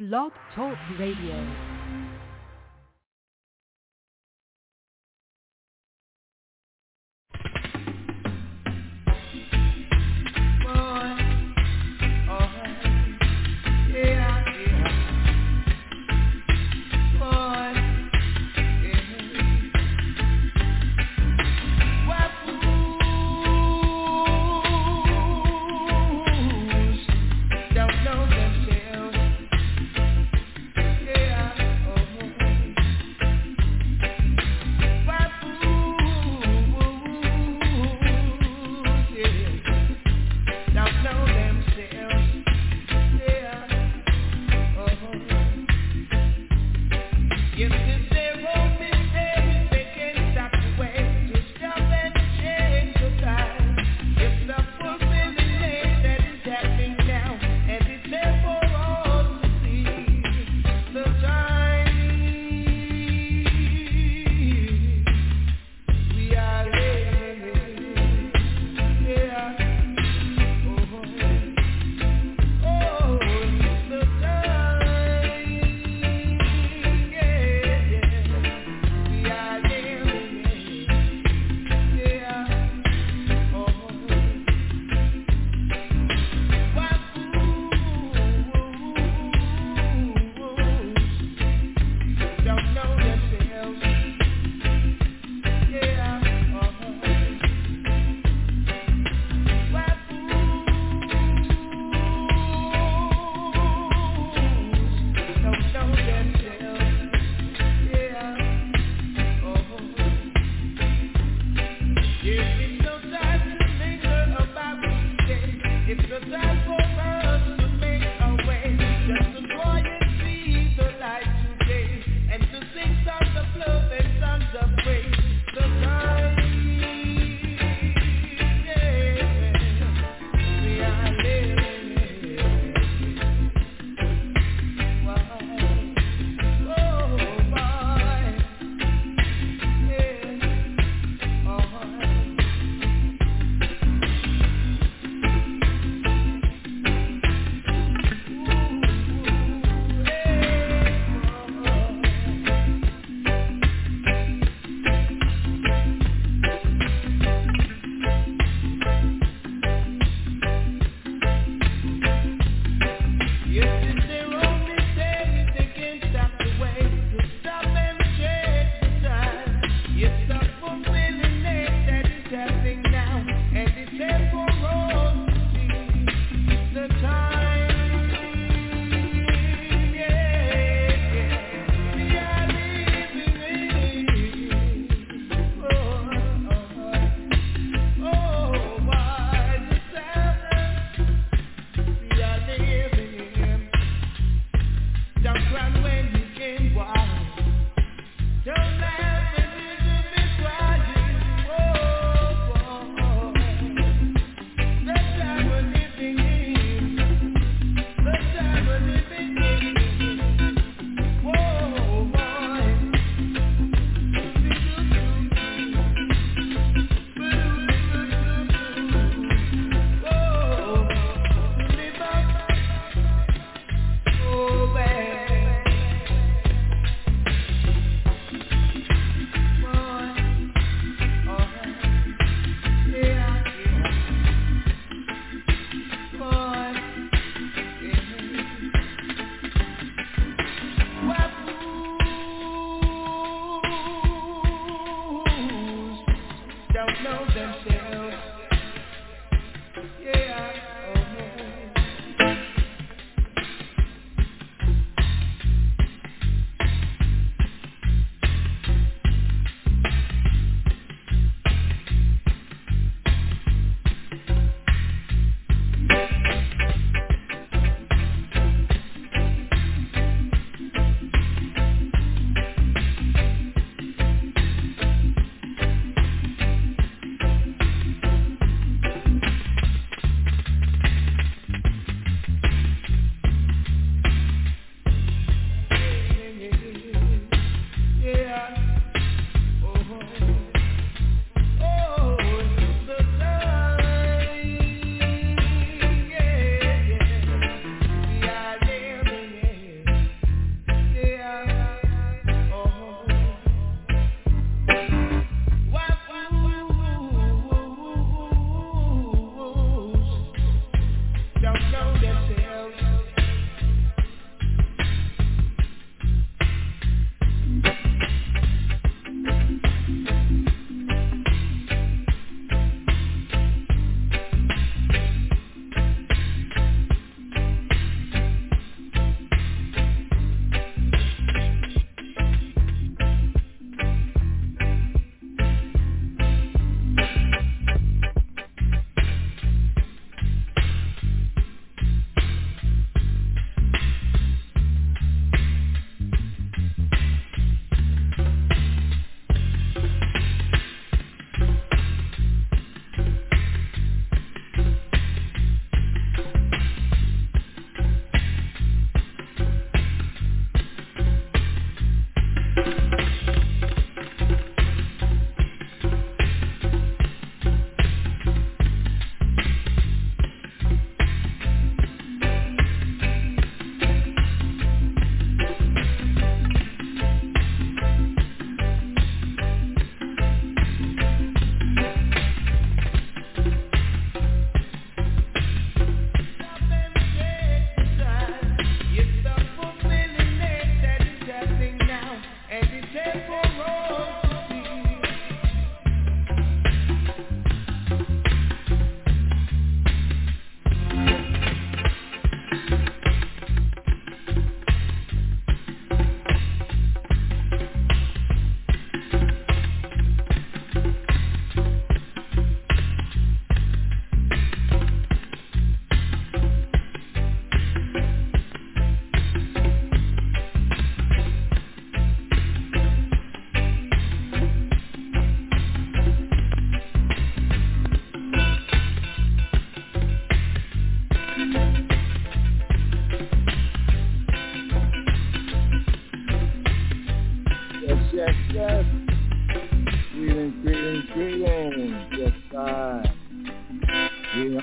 Blog Talk Radio.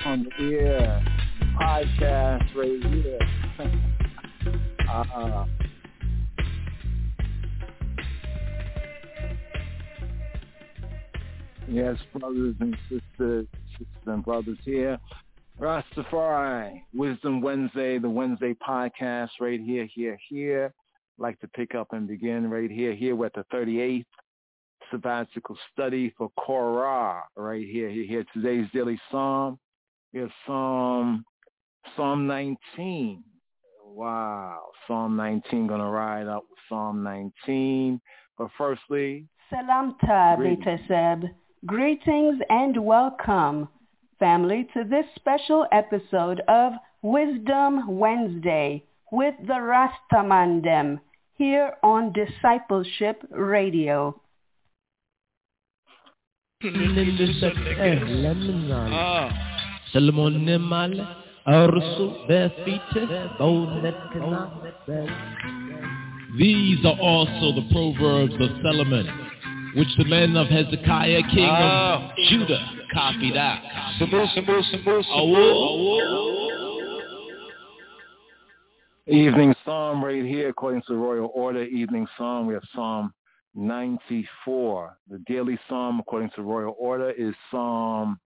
on the Ear podcast right here. Yes, brothers and sisters and brothers here. Rastafari, Wisdom Wednesday, the Wednesday podcast right here. Like to pick up and begin right here. We're at the 38th sabbatical study for Korah right here. Today's daily psalm is Psalm 19. Wow, Psalm 19, gonna ride up with Psalm 19. But firstly, Salamta Beteseb. Greetings and welcome, family, to this special episode of Wisdom Wednesday with the Rastamandem here on Discipleship Radio. These are also the Proverbs of Solomon, which the men of Hezekiah, king of Judah, copied out. Evening Psalm right here, according to Royal Order. Evening Psalm, we have Psalm 94. The daily Psalm, according to Royal Order, is Psalm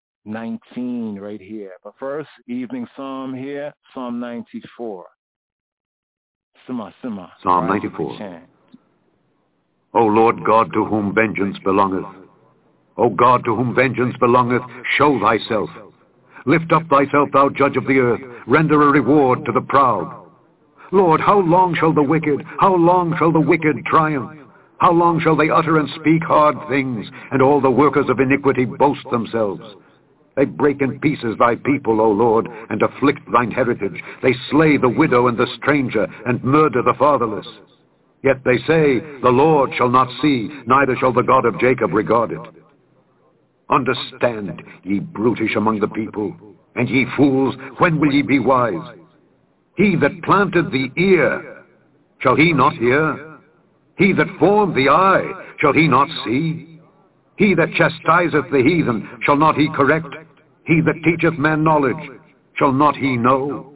19 right here. But first, evening Psalm here, Psalm 94. Sima. Psalm 94. O Lord God, to whom vengeance belongeth, O God, to whom vengeance belongeth, show thyself. Lift up thyself, thou judge of the earth. Render a reward to the proud. Lord, how long shall the wicked triumph? How long shall they utter and speak hard things, and all the workers of iniquity boast themselves? They break in pieces thy people, O Lord, and afflict thine heritage. They slay the widow and the stranger, and murder the fatherless. Yet they say, the Lord shall not see, neither shall the God of Jacob regard it. Understand, ye brutish among the people, and ye fools, when will ye be wise? He that planted the ear, shall he not hear? He that formed the eye, shall he not see? He that chastiseth the heathen, shall not he correct? He that teacheth man knowledge, shall not he know?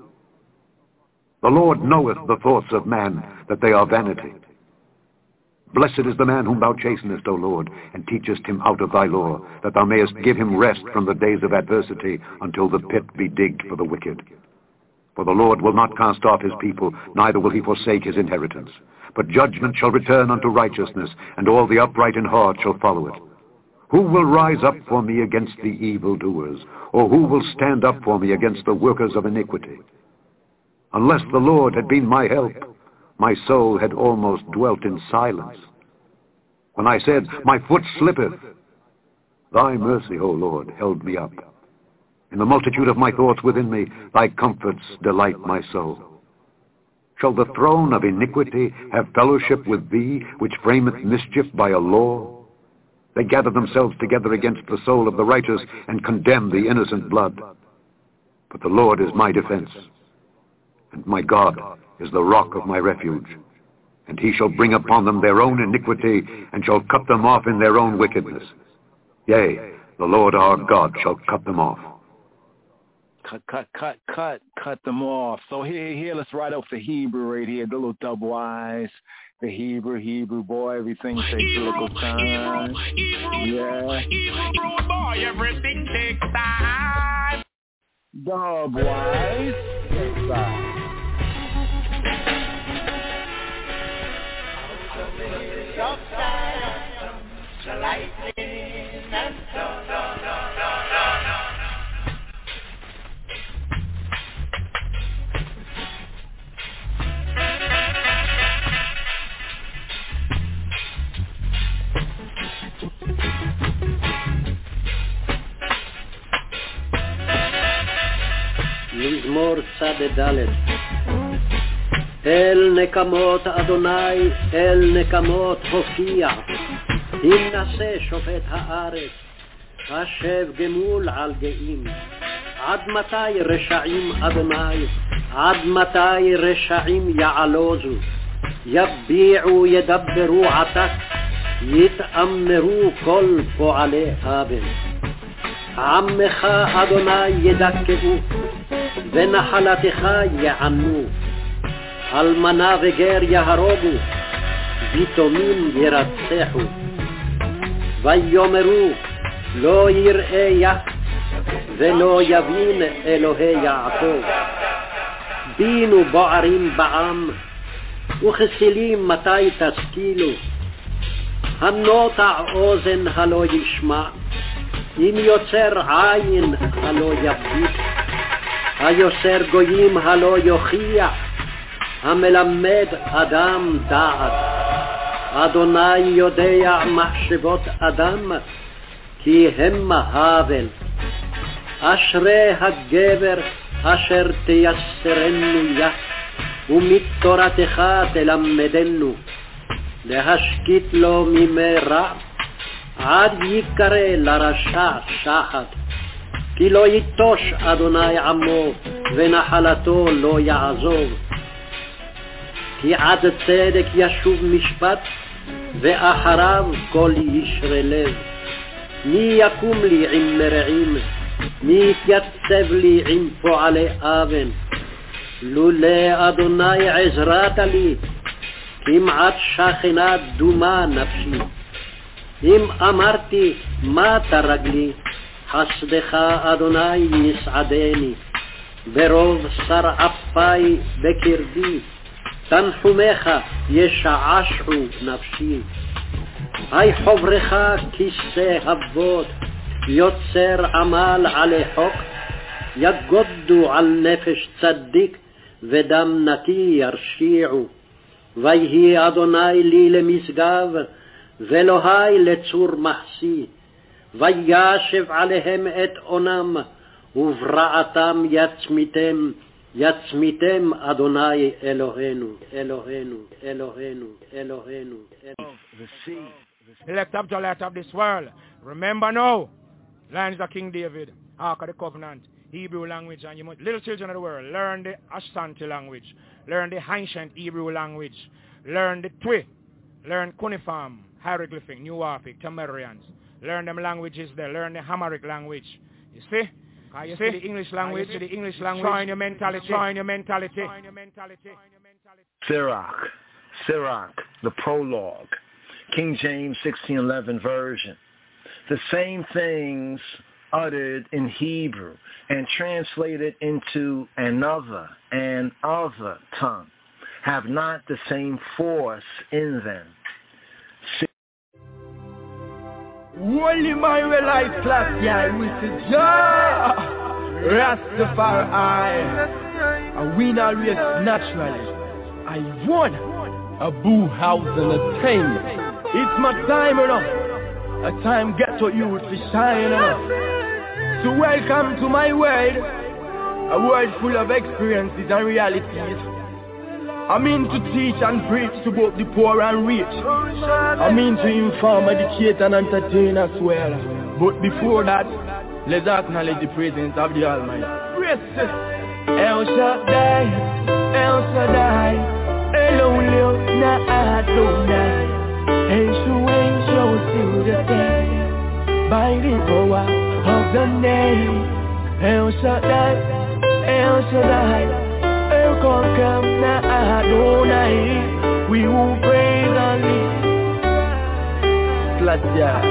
The Lord knoweth the thoughts of man, that they are vanity. Blessed is the man whom thou chastenest, O Lord, and teachest him out of thy law, that thou mayest give him rest from the days of adversity, until the pit be digged for the wicked. For the Lord will not cast off his people, neither will he forsake his inheritance. But judgment shall return unto righteousness, and all the upright in heart shall follow it. Who will rise up for me against the evildoers, or who will stand up for me against the workers of iniquity? Unless the Lord had been my help, my soul had almost dwelt in silence. When I said, my foot slippeth, thy mercy, O Lord, held me up. In the multitude of my thoughts within me, thy comforts delight my soul. Shall the throne of iniquity have fellowship with thee, which frameth mischief by a law? They gather themselves together against the soul of the righteous, and condemn the innocent blood. But the Lord is my defense, and my God is the rock of my refuge. And he shall bring upon them their own iniquity, and shall cut them off in their own wickedness. Yea, the Lord our God shall cut them off. Cut them off. So here, let's write out the Hebrew right here, the little double I's. The Hebrew boy, everything takes a little time. Yeah. Hebrew boy, everything takes time. Dub wise. מזמור צ"ד. אל נקמות אדוני, אל נקמות הופיע, הנשא שופט הארץ, השב גמול על גאים. עד מתי רשעים אדוני, עד מתי רשעים יעלוזו, יביעו ידברו עתק, יתאמרו כל פועלי אבן. עמך אדוני ידכאו, ונחלתך יענו, אלמנה וגר יהרוגו, ויתומים ירצחו. ויאמרו לא יראה ולא יבין אלוהי יעקב. בינו בוערים בעם, וכסילים מתי תשכילו. הנוטע אוזן הלא ישמע, אם יוצר עין הלא יביט. היוסר גויים הלא יוכיח, המלמד אדם דעת. אדוני יודע מחשבות אדם, כי המה הבל. אשרי הגבר אשר תייסרנו יה, ומתורתך תלמדנו. להשקיט לו מימי רע, עד יקרא לרשע שחת. כי לא יתוש אדוני עמו, ונחלתו לא יעזוב. כי עד צדק ישוב משפט, ואחריו כל ישרי לב. מי יקום לי עם מרעים, מי יתייצב לי עם פועלי אבן. לולא אדוני עזרת לי, כמעט שכנה דומה נפשי. אם אמרתי מה תרגלי, חסדך אדוני יסעדני. ברוב שר אפי בקרבי, תנחומך ישעשעו נפשי. היי חברך כיסא אבות, יוצר עמל עלי חוק. יגודו על נפש צדיק, ודם נקי ירשיעו. ויהי אדוני לי למשגב, ואלוהי לצור מחסי. וישב עליהם את אונם, וברעתם יצמיתם. יצמיתם אדוני אלוהינו, אלוהינו, אלוהינו, אלוהינו. Elect of the light of this world. Remember now, lines of King David, Ark of the Covenant, Hebrew language, and you must, little children of the world, learn the Ashanti language, learn the ancient Hebrew language, learn the Twi, learn cuneiform, hieroglyphic, New Orphic, Tamarians, learn them languages there, learn the Hamaric language. You see? You see the English language, trying your mentality, Sirach, the prologue, King James 1611 version. The same things uttered in Hebrew and translated into another tongue have not the same force in them. Holy Manuelite class, yeah, we say, Jah, Rastafari, I win a race naturally. I won a boo house and a thing. It's my time enough. A time get to you to shine enough. So welcome to my world, a world full of experiences and realities. I mean to teach and preach to both the poor and rich. I mean to inform, educate and entertain as well. But before that, let's acknowledge the presence of the Almighty. El Shaddai, El Shaddai, Elohim na Adonai. Ensure till the day, by the power of the name. El Shaddai, El Shaddai, El Konkam na Adonai. We will praise and live.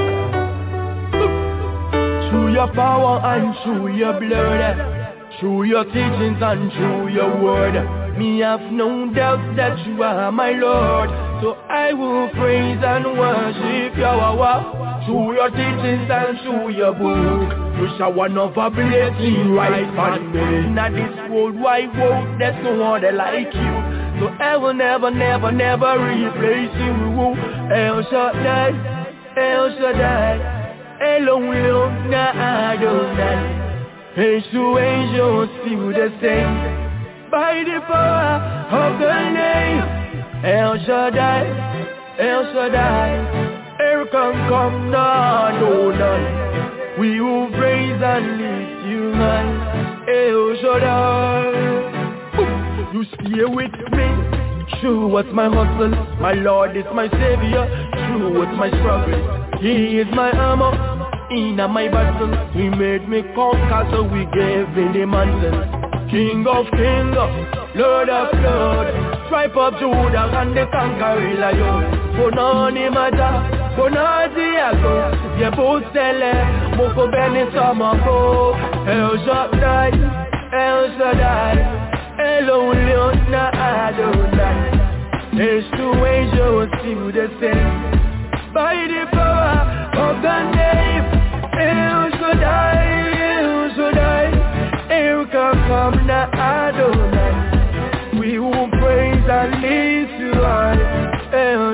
Through your power and through your blood, through your teachings and through your word, me have no doubt that you are my Lord. So I will praise and worship Yahweh through your teachings and through your book. You shall one of a blessing right on me. Now this worldwide world, there's no other like you. So I will never, never, never replace you. El Shaddai, El Shaddai, Elohim na Adonai. Ensure still the same, by the power of the name. El Shaddai, El Shaddai, El come na Adonai. We will praise and lift you high. El Shaddai, you stay with me. True what's my hustle, my Lord is my Savior. True what's my struggle, He is my armor. in my battle. He made me conquer, so we gave me the mantle. King of kings, Lord of lords, tribe of Judah and the conquering lion. Bononi mata, bonadi ago, ye bostele, moko beni samako. El Shaddai, El Shaddai, Elohim na Adonai. There's two ways you will see the same, by the power of the name. El Shaddai, El Shaddai. You can come now, Adonai. We will praise and lift you high, El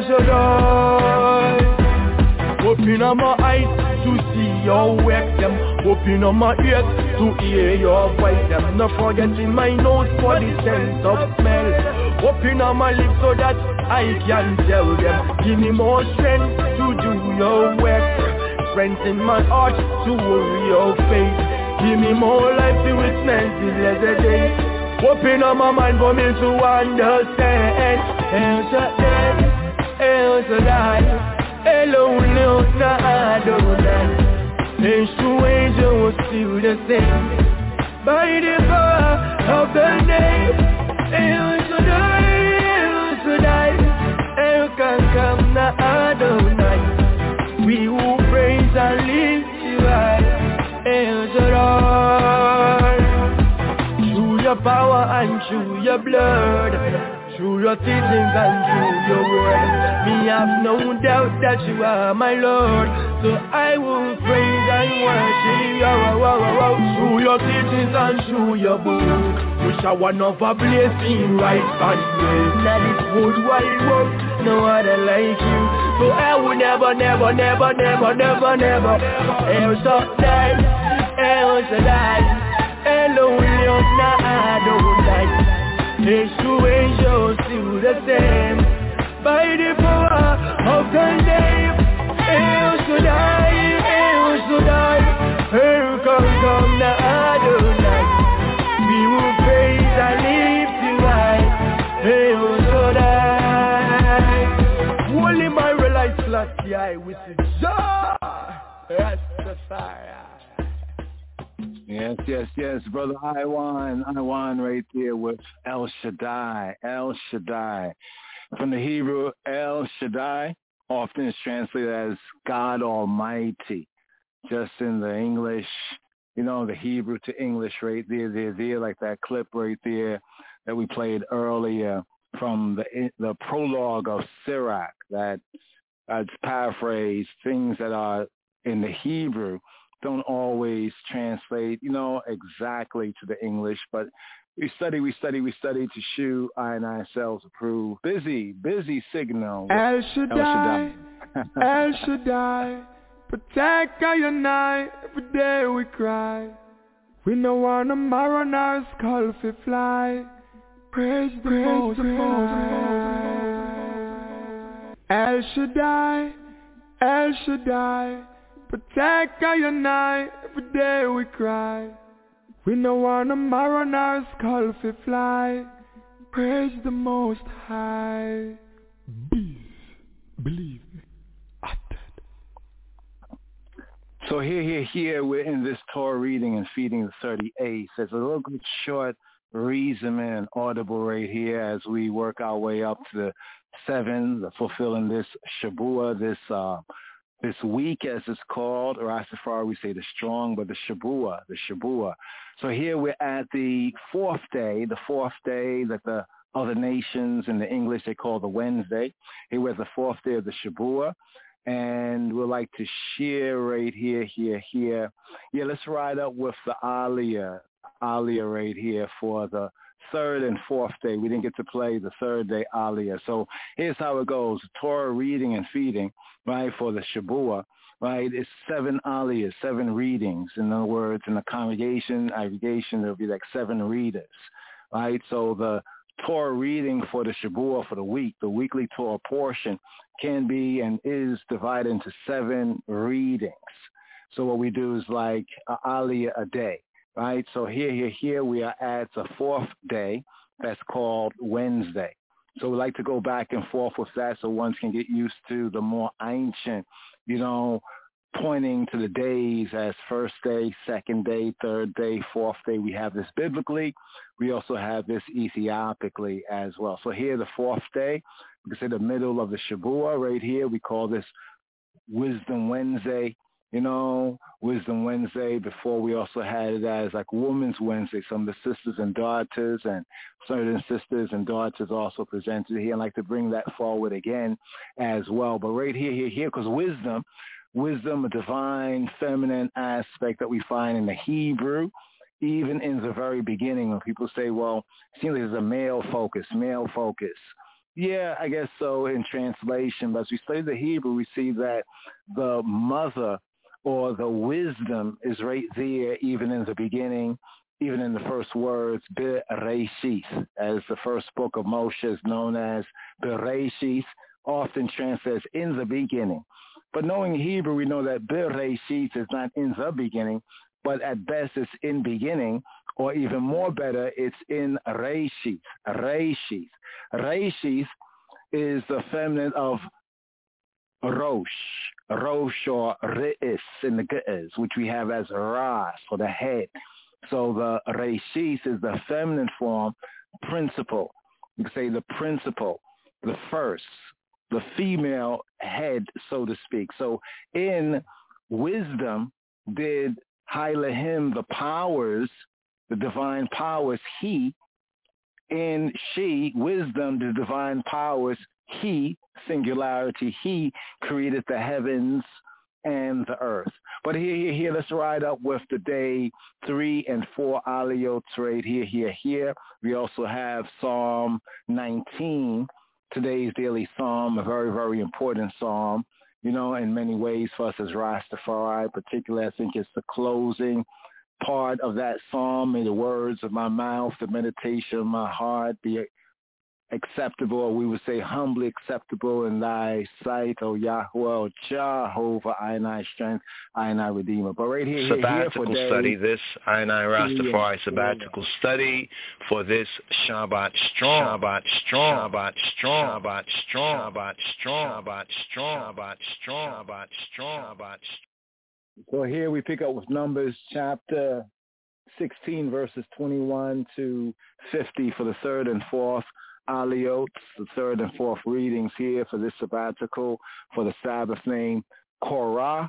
Shaddai. Open up my eyes to see your work, them. Open up my ears to hear your voice, them. Not forgetting my nose for the sense of smell. Open up my lips so that I can tell them. Give me more strength to do your work. Strength in my heart to worry your faith. Give me more life to witness the blessed day. Open up my mind for me to understand. El Shaddai, El Shaddai, Elohim na Adonai. There's two ways you will still the same, by the power of the name. El Shaddai, El Shaddai, El Kankam na Adonai. We will praise and lift you high, El Shaddai. Through your power and through your blood, through your teachings and through your word, me have no doubt that you are my Lord. So I will praise and worship you. Through your teachings and through your book, we shall one of a blessing right and way. Now this wood wide world, no other like you. So I will never El Shaddai, El Shaddai, Elohim na Adonai. There's two ways you'll still the same, by the power of the name. El Shaddai, El Shaddai, El Kankam na Adonai. We will praise and lift you high, El Shaddai. Holy my reliance last year with the joy, Rastafari. Yes, brother Iwan right there with El Shaddai. From the Hebrew, El Shaddai often is translated as God Almighty. Just in the English, the Hebrew to English right there, like that clip right there that we played earlier from the prologue of Sirach, that's paraphrased. Things that are in the Hebrew don't always translate, exactly to the English, but we study to shew I and ourselves approve. Busy signal. El Shaddai, El Shaddai, protect our night, every day we cry. We no want a mariner skull fi fly. Praise the Most High. El Shaddai, El Shaddai, protect our night, every day we cry. We no want a mariner skull fi fly. Praise the Most High. Believe me, I did. So here, we're in this Torah reading and feeding the 38. There's a little bit short reason audible right here as we work our way up to the 7, the fulfilling this Shabua, this week as it's called, or Rastafari we say the strong, but the Shabua. So here we're at the fourth day that the other nations in the English they call the Wednesday. Here we're at the fourth day of the Shabua, and we'd like to share right here. Yeah, let's ride up with the Aliyah right here for the third and fourth day. We didn't get to play the third day Aliyah. So here's how it goes. Torah reading and feeding, right, for the Shabua, right? It's 7 Aliyahs, 7 readings. In other words, in the congregation, there'll be like 7 readers, right? So the Torah reading for the Shabua for the week, the weekly Torah portion can be and is divided into 7 readings. So what we do is like an Aliyah a day. Right, so here we are at the 4th day. That's called Wednesday. So we like to go back and forth with that so one can get used to the more ancient, pointing to the days as first day, second day, third day, fourth day. We have this biblically. We also have this Ethiopically as well. So here, the fourth day, we can say the middle of the Shabua right here. We call this Wisdom Wednesday. Wisdom Wednesday. Before, we also had it as like Women's Wednesday. Some of the sisters and daughters and certain sisters and daughters also presented here. I'd like to bring that forward again as well. But right here, because wisdom, a divine feminine aspect that we find in the Hebrew, even in the very beginning when people say, well, it seems like there's a male focus. Yeah, I guess so in translation. But as we study the Hebrew, we see that the mother or the wisdom is right there even in the beginning, even in the first words, Bereshith, as the first book of Moshe is known as Bereshith, often translates in the beginning. But knowing Hebrew, we know that Bereshith is not in the beginning, but at best it's in beginning, or even more better, it's in Reshith. Reshith is the feminine of Rosh or Re'is in the Ge'ez, which we have as Ras, or the head. So the Reshith is the feminine form, principle. You can say the principle, the first, the female head, so to speak. So in wisdom did Hailahim, the powers, the divine powers, he. In she, wisdom, the divine powers, he, singularity, he created the heavens and the earth. But here, let's ride up with the day 3 and 4 aliyot right here. We also have Psalm 19, today's daily psalm, a very, very important psalm, in many ways for us as Rastafari. Particularly, I think it's the closing part of that psalm. May the words of my mouth, the meditation of my heart be acceptable, or we would say humbly acceptable in thy sight, O Yahweh, O Jehovah, I and I strength, I and I redeemer. But right here, sabbatical here study, this I and I Rastafari sabbatical study for this Shabbat strong. So here we pick up with Numbers chapter 16, verses 21 to 50 for the third and fourth aliyot, the third and fourth readings here for this sabbatical for the Sabbath name Korah,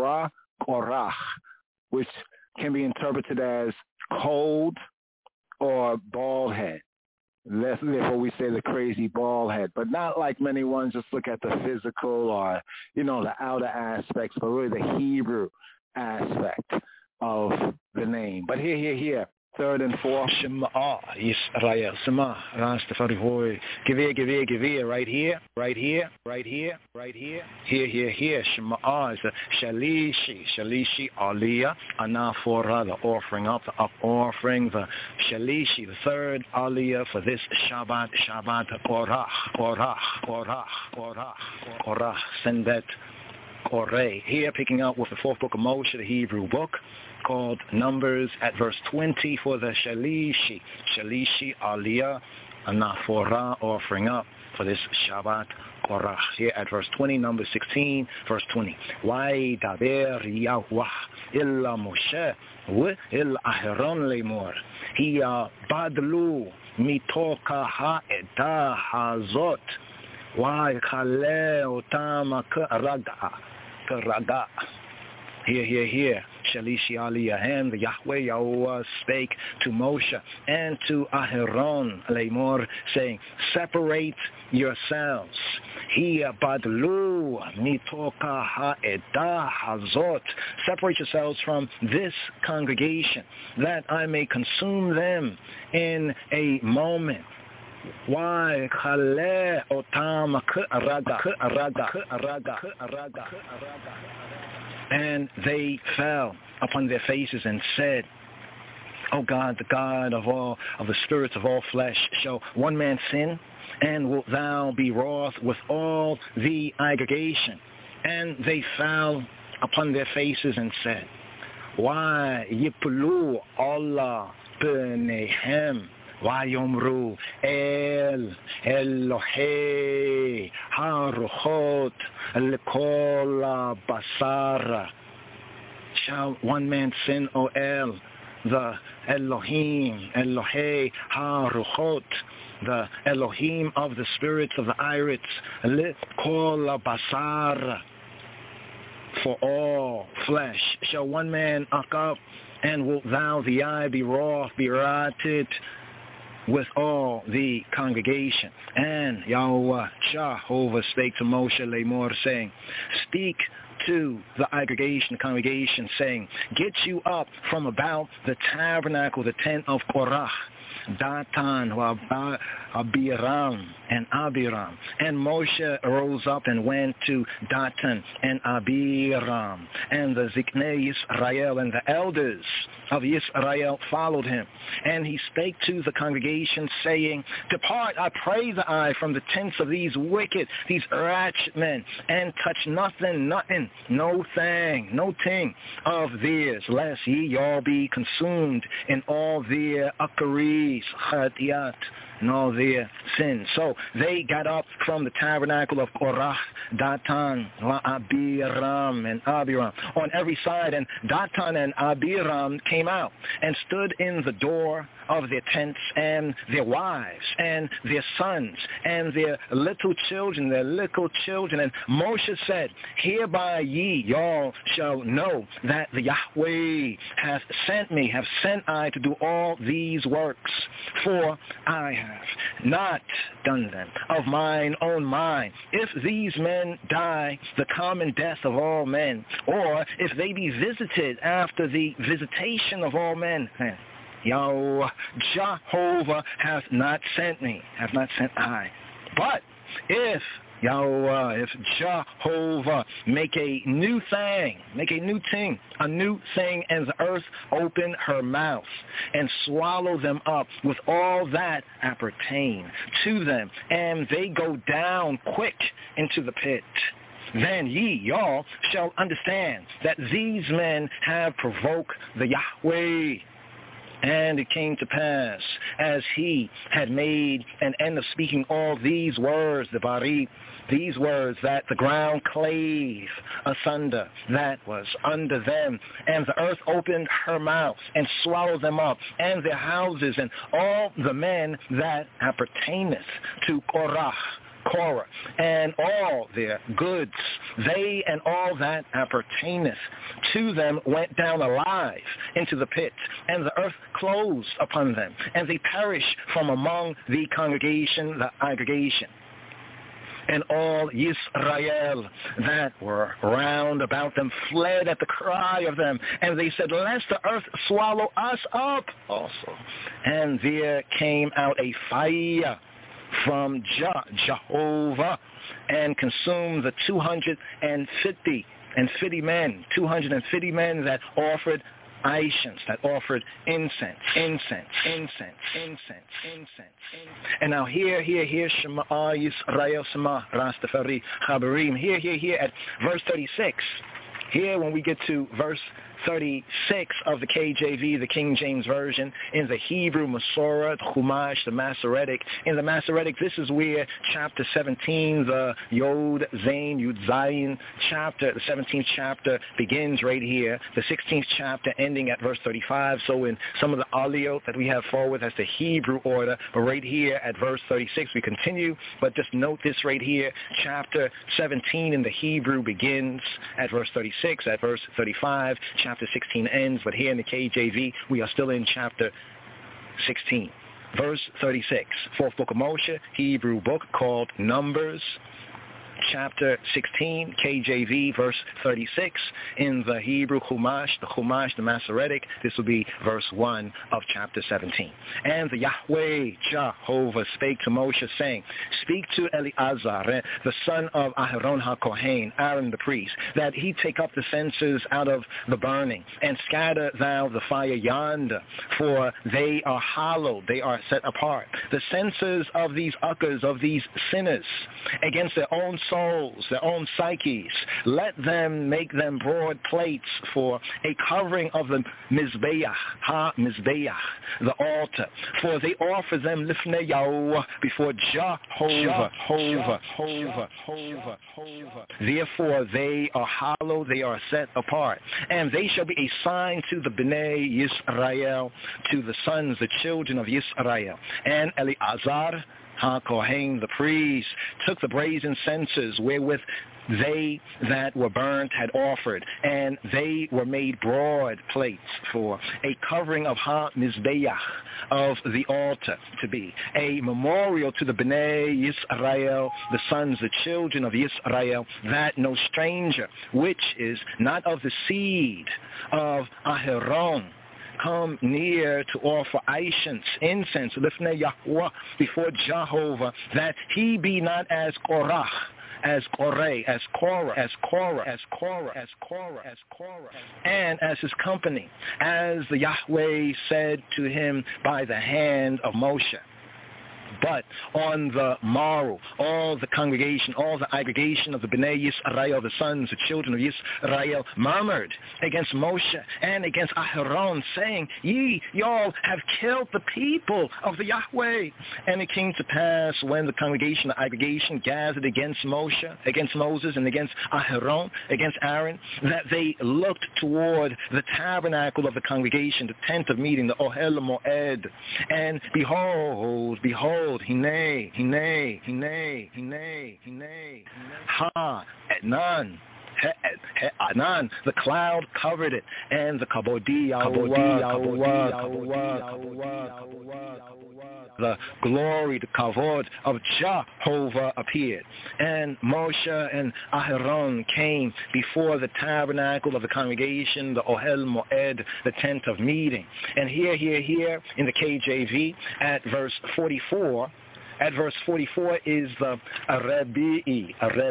which can be interpreted as cold or bald head. Therefore, we say the crazy bald head, but not like many ones just look at the physical or, the outer aspects, but really the Hebrew aspect of the name. But here, third and fourth. Shema Yisrael, Shema Rastafari Hoy. Give right here. Here. Shema is the Shalishi Aliyah, Anaphora, the offering up, the up offering, the Shalishi, the third Aliyah for this Shabbat, Korah, Sendet, Koreh. Here, picking up with the fourth book of Moshe, the Hebrew book, called Numbers at verse 20 for the Shalishi Aliyah, Anaphora, offering up for this Shabbat Korah. Here at verse 20, Numbers 16, verse 20. Why daber Yahweh illa Moshe illa Aharon lemor hiya badlu mitoka ha'edah hazot why kale otam karaga. Here. Shalishi Aliyahem, the Yahweh spake to Moshe and to Aharon Lemor, saying, separate yourselves. Hiya badlu mitoka ha'edah hazot. Separate yourselves from this congregation, that I may consume them in a moment. Why kale otam karaga. And they fell upon their faces and said, O God, the God of the spirits of all flesh, shall one man sin, and wilt thou be wroth with all the aggregation? And they fell upon their faces and said, Why yipulu Allah b'neihem Vayomru El Elohei Haruchot Lekol Basara. Shall one man sin, O El, the Elohim, Elohei HaRuchot, the Elohim of the spirits of the Irids, Lekol Basar, for all flesh. Shall one man uck up, and wilt thou the eye be wroth, be rotted with all the congregation? And Yahweh Jehovah spake to Moshe Lemor, saying, speak to the congregation, saying, get you up from about the tabernacle, the tent of Korah, Datan, Abiram, and Abiram. And Moshe rose up and went to Datan and Abiram, and the Ziknei Yisrael and the elders of Yisrael followed him. And he spake to the congregation, saying, depart, I pray thee, from the tents of these wicked, these ratchet men, and touch nothing, no thing of theirs, lest ye all be consumed in all their uckeries, chatiat, and all their sins. So they got up from the tabernacle of Korah, Datan, Abiram, and Abiram on every side, and Datan and Abiram came out and stood in the door of their tents, and their wives and their sons and their little children. And Moshe said, hereby ye y'all shall know that the Yahweh hath sent me, have sent I to do all these works, for I have not done them of mine own mind. If these men die the common death of all men, or if they be visited after the visitation of all men, Yahweh Jehovah hath not sent me, have not sent I. But if Yahweh, if Jehovah make a new thing, and the earth open her mouth and swallow them up with all that appertain to them, and they go down quick into the pit, then y'all shall understand that these men have provoked the Yahweh. And it came to pass, as he had made an end of speaking all these words, the Bari, these words, that the ground clave asunder, that was under them, and the earth opened her mouth and swallowed them up, and their houses, and all the men that appertaineth to Korah, and all their goods, they and all that appertaineth to them went down alive into the pit, and the earth closed upon them, and they perished from among the congregation, the aggregation. And all Yisrael that were round about them fled at the cry of them, and they said, lest the earth swallow us up also. And there came out a fire from Jehovah, and consumed the 250 men that offered Aishans, that offered incense. And now here, Shema Yisrael, Shema Rastafari Chabarim, here at verse 36. Here when we get to verse 36 of the KJV, the King James Version, in the Hebrew Masorah, Chumash, the Masoretic. In the Masoretic, this is where chapter 17, the Yod Zayin, Yud Zayin chapter, the 17th chapter begins right here. The 16th chapter ending at verse 35. So in some of the aliyot that we have forward, that's the Hebrew order. But right here at verse 36, we continue. But just note this right here. Chapter 17 in the Hebrew begins at verse 36. At verse 35, chapter 16 ends, but here in the KJV, we are still in chapter 16. Verse 36, fourth book of Moshe, Hebrew book called Numbers, chapter 16, KJV, verse 36. In the Hebrew Chumash, the Masoretic, this will be verse 1 of chapter 17. And the Yahweh Jehovah spake to Moshe, saying, speak to Eleazar, the son of Aharon HaKohen, Aaron the priest, that he take up the censers out of the burning, and scatter thou the fire yonder, for they are hallowed, they are set apart. The censers of these uckers, of these sinners, against their own souls, their own psyches. Let them make them broad plates for a covering of the Mizbeach, the altar. For they offer them lifnei Yahweh before Jehovah. Therefore they are hallowed, they are set apart. And they shall be a sign to the Bnei Yisrael, to the sons, the children of Yisrael. And Eleazar HaKohen, the priest, took the brazen censers wherewith they that were burnt had offered, and they were made broad plates for a covering of Ha-Mizbeach, of the altar, to be a memorial to the Bnei Yisrael, the sons, the children of Yisrael, that no stranger, which is not of the seed of Aharon, come near to offer incense, lifnei Yahweh, before Jehovah, that he be not as Korah, as Korah, and as his company, as the Yahweh said to him by the hand of Moshe. But on the morrow, all the congregation, all the aggregation of the Bnei Yisrael, the sons, the children of Yisrael, murmured against Moshe and against Aharon, saying, y'all have killed the people of the Yahweh. And it came to pass when the congregation, the aggregation, gathered against Moshe, against Moses, and against Aharon, against Aaron, that they looked toward the tabernacle of the congregation, the tent of meeting, the Ohel Moed, and behold, Hine, Anan, the cloud covered it, and the the glory, the kavod of Jehovah appeared. And Moshe and Aharon came before the tabernacle of the congregation, the Ohel Moed, the tent of meeting. And here, in the KJV, at verse 44, is the Arabi'i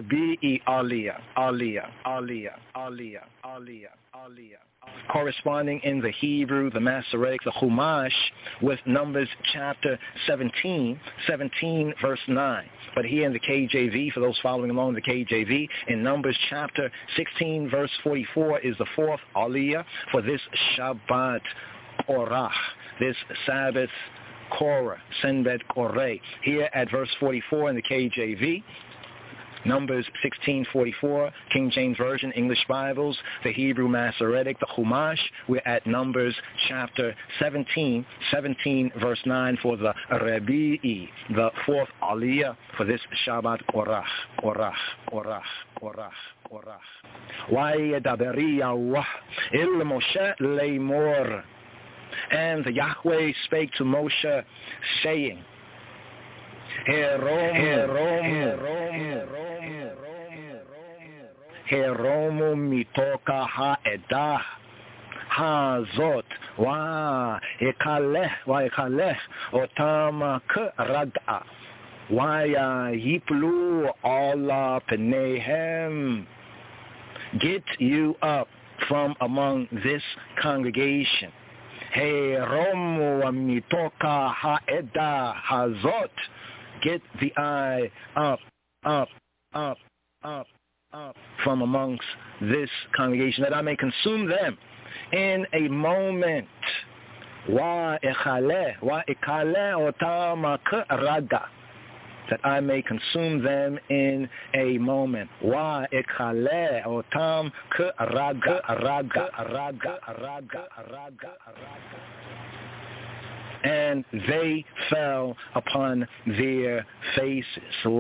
Aliyah. Corresponding in the Hebrew, the Masoretic, the Chumash, with Numbers chapter 17 verse 9. But here in the KJV, for those following along the KJV, in Numbers chapter 16 verse 44 is the fourth Aliyah for this Shabbat Korah, this Sabbath Korah, Senbet Koreh. Here at verse 44 in the KJV, Numbers 16:44, King James Version, English Bibles, the Hebrew Masoretic, the Chumash. We're at Numbers chapter 17 verse 9 for the Rabi'i, the fourth Aliyah for this Shabbat Korah. Wa'yadaberi Yahweh il Moshe le'mor. And the Yahweh spake to Moshe, saying, Heromu mitoka ha'edah hazot wa'ekaleh otam k'rag'a wa'yiplu ala pneihem. Get you up from among this congregation. Heromu mitoka ha'edah hazot. Get the eye up from amongst this congregation, that I may consume them in a moment. That I may consume them in a moment. And they fell upon their faces.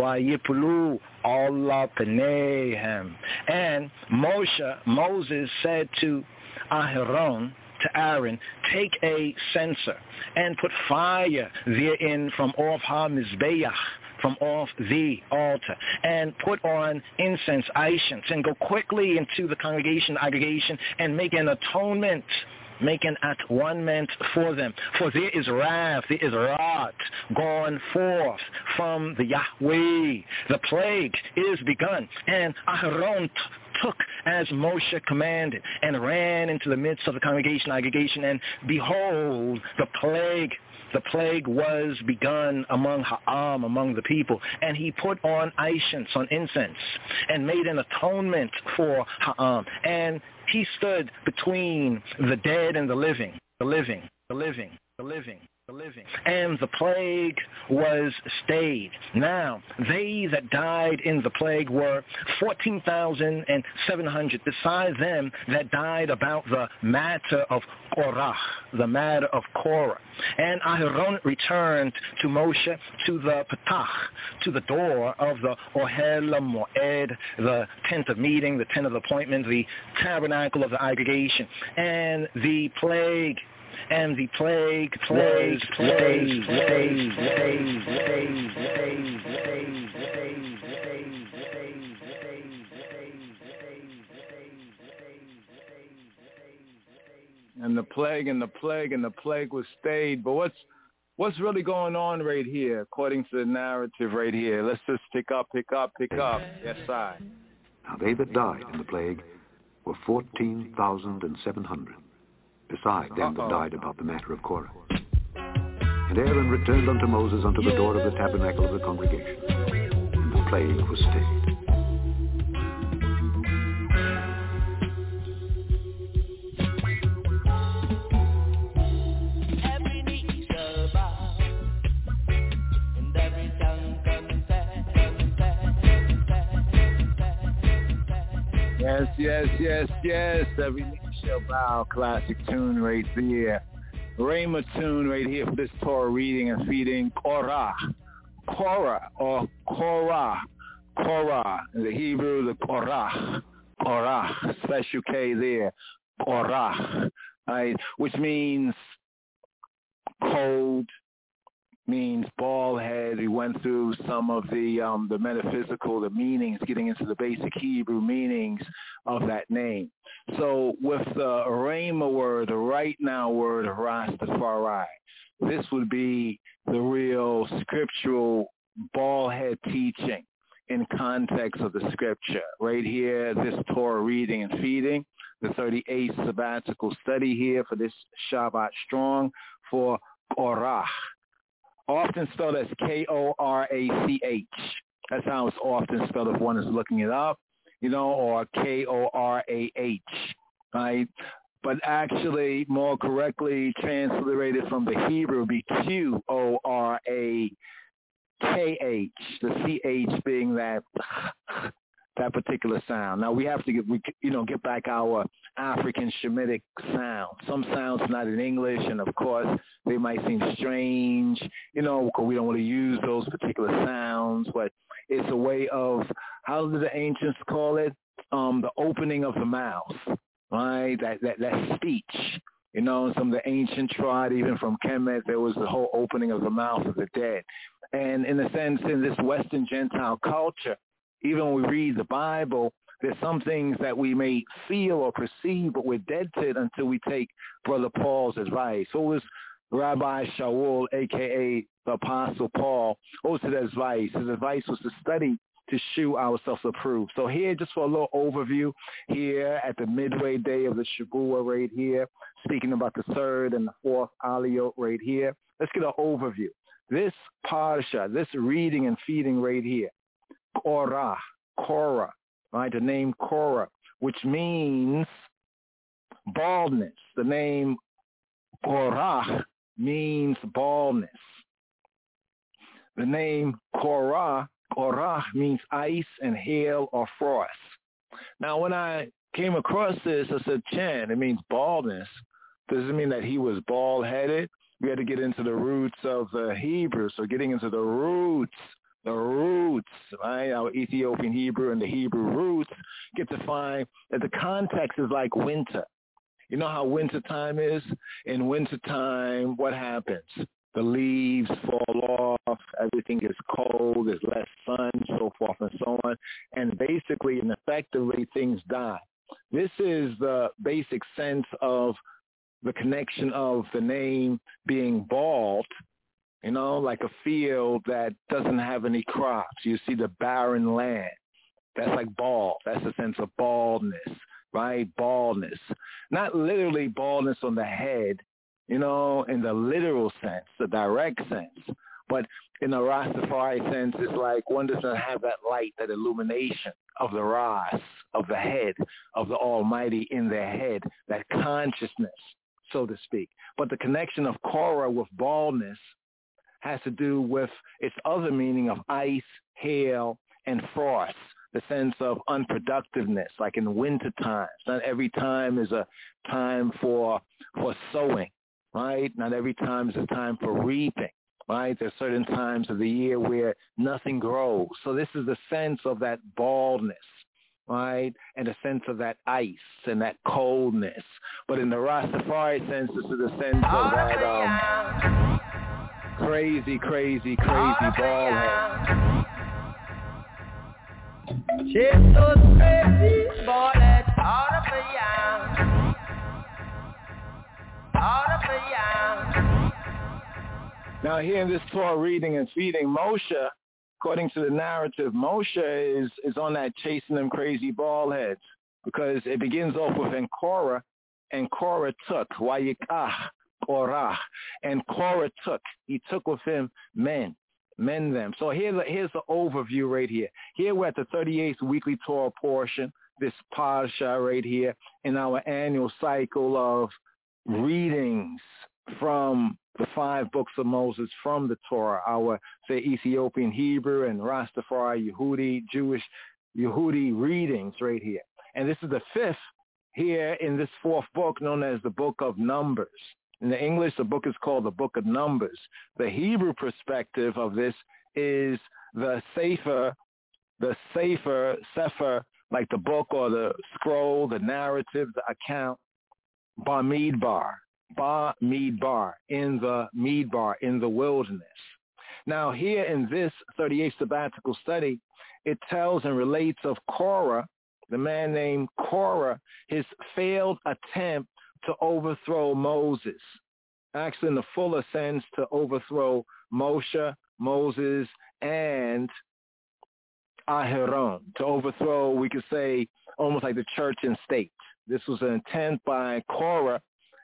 And Moses said to Aharon, to Aaron, take a censer and put fire therein from off Ha-Mizbeach, from off the altar, and put on incense, and go quickly into the congregation, aggregation, and make an atonement, make an atonement for them. For there is wrath, there is wrath gone forth from the Yahweh. The plague is begun. And Aharon took as Moshe commanded and ran into the midst of the congregation, and behold, the plague was begun among Ha'am, among the people, and he put on incense, and made an atonement for Ha'am, and he stood between the dead and the living. And the plague was stayed. Now, they that died in the plague were 14,700, besides them that died about the matter of Korah, And Aharon returned to Moshe to the Patach, to the door of the Ohel Moed, the tent of meeting, the tent of appointment, the tabernacle of the aggregation. And the plague was stayed. But what's really going on right here, according to the narrative right here? Let's just pick up. Yes, I. Now they that died in the plague were 14,700. Beside them that died about the matter of Korah. And Aaron returned unto Moses unto the door of the tabernacle of the congregation, and the plague was stayed. Every knee shall bow, and every tongue confess. Yes. Every knee shall bow. Classic tune right there. Rhema tune right here for this Torah reading and feeding. Korah. In the Hebrew, the Korah. Special K there. Korah. Right, which means cold, means bald head. We went through some of the metaphysical, the meanings, getting into the basic Hebrew meanings of that name. So with the Rhema word, the right now word of Rastafari, this would be the real scriptural bald head teaching in context of the scripture. Right here, this Torah reading and feeding, the 38th sabbatical study here for this Shabbat Strong for Korah. Often spelled as Korach. That's how it's often spelled if one is looking it up, or Korah, right? But actually, more correctly transliterated from the Hebrew would be Qorah, the CH being that particular sound. Now we have to get back our African Shemitic sound. Some sounds not in English, and of course they might seem strange, because we don't want to use those particular sounds, but it's a way of, how did the ancients call it? The opening of the mouth, right? That speech. Some of the ancient tribe, even from Kemet, there was the whole opening of the mouth of the dead. And in a sense, in this Western Gentile culture, even when we read the Bible, there's some things that we may feel or perceive, but we're dead to it until we take Brother Paul's advice. What was Rabbi Shaul, a.k.a. the Apostle Paul, what was his advice? His advice was to study to shew ourselves approved. So here, just for a little overview, here at the midway day of the Shavuot right here, speaking about the third and the fourth Aliyot right here, let's get an overview. This parsha, this reading and feeding right here, Korah, right? The name Korah, which means baldness. The name Korah means baldness. The name Korah means ice and hail or frost. Now, when I came across this, I said, Chan, it means baldness. Does it mean that he was bald-headed? We had to get into the roots of the Hebrew. So getting into the roots, right? Our Ethiopian Hebrew and the Hebrew roots, get to find that the context is like winter. You know how winter time is? In winter time, what happens? The leaves fall off, everything is cold, there's less sun, so forth and so on. And basically and effectively, things die. This is the basic sense of the connection of the name being bald, like a field that doesn't have any crops. You see the barren land. That's like bald. That's the sense of baldness, right? Baldness. Not literally baldness on the head, in the literal sense, the direct sense. But in a Rastafari sense, it's like one does not have that light, that illumination of the Ras, of the head, of the Almighty in their head, that consciousness, so to speak. But the connection of Korah with baldness has to do with its other meaning of ice, hail, and frost, the sense of unproductiveness, like in winter times. Not every time is a time for sowing, right? Not every time is a time for reaping, right? There's certain times of the year where nothing grows. So this is the sense of that baldness, right? And a sense of that ice and that coldness. But in the Rastafari sense, this is the sense of that crazy bald head. Chase those crazy bald heads out of the yam. Out of the yam. Now here in this Torah reading and feeding, Moshe, according to the narrative, Moshe is on that chasing them crazy bald heads, because it begins off with and Korah took, Wayikah, Korah, and Korah took. He took with him men them. So here's the overview right here. Here we're at the 38th weekly Torah portion, this Parsha right here, in our annual cycle of readings from the 5 books of Moses from the Torah, our, say, Ethiopian Hebrew and Rastafari Yehudi, Jewish Yehudi readings right here. And this is the 5th here in this 4th book known as the Book of Numbers. In the English, the book is called the Book of Numbers. The Hebrew perspective of this is the Sefer, like the book or the scroll, the narrative, the account, Bamidbar, in the Midbar, in the wilderness. Now here in this 38th sabbatical study, it tells and relates of Korah, the man named Korah, his failed attempt to overthrow Moses. Actually, in the fuller sense, to overthrow Moses, and Aharon. To overthrow, we could say, almost like the church and state. This was an attempt by Korah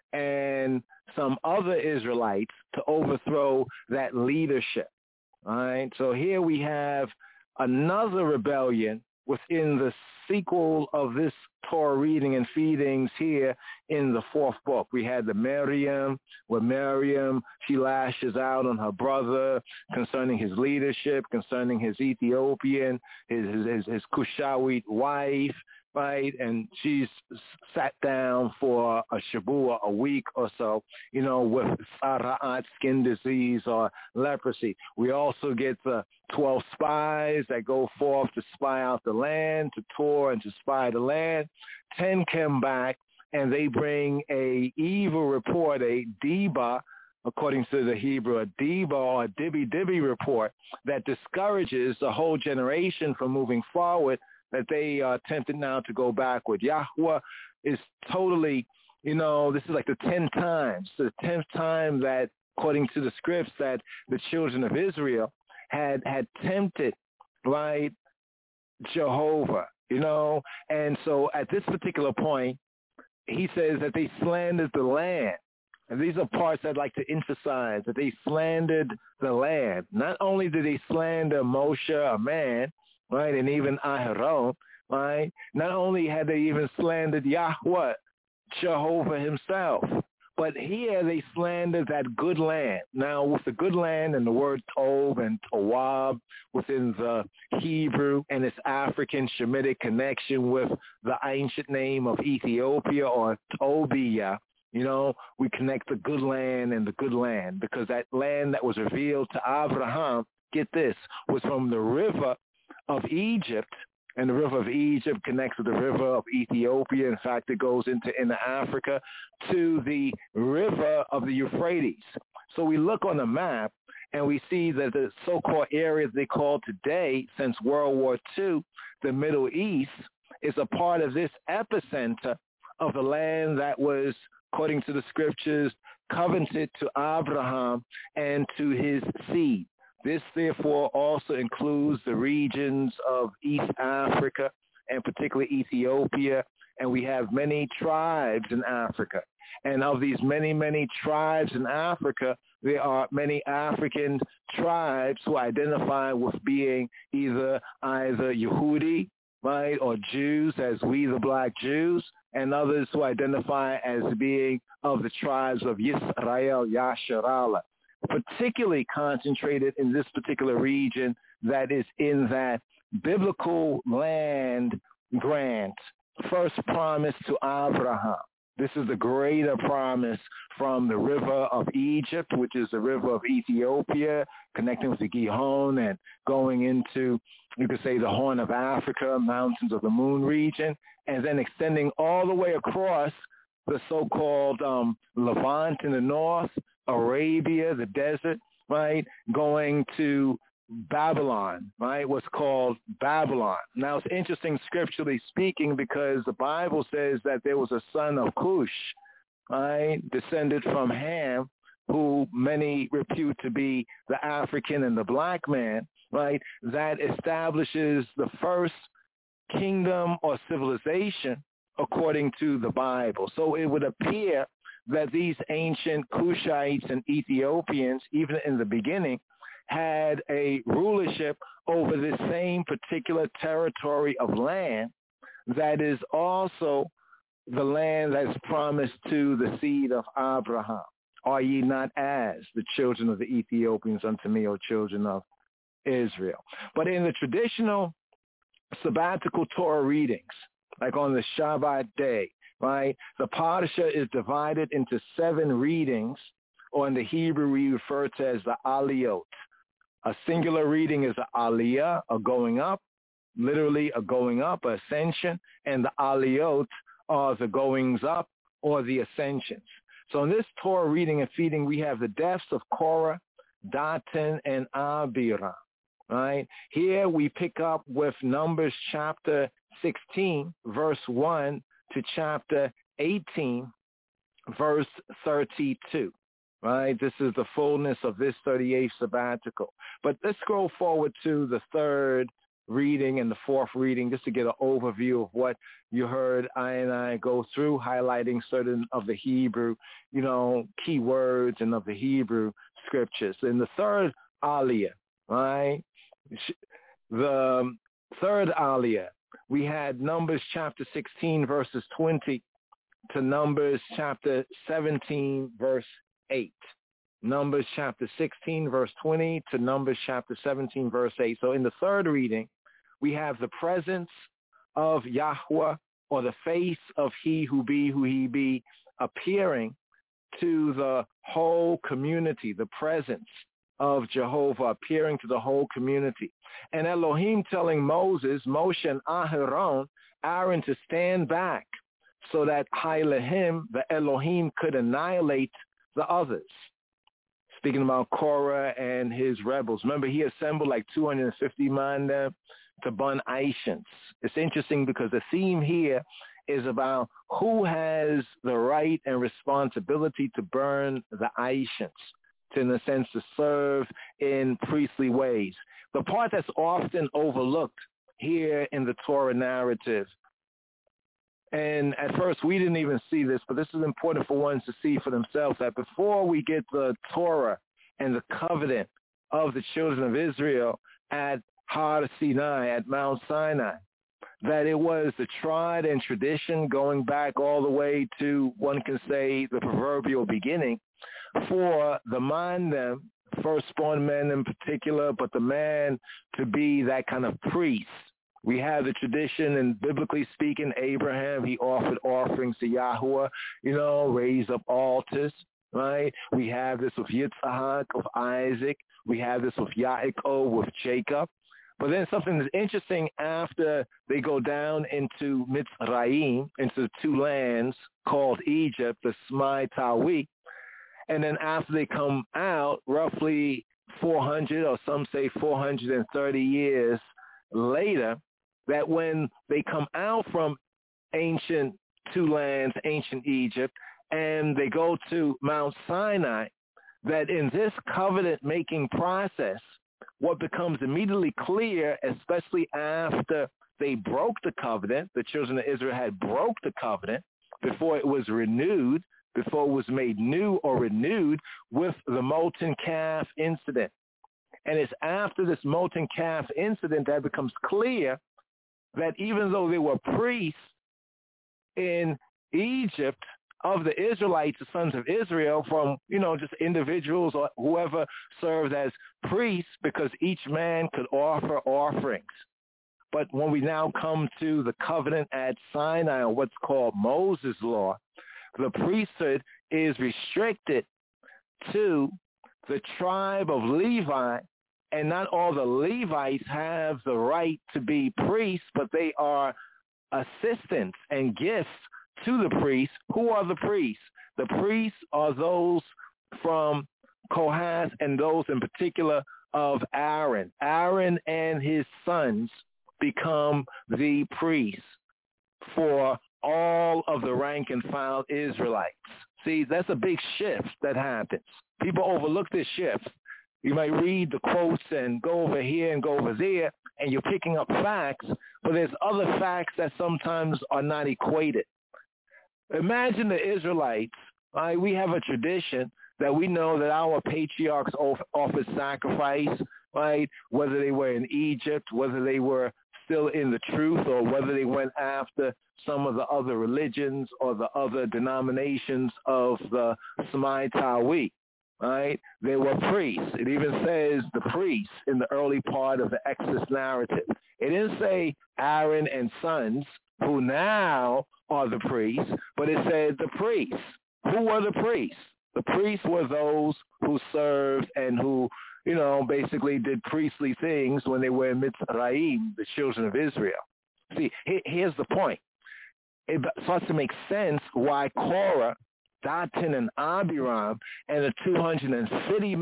and some other Israelites to overthrow that leadership. All right. So here we have another rebellion within the sequel of this Torah reading and feedings here in the 4th book. We had the Miriam, where Miriam, she lashes out on her brother concerning his leadership, concerning his Ethiopian, his Cushawite wife, right? And she's sat down for a Shabua, a week or so, with Sara'at, skin disease or leprosy. We also get the 12 spies that go forth to spy out the land, to tour and to spy the land. 10 come back and they bring a evil report, a Deba, according to the Hebrew, a Deba or a Dibby report that discourages the whole generation from moving forward, that they are tempted now to go backward. Yahweh is totally, this is like the 10 times, the 10th time that, according to the scripts, that the children of Israel had tempted, right, Jehovah, And so at this particular point, he says that they slandered the land. And these are parts I'd like to emphasize, that they slandered the land. Not only did they slander Moshe, a man, right, and even Aharon, right? Not only had they even slandered Yahweh, Jehovah himself, but here they slandered that good land. Now, with the good land and the word Tov and Tawab within the Hebrew and its African Shemitic connection with the ancient name of Ethiopia or Tobiah, we connect the good land and the good land, because that land that was revealed to Abraham, get this, was from the river of Egypt, and the river of Egypt connects with the river of Ethiopia. In fact, it goes into inner Africa to the river of the Euphrates. So we look on the map and we see that the so-called areas they call today, since World War II, the Middle East, is a part of this epicenter of the land that was, according to the scriptures, covenanted to Abraham and to his seed. This, therefore, also includes the regions of East Africa and particularly Ethiopia, and we have many tribes in Africa. And of these many, many tribes in Africa, there are many African tribes who identify with being either Yehudi, right, or Jews, as we the black Jews, and others who identify as being of the tribes of Yisrael, Yasharala, particularly concentrated in this particular region that is in that biblical land grant, first promise to Abraham. This is the greater promise from the river of Egypt, which is the river of Ethiopia, connecting with the Gihon and going into, you could say, the Horn of Africa, mountains of the Moon region, and then extending all the way across the so-called Levant in the north, Arabia, the desert, right, going to Babylon, right, what's called Babylon. Now, it's interesting scripturally speaking because the Bible says that there was a son of Cush, right, descended from Ham, who many repute to be the African and the black man, right, that establishes the first kingdom or civilization according to the Bible. So it would appear that these ancient Cushites and Ethiopians, even in the beginning, had a rulership over this same particular territory of land that is also the land that's promised to the seed of Abraham. Are ye not as the children of the Ethiopians unto me, O children of Israel? But in the traditional sabbatical Torah readings, like on the Shabbat day, right, the Parsha is divided into 7 readings, or in the Hebrew we refer to as the Aliyot. A singular reading is the Aliyah, a going up, literally a going up, an ascension, and the Aliyot are the goings up or the ascensions. So in this Torah reading and feeding, we have the deaths of Korah, Datan, and Abiram, right? Here we pick up with Numbers chapter 16, verse 1 to chapter 18, verse 32. Right, this is the fullness of this 38th sabbatical. But let's scroll forward to the 3rd reading and the 4th reading just to get an overview of what you heard I go through, highlighting certain of the Hebrew, key words and of the Hebrew scriptures. In the 3rd Aliyah, right, the 3rd Aliyah, we had Numbers chapter 16, verses 20 to Numbers chapter 17, verse 8. Numbers chapter 16, verse 20 to Numbers chapter 17, verse 8. So in the 3rd reading, we have the presence of Yahweh, or the face of he who he be, appearing to the whole community, the presence of Jehovah appearing to the whole community. And Elohim telling Moses, Moshe and Aaron to stand back so that Hailahim, the Elohim, could annihilate the others. Speaking about Korah and his rebels. Remember, he assembled like 250 men to burn Aishans. It's interesting because the theme here is about who has the right and responsibility to burn the Aishans, to, in a sense, to serve in priestly ways. The part that's often overlooked here in the Torah narrative, and at first we didn't even see this, but this is important for ones to see for themselves, that before we get the Torah and the covenant of the children of Israel at Har Sinai, at Mount Sinai, that it was the tried and tradition going back all the way to, one can say, the proverbial beginning, for the man, firstborn men in particular, but the man to be that kind of priest. We have the tradition, and biblically speaking, Abraham, he offered offerings to Yahweh, raised up altars, right? We have this with Yitzhak, with Isaac. We have this with Yaakov, with Jacob. But then something that's interesting, after they go down into Mitzrayim, into the 2 lands called Egypt, the Smai Tawi, and then after they come out, roughly 400, or some say 430 years later, that when they come out from ancient 2 lands, ancient Egypt, and they go to Mount Sinai, that in this covenant-making process, what becomes immediately clear, especially after they broke the covenant, the children of Israel had broke the covenant before it was renewed, before it was made new or renewed with the molten calf incident. And it's after this molten calf incident that becomes clear that even though they were priests in Egypt of the Israelites, the sons of Israel, from, just individuals or whoever served as priests, because each man could offer offerings. But when we now come to the covenant at Sinai, or what's called Moses' law, the priesthood is restricted to the tribe of Levi, and not all the Levites have the right to be priests, but they are assistants and gifts to the priests. Who are the priests? The priests are those from Kohath and those in particular of Aaron. Aaron and his sons become the priests for all of the rank and file Israelites. See, that's a big shift that happens. People overlook this shift. You might read the quotes and go over here and go over there, and you're picking up facts, but there's other facts that sometimes are not equated. Imagine the Israelites. Right? We have a tradition that we know that our patriarchs offered sacrifice, right? Whether they were in Egypt, whether they were still in the truth, or whether they went after some of the other religions or the other denominations of the Semitawi. Right? They were priests. It even says the priests in the early part of the Exodus narrative. It didn't say Aaron and sons, who now are the priests, but it said the priests. Who were the priests? The priests were those who served and who, basically did priestly things when they were in Mitzrayim, the children of Israel. See, here's the point. It starts to make sense why Korah, Dathan, and Abiram, and the 250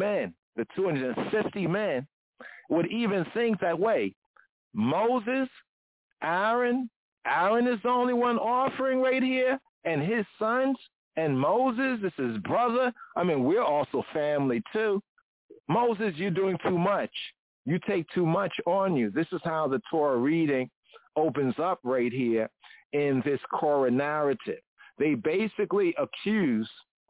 men would even think that way. Moses, Aaron is the only one offering right here, and his sons, and Moses is his brother. I mean, we're also family too. Moses, you're doing too much. You take too much on you. This is how the Torah reading opens up right here in this Korah narrative. They basically accuse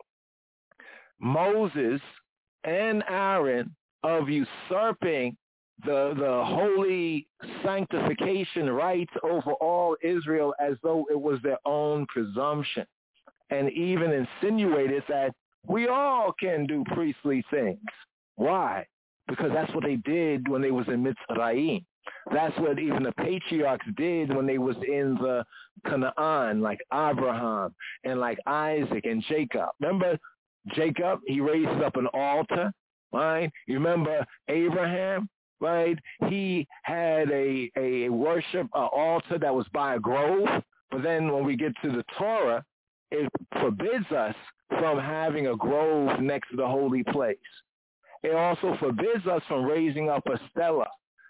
Moses and Aaron of usurping the holy sanctification rights over all Israel as though it was their own presumption, and even insinuated that we all can do priestly things. Why? Because that's what they did when they was in Mitzrayim. That's what even the patriarchs did when they was in the Canaan, like Abraham and like Isaac and Jacob. Remember Jacob? He raised up an altar, right? You remember Abraham, right? He had a worship altar that was by a grove. But then when we get to the Torah, it forbids us from having a grove next to the holy place. It also forbids us from raising up a stela.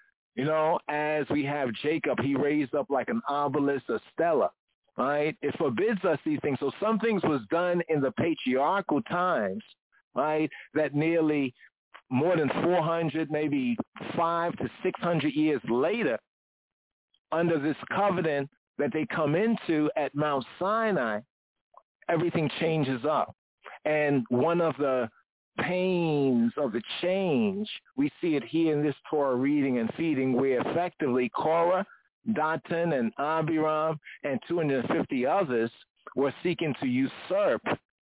As we have Jacob, he raised up like an obelisk, a stela, right? It forbids us these things. So some things was done in the patriarchal times, right, that nearly more than 400, maybe 500 to 600 years later, under this covenant that they come into at Mount Sinai, everything changes up. And one of the pains of the change, we see it here in this Torah reading and feeding, where effectively Korah, Dathan, and Abiram, and 250 others were seeking to usurp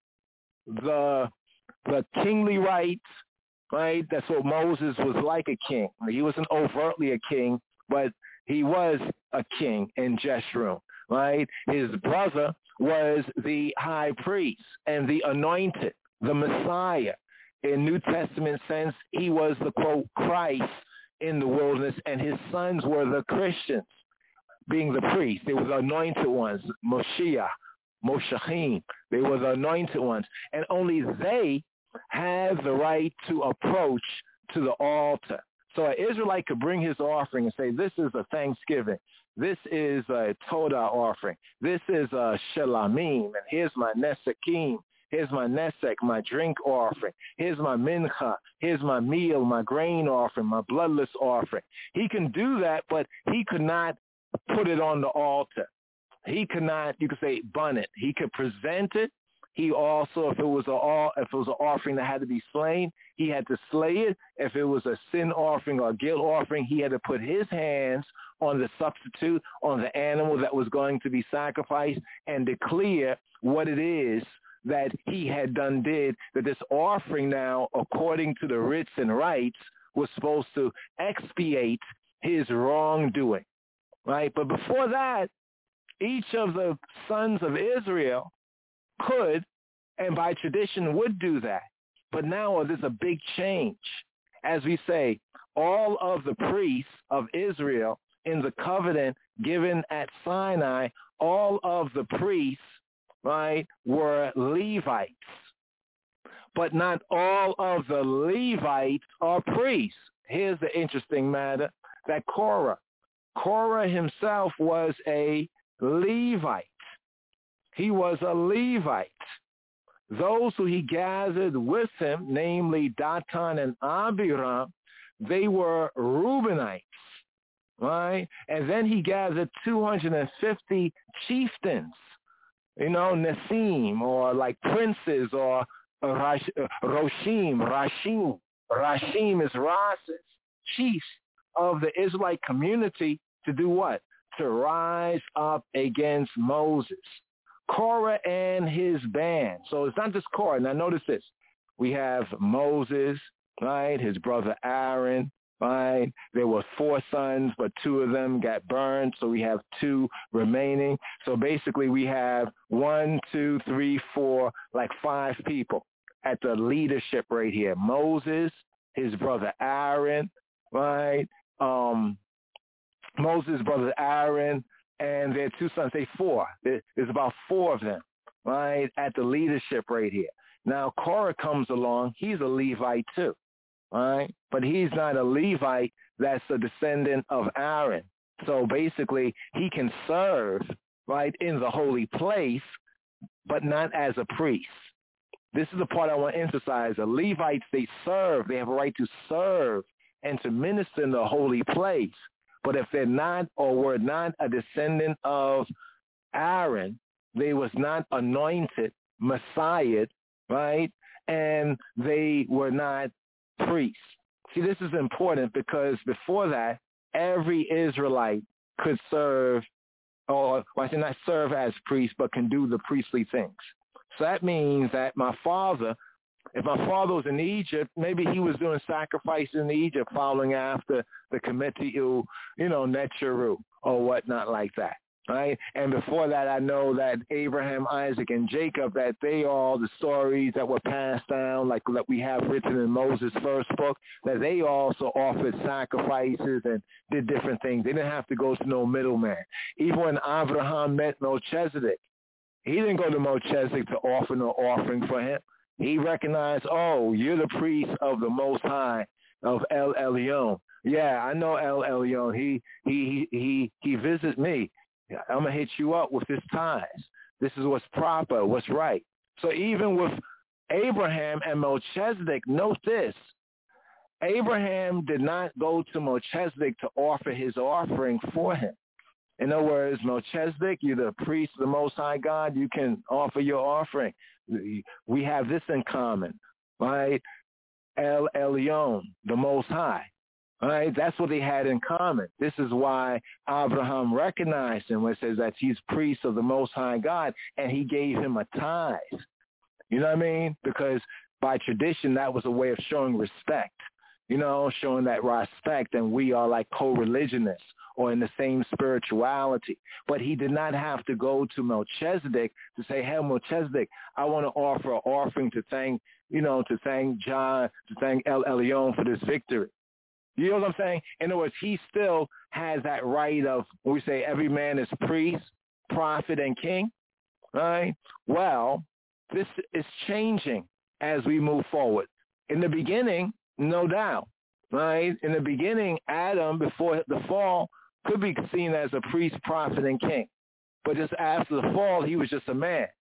the kingly rights, right? That's what Moses was like a king. He wasn't overtly a king, but he was a king in Jeshurun, right? His brother was the high priest and the anointed, the Messiah. In New Testament sense, he was the, quote, Christ in the wilderness, and his sons were the Christians, being the priests. They were the anointed ones, Moshiach, Moshachim. They were the anointed ones. And only they have the right to approach to the altar. So an Israelite could bring his offering and say, this is a thanksgiving. This is a Todah offering. This is a Shelamim. And here's my Nesakim. Here's my nesek, my drink offering. Here's my mincha. Here's my meal, my grain offering, my bloodless offering. He can do that, but he could not put it on the altar. He could not, you could say, bun it. He could present it. He also, if it was an offering that had to be slain, he had to slay it. If it was a sin offering or a guilt offering, he had to put his hands on the substitute, on the animal that was going to be sacrificed, and declare what it is that he had did, that this offering now, according to the writs and rites, was supposed to expiate his wrongdoing, right? But before that, each of the sons of Israel could, and by tradition would do that. But now there's a big change. As we say, all of the priests of Israel in the covenant given at Sinai, all of the priests, right, were Levites. But not all of the Levites are priests. Here's the interesting matter, that Korah himself was a Levite. He was a Levite. Those who he gathered with him, namely Datan and Abiram, they were Reubenites, right? And then he gathered 250 chieftains, Nassim, or like princes, or Rashim is Rases, chiefs of the Israelite community, to do what? To rise up against Moses. Korah and his band. So it's not just Korah. Now notice this. We have Moses, right? His brother Aaron, right? There were 4 sons, but 2 of them got burned. So we have 2 remaining. So basically we have 1, 2, 3, 4, like 5 people at the leadership right here. Moses, his brother Aaron, right? Moses' brother Aaron, and their 2 sons, say 4. There's about 4 of them, right, at the leadership right here. Now, Korah comes along. He's a Levite too, right? But he's not a Levite that's a descendant of Aaron. So basically, he can serve, right, in the holy place, but not as a priest. This is the part I want to emphasize. The Levites, they serve. They have a right to serve and to minister in the holy place. But if they're not or were not a descendant of Aaron, they was not anointed Messiah, right? And they were not priests. See, this is important because before that, every Israelite could serve, or I should not serve as priest, but can do the priestly things. So that means that if my father was in Egypt, maybe he was doing sacrifices in Egypt following after the Kemetiu, Netcheru or whatnot like that, right? And before that, I know that Abraham, Isaac, and Jacob, that they all, the stories that were passed down, like that we have written in Moses' first book, that they also offered sacrifices and did different things. They didn't have to go to no middleman. Even when Abraham met Melchizedek, he didn't go to Melchizedek to offer no offering for him. He recognized, oh, you're the priest of the Most High, of El Elyon. Yeah, I know El Elyon. He visits me. I'm going to hit you up with his tithes. This is what's proper, what's right. So even with Abraham and Melchizedek, note this. Abraham did not go to Melchizedek to offer his offering for him. In other words, Melchizedek, you're the priest of the Most High God. You can offer your offering. We have this in common, right? El Elyon, the Most High, right? That's what they had in common. This is why Abraham recognized him when it says that he's priest of the Most High God, and he gave him a tithe. You know what I mean? Because by tradition, that was a way of showing respect, showing that respect, and we are like co-religionists or in the same spirituality. But he did not have to go to Melchizedek to say, hey, Melchizedek, I want to offer an offering to thank, to thank John, to thank El Elyon for this victory. You know what I'm saying? In other words, he still has that right of, when we say every man is priest, prophet, and king, right? Well, this is changing as we move forward. In the beginning, no doubt, right? In the beginning, Adam, before the fall, could be seen as a priest, prophet, and king. But just after the fall, he was just a man.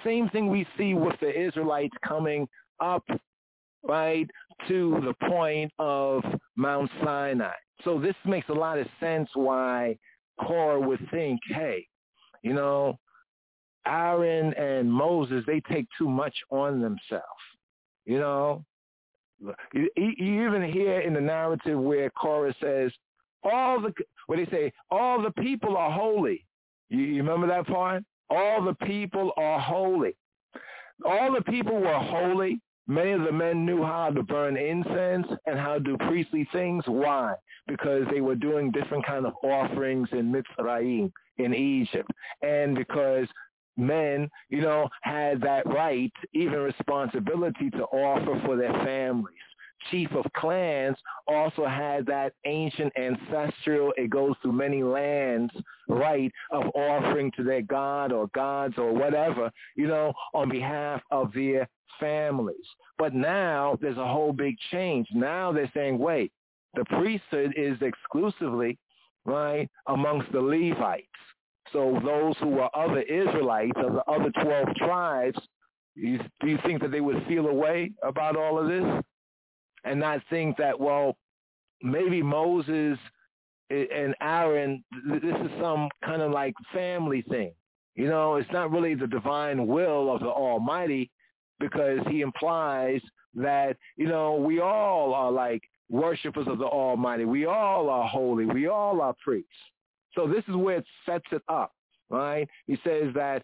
same thing we see with the Israelites coming up, right, to the point of Mount Sinai. So this makes a lot of sense why Korah would think, hey, you know, Aaron and Moses, they take too much on themselves. You know, you even hear in the narrative where Korah says, all the people are holy. You remember that part? All the people are holy. All the people were holy. Many of the men knew how to burn incense and how to do priestly things. Why? Because they were doing different kind of offerings in Mitzrayim, in Egypt. And because men, you know, had that right, even responsibility to offer for their families. Chief of clans also had that ancient ancestral, it goes through many lands, right, of offering to their god or gods or whatever, you know, on behalf of their families. But now there's a whole big change. Now they're saying, wait, the priesthood is exclusively, right, amongst the Levites. So those who were other Israelites of the other 12 tribes, do you think that they would feel a way about all of this? And not think that, well, maybe Moses and Aaron, this is some kind of like family thing. You know, it's not really the divine will of the Almighty, because he implies that, you know, we all are like worshipers of the Almighty. We all are holy. We all are priests. So this is where it sets it up, right? He says that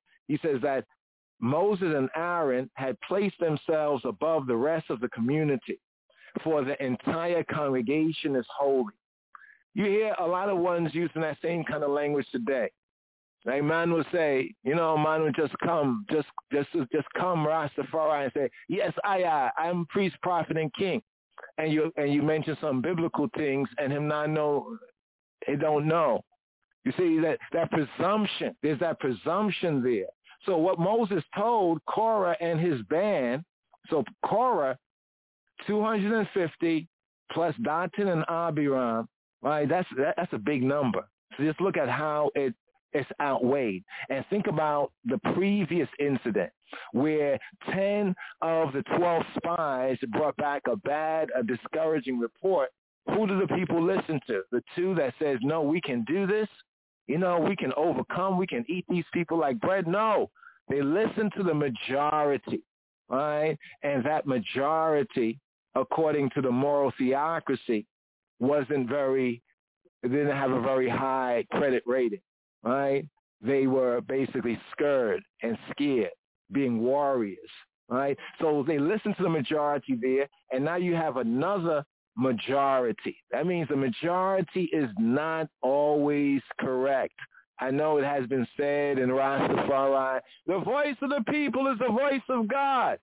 Moses and Aaron had placed themselves above the rest of the community, for the entire congregation is holy. You hear a lot of ones using that same kind of language today. Like man will say, you know, man will just come Rastafari and say, yes, I'm priest, prophet, and king. And you mention some biblical things and him not know, he don't know. You see that presumption, there's that presumption there. So what Moses told Korah and his band, so Korah, 250 plus Dathan and Abiram, right? That's a big number. So just look at how it's outweighed. And think about the previous incident where 10 of the 12 spies brought back a discouraging report. Who do the people listen to? The two that says, no, we can do this. You know, we can overcome. We can eat these people like bread. No, they listen to the majority, right? And that majority, according to the moral theocracy, didn't have a very high credit rating, right? They were basically scared and scared, being warriors, right? So they listened to the majority there, and now you have another majority. That means the majority is not always correct. I know it has been said in Rastafari, the voice of the people is the voice of God.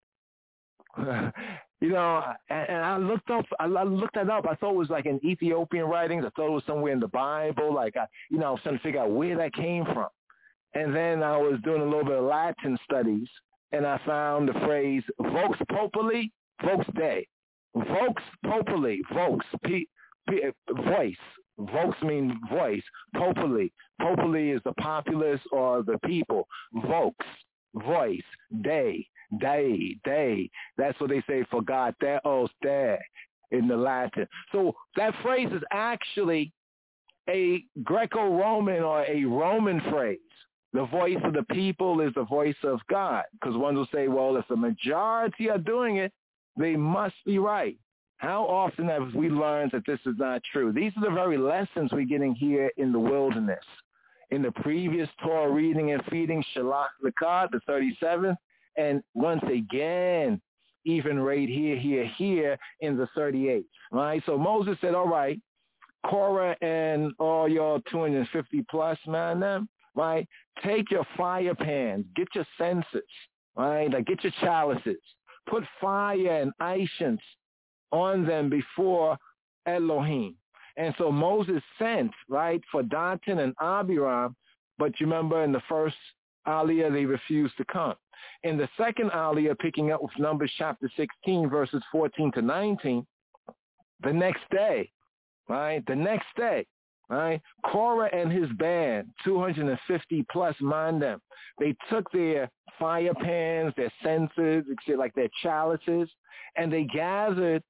You know, and I looked that up. I thought it was like in Ethiopian writings. I thought it was somewhere in the Bible. Like, I was trying to figure out where that came from. And then I was doing a little bit of Latin studies, and I found the phrase vox populi, vox Dei. Vox populi, vox, voice. Vox means voice. Populi. Populi is the populace or the people. Vox, voice, Dei. They. That's what they say for God. Theos, there in the Latin. So that phrase is actually a Greco-Roman or a Roman phrase. The voice of the people is the voice of God. Because one will say, well, if the majority are doing it, they must be right. How often have we learned that this is not true? These are the very lessons we're getting here in the wilderness. In the previous Torah reading and feeding, Shalach Lakad, the 37th, and once again, even right here in the 38th, right? So Moses said, all right, Korah and all your 250 plus, man, them, right? Take your fire pans, get your censers, right? Like get your chalices, put fire and incense on them before Elohim. And so Moses sent, right, for Dathan and Abiram, but you remember in the first Aliyah, they refused to come. In the second Aliyah, picking up with Numbers chapter 16, verses 14 to 19, the next day, right, right? Korah and his band, 250 plus, mind them. They took their fire pans, their censers, like their chalices, and they gathered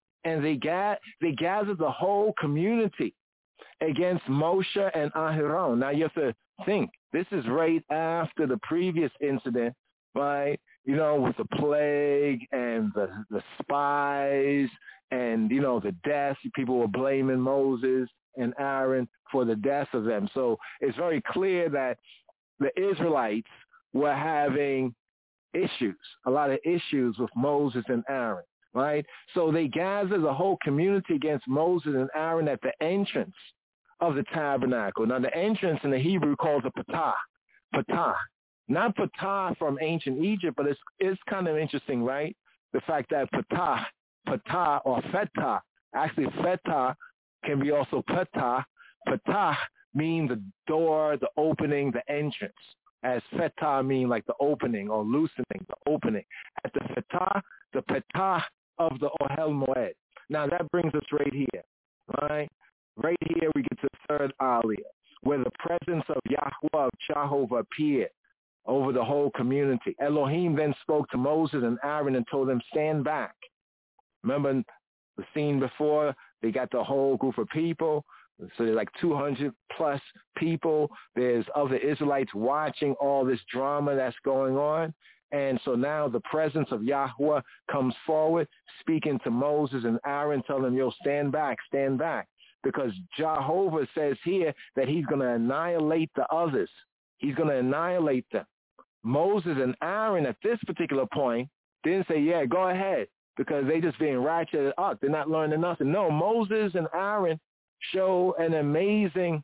the whole community against Moshe and Aharon. Now you have to think, this is right after the previous incident, right? You know, with the plague and the spies and, you know, the deaths. People were blaming Moses and Aaron for the death of them. So it's very clear that the Israelites were having issues, a lot of issues with Moses and Aaron, right? So they gathered the whole community against Moses and Aaron at the entrance of the tabernacle. Now, the entrance in the Hebrew calls a patah. Patah. Not patah from ancient Egypt, but it's kind of interesting, right? The fact that patah or fetah, actually fetah can be also patah. Patah means the door, the opening, the entrance. As fetah mean like the opening or loosening, the opening. At the petah of the Ohel Moed. Now that brings us right here, right? Right here we get to the third aliyah, where the presence of Yahweh, of Jehovah, appeared over the whole community. Elohim then spoke to Moses and Aaron and told them, stand back. Remember the scene before? They got the whole group of people. So there's like 200 plus people. There's other Israelites watching all this drama that's going on. And so now the presence of Yahweh comes forward, speaking to Moses and Aaron, telling them, yo, stand back, stand back. Because Jehovah says here that he's going to annihilate the others. He's going to annihilate them. Moses and Aaron at this particular point didn't say, yeah, go ahead, because they just being ratcheted up. They're not learning nothing. No, Moses and Aaron show an amazing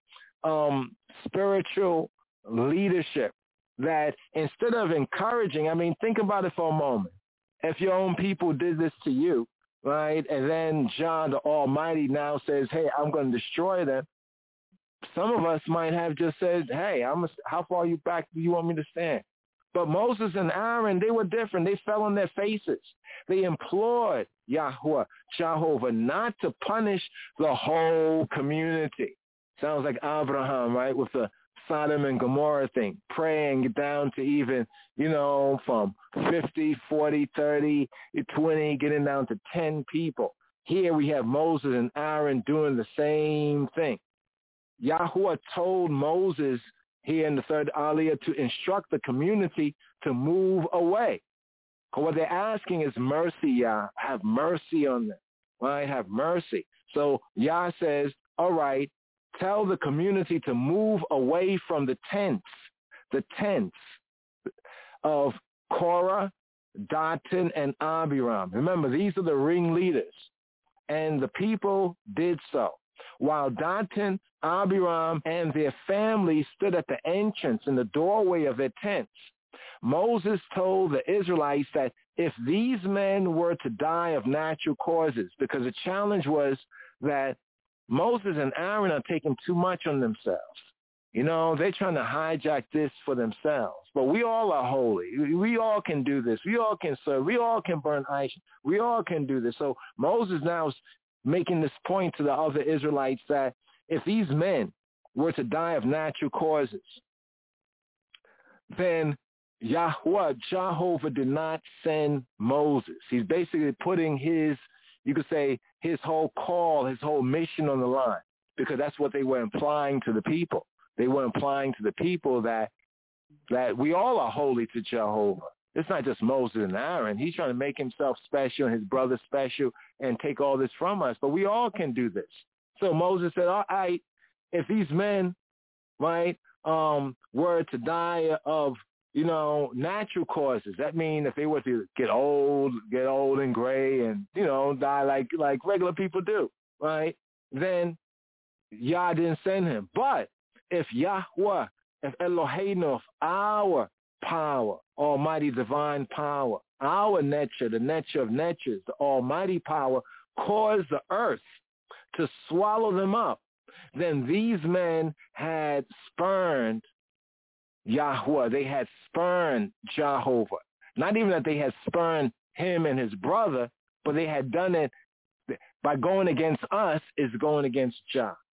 spiritual leadership that instead of encouraging, I mean, think about it for a moment. If your own people did this to you, right, and then John the Almighty now says, hey, I'm going to destroy them, some of us might have just said, hey, how far you back do you want me to stand? But Moses and Aaron, they were different. They fell on their faces. They implored Yahweh, Jehovah, not to punish the whole community. Sounds like Abraham, right, with the Sodom and Gomorrah thing, praying down to even, you know, from 50, 40, 30, 20, getting down to 10 people. Here we have Moses and Aaron doing the same thing. Yahweh told Moses here in the third aliyah to instruct the community to move away. What they're asking is mercy, Yah. Have mercy on them. Right? Have mercy. So Yah says, all right, tell the community to move away from the tents of Korah, Dathan, and Abiram. Remember, these are the ringleaders. And the people did so. While Dathan, Abiram, and their families stood at the entrance in the doorway of their tents, Moses told the Israelites that if these men were to die of natural causes, because the challenge was that Moses and Aaron are taking too much on themselves. You know, they're trying to hijack this for themselves. But we all are holy. We all can do this. We all can serve. We all can burn ice. We all can do this. So Moses now is making this point to the other Israelites that if these men were to die of natural causes, then Yahweh, Jehovah, did not send Moses. He's basically putting his, you could say, his whole call, his whole mission on the line, because that's what they were implying to the people. They were implying to the people that we all are holy to Jehovah. It's not just Moses and Aaron. He's trying to make himself special and his brother special and take all this from us. But we all can do this. So Moses said, all right, if these men, right, were to die of, you know, natural causes, that means if they were to get old and gray and, you know, die like regular people do, right, then Yah didn't send him. But if Yahweh, if Eloheinu, our power, almighty divine power, our nature, the nature of natures, the almighty power, caused the earth to swallow them up, then these men had spurned Yahweh. They had spurned Jehovah. Not even that they had spurned him and his brother, but they had done it by going against us is going against Jah.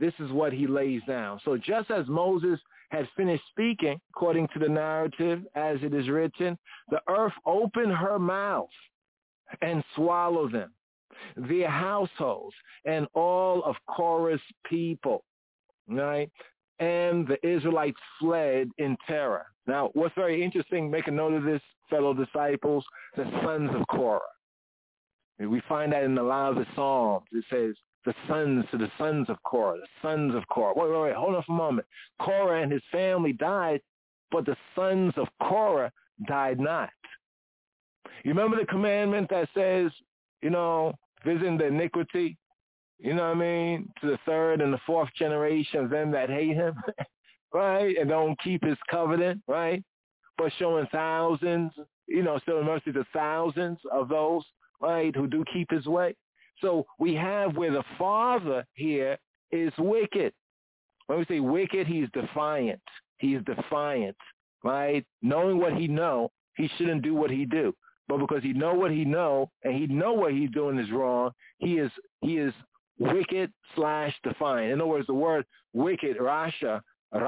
this is what he lays down. So just as Moses had finished speaking, according to the narrative as it is written, the earth opened her mouth and swallowed them, their households, and all of Korah's people, right? And the Israelites fled in terror. Now, what's very interesting, make a note of this, fellow disciples, the sons of Korah. We find that in a lot of the Psalms. It says, the sons of Korah, the sons of Korah. Wait, hold on for a moment. Korah and his family died, but the sons of Korah died not. You remember the commandment that says, visiting the iniquity, to the third and the fourth generation of them that hate him, right? And don't keep his covenant, right? But showing thousands, showing mercy to thousands of those, right, who do keep his way. So we have where the father here is wicked. When we say wicked, he's defiant. He's defiant, right? Knowing what he know, he shouldn't do what he do. But because he know what he know, and he know what he's doing is wrong, he is wicked / defiant. In other words, the word wicked, Rasha,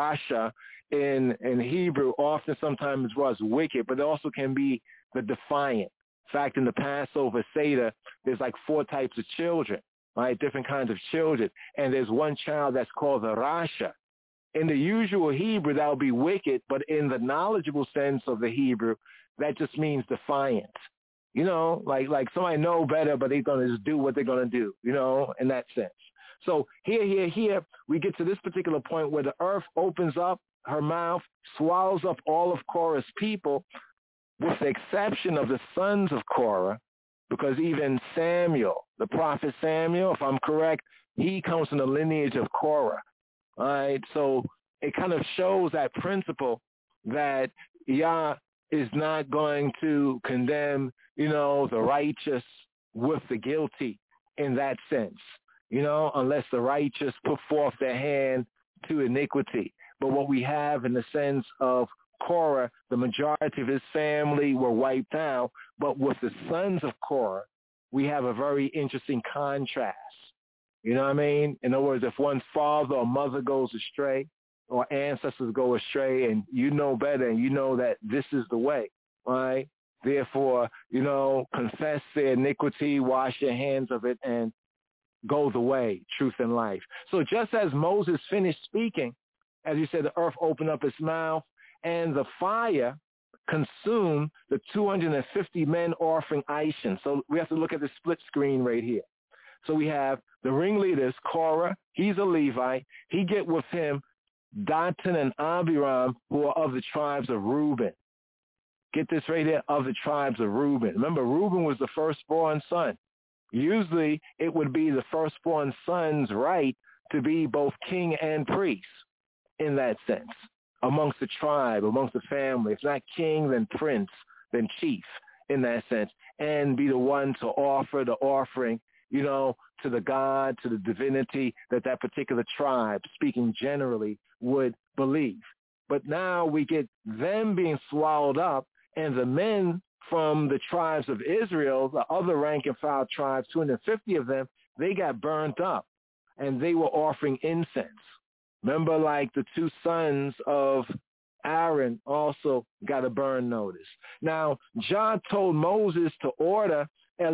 in Hebrew often sometimes was wicked, but it also can be the defiant. In fact, in the Passover Seder, there's like 4 types of children, right? Different kinds of children. And there's one child that's called the Rasha. In the usual Hebrew, that would be wicked, but in the knowledgeable sense of the Hebrew, that just means defiant. Like somebody know better, but they're going to just do what they're going to do, in that sense. So here, we get to this particular point where the earth opens up her mouth, swallows up all of Korah's people, with the exception of the sons of Korah, because even Samuel, the prophet Samuel, if I'm correct, he comes from the lineage of Korah. All right, so it kind of shows that principle that Yah is not going to condemn, the righteous with the guilty in that sense, unless the righteous put forth their hand to iniquity. But what we have in the sense of Korah, the majority of his family were wiped out, but with the sons of Korah, we have a very interesting contrast. You know what I mean? In other words, if one's father or mother goes astray, or ancestors go astray, and you know better, and you know that this is the way, right? Therefore, confess their iniquity, wash your hands of it, and go the way, truth and life. So just as Moses finished speaking, as you said, the earth opened up its mouth, and the fire consumed the 250 men offering Aishin. So we have to look at the split screen right here. So we have the ringleaders, Korah, he's a Levite. He get with him Dathan and Abiram, who are of the tribes of Reuben. Get this right here, of the tribes of Reuben. Remember, Reuben was the firstborn son. Usually it would be the firstborn son's right to be both king and priest in that sense, amongst the tribe, amongst the family. If not king, then prince, then chief in that sense, and be the one to offer the offering, to the God, to the divinity that particular tribe, speaking generally, would believe. But now we get them being swallowed up, and the men from the tribes of Israel, the other rank and file tribes, 250 of them, they got burnt up, and they were offering incense. Remember, like the 2 sons of Aaron also got a burn notice. Now, Jah told Moses to order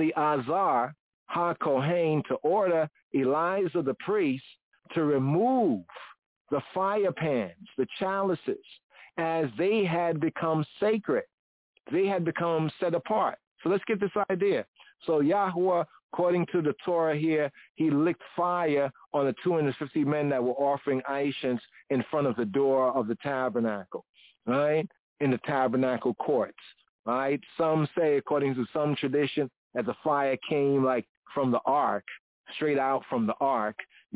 Eleazar HaKohen, to order Eleazar the priest to remove the fire pans, the chalices, as they had become sacred. They had become set apart. So let's get this idea. So Yahweh, according to the Torah here, he licked fire on the 250 men that were offering Aishins in front of the door of the tabernacle, right, in the tabernacle courts, right? Some say, according to some tradition, that the fire came like from the ark, straight out from the ark,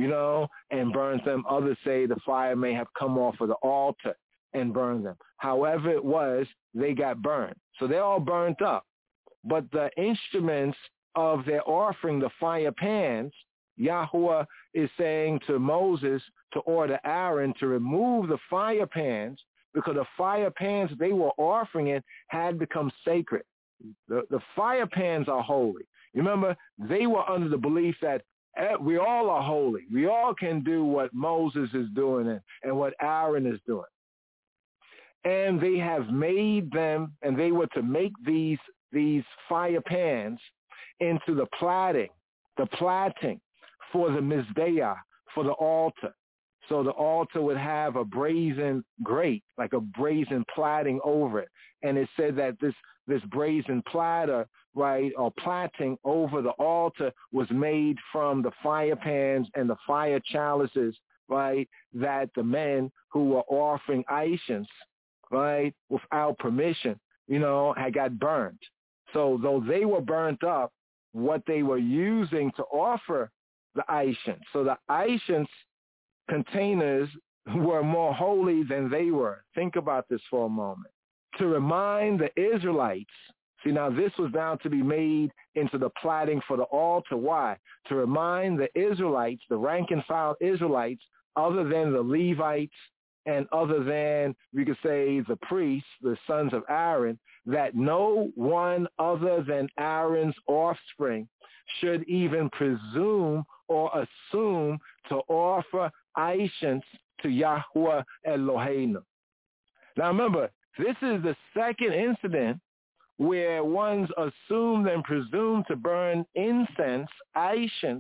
and burned them. Others say the fire may have come off of the altar and burned them. However it was, they got burned. So they're all burnt up. But the instruments of their offering, the fire pans, Yahweh is saying to Moses to order Aaron to remove the fire pans, because the fire pans they were offering it had become sacred. The fire pans are holy. Remember, they were under the belief that We all are holy. We all can do what Moses is doing and what Aaron is doing. And they have made them, and they were to make these fire pans into the plaiting for the Mizbeah, for the altar. So the altar would have a brazen grate, like a brazen plaiting over it. And it said that this brazen platter, right, or plaiting over the altar was made from the fire pans and the fire chalices, right, that the men who were offering Aishans, right, without permission, had got burnt. So though they were burnt up, what they were using to offer the Aishans. So the Aishans containers were more holy than they were. Think about this for a moment. To remind the Israelites, see, now this was bound to be made into the plaiting for the altar. Why? To remind the Israelites, the rank and file Israelites, other than the Levites and other than, we could say, the priests, the sons of Aaron, that no one other than Aaron's offspring should even presume or assume to offer Aishans to Yahweh Eloheinu. Now remember, this is the second incident where ones assumed and presumed to burn incense, Aishans.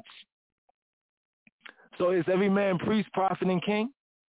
So is every man priest, prophet, and king?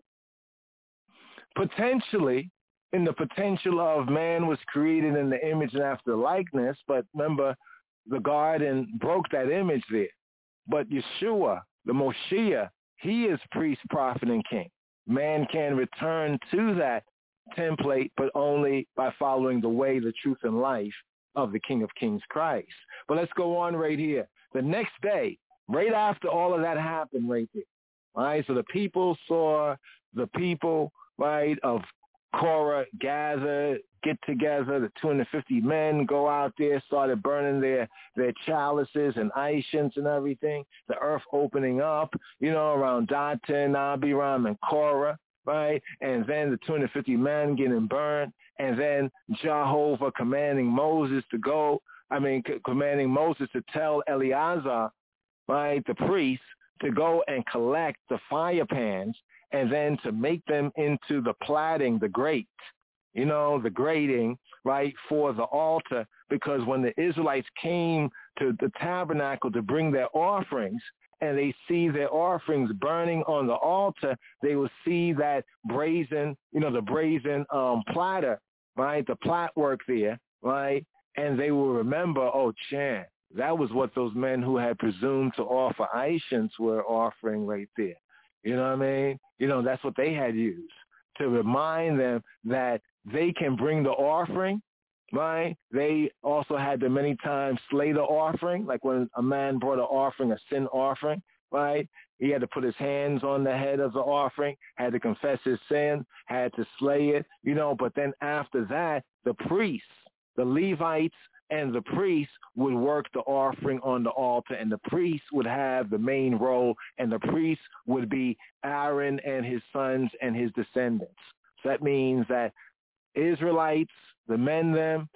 Potentially, in the potential of man was created in the image and after likeness, but remember, the garden broke that image there. But Yeshua, the Moshiach, he is priest, prophet, and king. Man can return to that template, but only by following the way, the truth, and life of the King of Kings Christ. But let's go on right here. The next day, right after all of that happened right there, right? So the people saw the people, right, of Korah gather, get together, the 250 men go out there, started burning their chalices and Aishans and everything, the earth opening up, around Datan, Abiram, and Korah, right? And then the 250 men getting burned, and then Jehovah commanding Moses to tell Eleazar, right, the priest, to go and collect the fire pans and then to make them into the plaiting, the grate, the grating, right, for the altar, because when the Israelites came to the tabernacle to bring their offerings and they see their offerings burning on the altar, they will see that brazen, the brazen platter, right, the plait work there, right, and they will remember, that was what those men who had presumed to offer Aishans were offering right there. You know what I mean? That's what they had used to remind them that they can bring the offering, right? They also had to many times slay the offering, like when a man brought an offering, a sin offering, right? He had to put his hands on the head of the offering, had to confess his sin, had to slay it, but then after that, the priests, the Levites, and the priests would work the offering on the altar, and the priests would have the main role, and the priests would be Aaron and his sons and his descendants. So that means that Israelites, the men,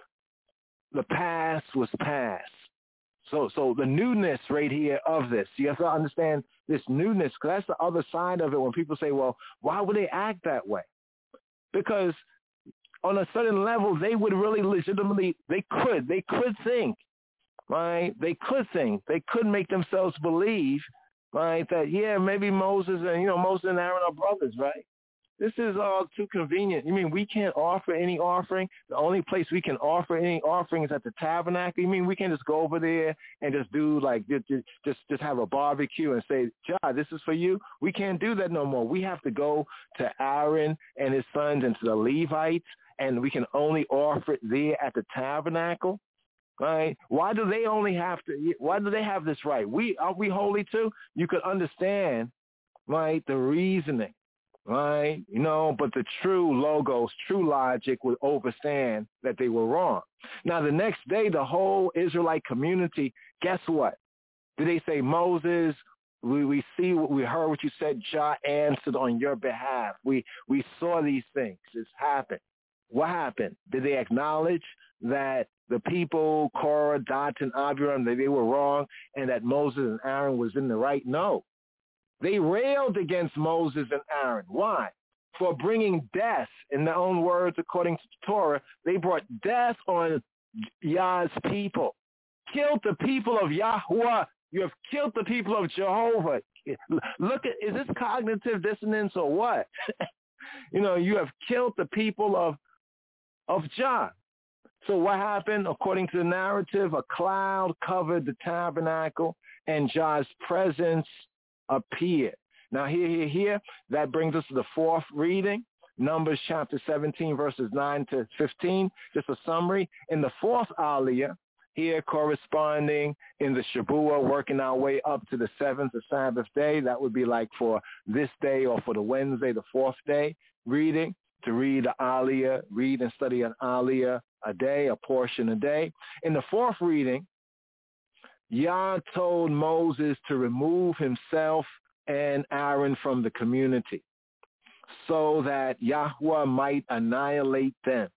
the past was past. So the newness right here of this, you have to understand this newness, because that's the other side of it when people say, well, why would they act that way? Because on a certain level, they would really legitimately, they could think, right? They could make themselves believe, right, that, maybe Moses and Aaron are brothers, right? This is all too convenient. You mean we can't offer any offering? The only place we can offer any offering is at the tabernacle? You mean we can just go over there and just do just have a barbecue and say, this is for you? We can't do that no more. We have to go to Aaron and his sons and to the Levites, and we can only offer it there at the tabernacle, right? Why do they have this right? Aren't we holy too? You could understand, right, the reasoning, right? But the true logos, true logic would overstand that they were wrong. Now, the next day, the whole Israelite community, guess what? Did they say, Moses, we heard what you said, Jah answered on your behalf. We saw these things. It's happened. What happened? Did they acknowledge that the people, Korah, Dathan, Abiram, that they were wrong and that Moses and Aaron was in the right? No. They railed against Moses and Aaron. Why? For bringing death. In their own words, according to Torah, they brought death on Yah's people. Killed the people of Yahweh. You have killed the people of Jehovah. Look at, is this cognitive dissonance or what? You have killed the people of Jah. So what happened? According to the narrative, a cloud covered the tabernacle and Jah's presence appeared. Now here, that brings us to the fourth reading, Numbers chapter 17, verses 9 to 15. Just a summary. In the fourth Aliyah, here corresponding in the Shabuah, working our way up to the seventh, the Sabbath day. That would be like for this day or for the Wednesday, the fourth day reading. To read the Aliyah, read and study an Aliyah a day, a portion a day. In the fourth reading, Yah told Moses to remove himself and Aaron from the community so that Yahweh might annihilate them.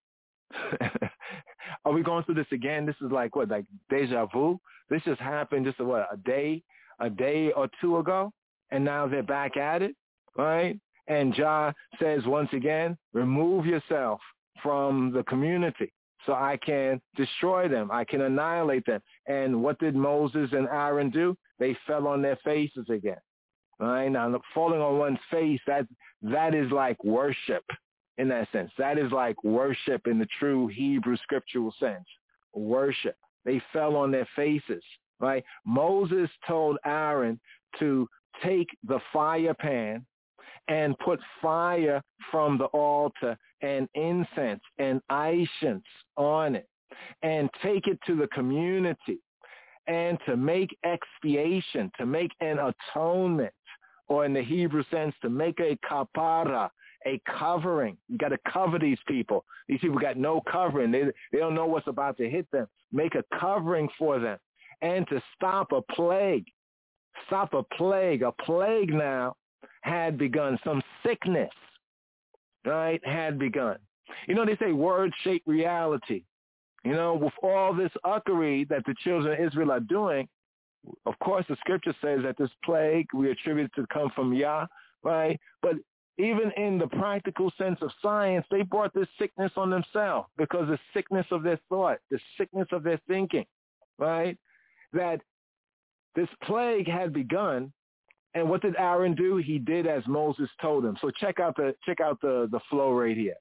Are we going through this again? This is like deja vu? This just happened just a day or two ago, and now they're back at it, right? And Jah says once again, remove yourself from the community so I can destroy them. I can annihilate them. And what did Moses and Aaron do? They fell on their faces again. All right? Now, falling on one's face, that is like worship in that sense. That is like worship in the true Hebrew scriptural sense. Worship. They fell on their faces, right? Moses told Aaron to take the fire pan and put fire from the altar and incense and incense on it and take it to the community and to make expiation, to make an atonement, or in the Hebrew sense, to make a kapara, a covering. You got to cover these people. These people got no covering. They don't know what's about to hit them. Make a covering for them and to stop a plague. Stop a plague. A plague now had begun. Some sickness, right, had begun. They say words shape reality. With all this uckery that the children of Israel are doing, of course the scripture says that this plague we attribute to come from Yah, right? But even in the practical sense of science, they brought this sickness on themselves because the sickness of their thought, the sickness of their thinking, right? That this plague had begun. And what did Aaron do? He did as Moses told him. So check out the flow right here.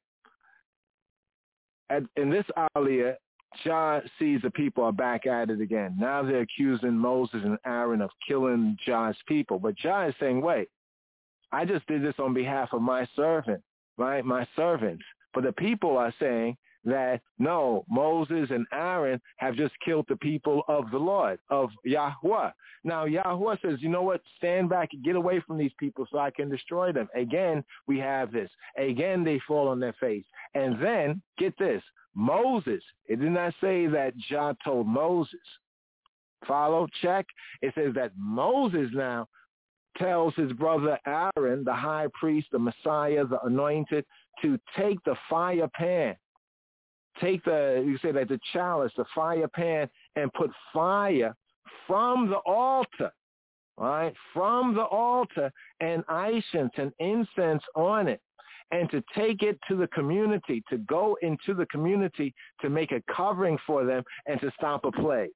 In this Aliyah, Jah sees the people are back at it again. Now they're accusing Moses and Aaron of killing Jah's people. But Jah is saying, wait, I just did this on behalf of my servant, right? My servants. But the people are saying that, no, Moses and Aaron have just killed the people of the Lord, of Yahweh. Now, Yahweh says, you know what? Stand back and get away from these people so I can destroy them. Again, we have this. Again, they fall on their face. And then, get this, Moses, it did not say that Jah told Moses. Follow, check. It says that Moses now tells his brother Aaron, the high priest, the Messiah, the anointed, to take the fire pan. Take the chalice, the fire pan, and put fire from the altar, right? From the altar and incense and incense on it, and to take it to the community, to go into the community to make a covering for them and to stop a plague.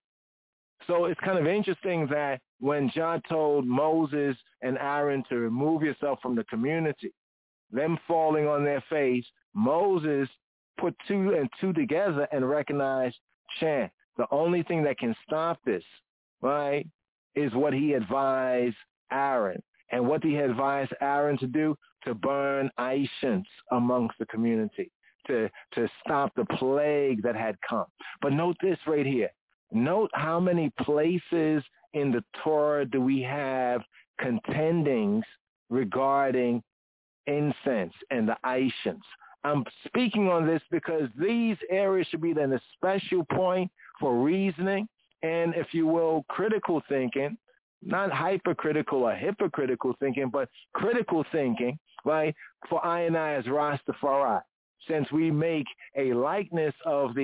So it's kind of interesting that when Jah told Moses and Aaron to remove yourself from the community, them falling on their face, Moses put two and two together and recognized, the only thing that can stop this, right, is what he advised Aaron. And what he advised Aaron to do, to burn incense amongst the community, to stop the plague that had come. But note this right here. Note how many places in the Torah do we have contendings regarding incense and the incense. I'm speaking on this because these areas should be then a special point for reasoning and, if you will, critical thinking, not hypercritical or hypocritical thinking, but critical thinking, right, for I and I as Rastafari, since we make a likeness of the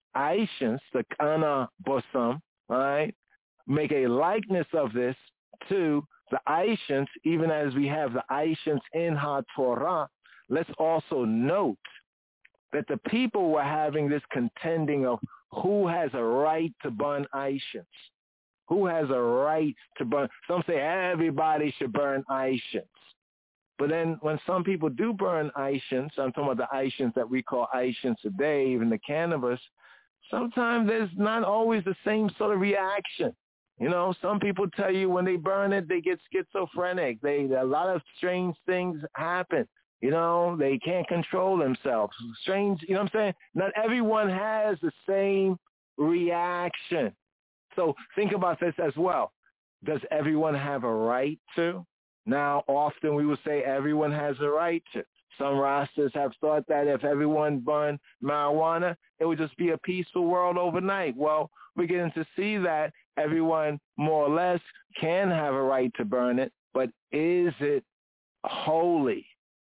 Aishans, the Kana Bosam, right, make a likeness of this to the Aishans, even as we have the Aishans in HaTorah, let's also note that the people were having this contending of who has a right to burn Aishans. Who has a right to burn? Some say everybody should burn Aishans. But then when some people do burn Aishans, I'm talking about the Aishans that we call Aishans today, even the cannabis, sometimes there's not always the same sort of reaction. You know, some people tell you when they burn it, they get schizophrenic. A lot of strange things happen. You know, they can't control themselves. Strange, you know what I'm saying? Not everyone has the same reaction. So think about this as well. Does everyone have a right to? Now, often we will say everyone has a right to. Some Rastas have thought that if everyone burned marijuana, it would just be a peaceful world overnight. Well, we're getting to see that everyone more or less can have a right to burn it, but is it holy?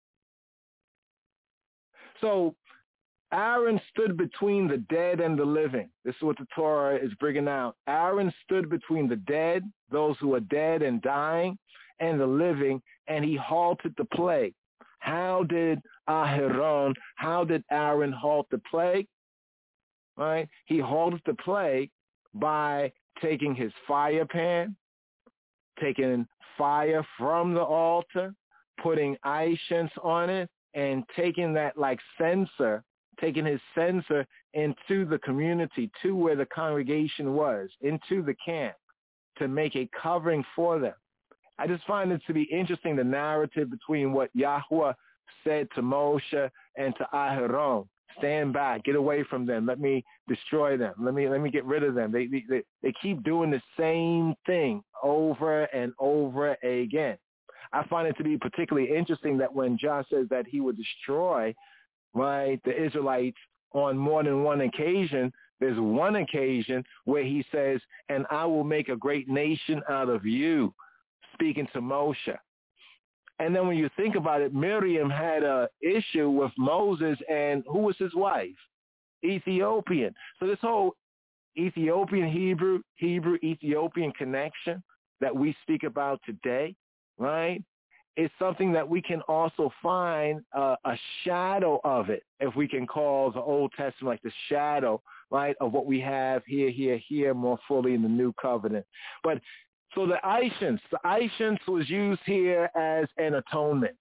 So Aaron stood between the dead and the living. This is what the Torah is bringing out. Aaron stood between the dead, those who are dead and dying, and the living, and he halted the plague. How did Aaron halt the plague? Right? He halted the plague by taking his fire pan, taking fire from the altar, putting Aishans on it, and taking that like censer, taking his censer into the community, to where the congregation was, into the camp, to make a covering for them. I just find it to be interesting, the narrative between what Yahweh said to Moshe and to Aharon. Stand back, get away from them. Let me destroy them. Let me get rid of them. They keep doing the same thing over and over again. I find it to be particularly interesting that when Jah says that he would destroy, right, the Israelites on more than one occasion, there's one occasion where he says, and I will make a great nation out of you, speaking to Moshe. And then when you think about it, Miriam had an issue with Moses, and who was his wife? Ethiopian. So this whole Ethiopian Hebrew Ethiopian connection that we speak about today, right, is something that we can also find a shadow of it, if we can call the Old Testament like the shadow, right, of what we have here more fully in the New Covenant. But so the Aishans was used here as an atonement.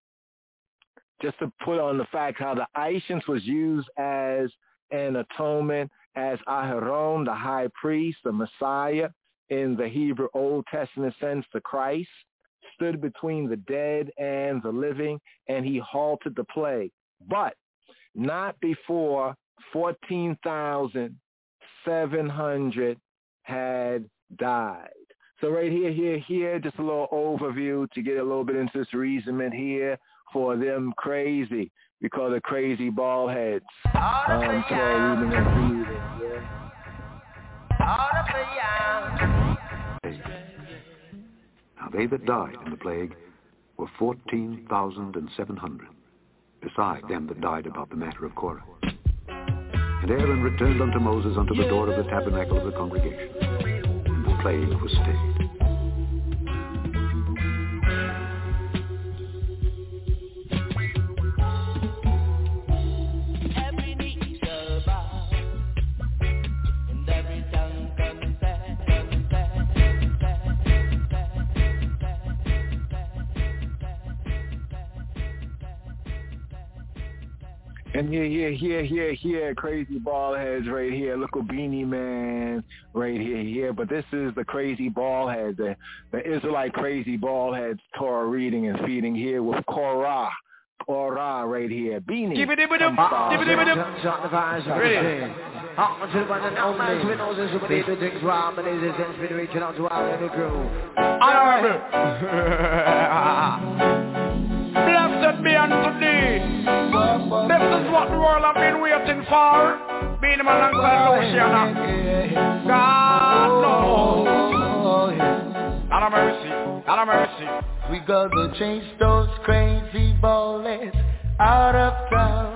Just to put on the fact how the Aishans was used as an atonement, as Aharon, the high priest, the Messiah, in the Hebrew Old Testament sense, the Christ, stood between the dead and the living, and he halted the plague. But not before 14,700 had died. So right here, just a little overview to get a little bit into this reasoning here for them crazy. We call it crazy bald heads. Now they that died in the plague were 14,700, beside them that died about the matter of Korah. And Aaron returned unto Moses unto the door of the tabernacle of the congregation, and the plague was stayed. And here, crazy bald heads right here, little beanie man right here. But this is the crazy bald head, the Israelite crazy bald heads Torah reading and feeding here with Korah right here. Beanie. Give it. Blessed be unto thee. This is what the world have been waiting for. Being alongside Luciana. God knows. God have mercy. We gotta chase those crazy ballers out of town. Well, I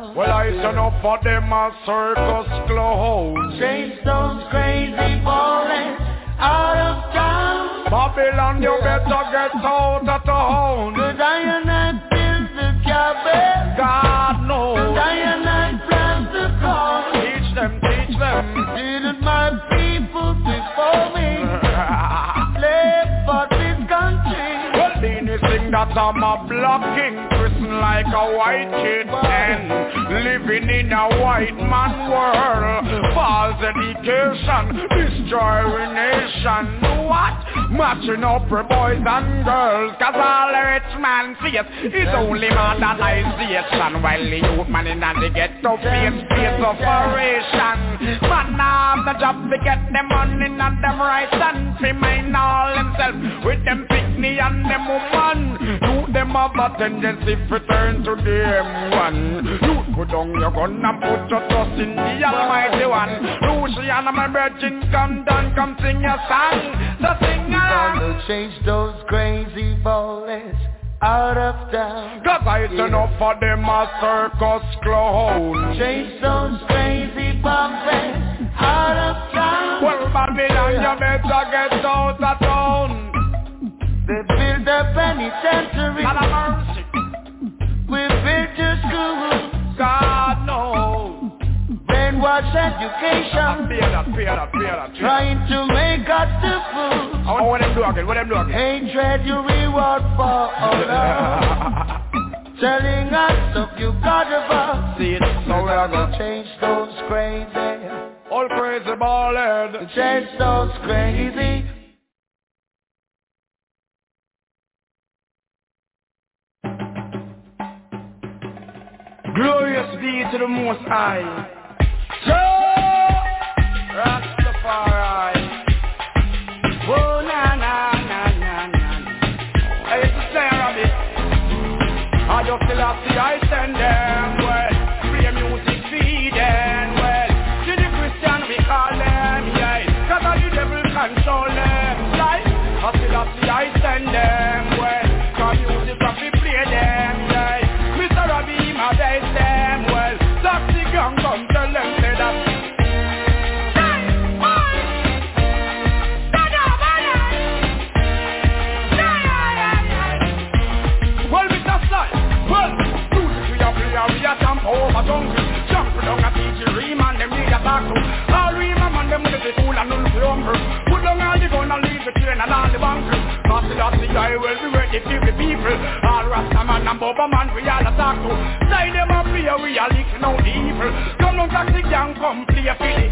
I turn up for them a circus clowns. Chase those crazy ballers out of town. Babylon, you better get out of town. Cause I and I build the cabin. God knows. Cause I and I plant the corn. Teach them, teach them. Didn't my people before me slave for this country? Well, anything that I'm a blocking, christened like a white kid, and living in a white man world. False education, destroy nation. What? Matching up for boys and girls, cause all the rich man face is only modernization, while the youth man in the ghetto face space operation. Man have the job to get them money and them rights and fi mind all themselves with them picnic and them woman. Youth them have a tendency to turn to them one. Youth put down your gun and put your trust in the Almighty One. Lucian and my virgin, come down, come sing your song. So sing along. Gonna chase those crazy ballers out of town. Cause I turn up for them a circus clown. Chase those crazy ballers out of town. Well, Babylon, you better get out of town. They build a penitentiary. God have mercy. We built a school. God knows. Brainwash education. Fear that. Trying to make us the fool. What them do again? Hatred you reward for honor. Telling us stuff you got about. See it, so we're gonna change those crazy. All crazy ballhead. Change those crazy. Glorious be to the Most High. Rastafari. Oh na na na na na. Hey, it's the same rabbit. I just feel like I send them well. Free music feed them well. To the Christian we call them, yeah. Cause all the devil control them, right? I feel like I send them well. Cause music can be play them, yeah. Mr. Robbie, my day them well. Toxic young come tell them say that. We are jump over jungle, jump down a teacher, man, them need a talk to. All man, them with the fool and none for humble. Put down all the gun and leave the train and all the bunker. Cause the last guy will be ready to the people. All Rasta man and Boba man, we all a talk to. Say them up here, we are leaking out the evil. Come on, taxi gang, come play a Philly.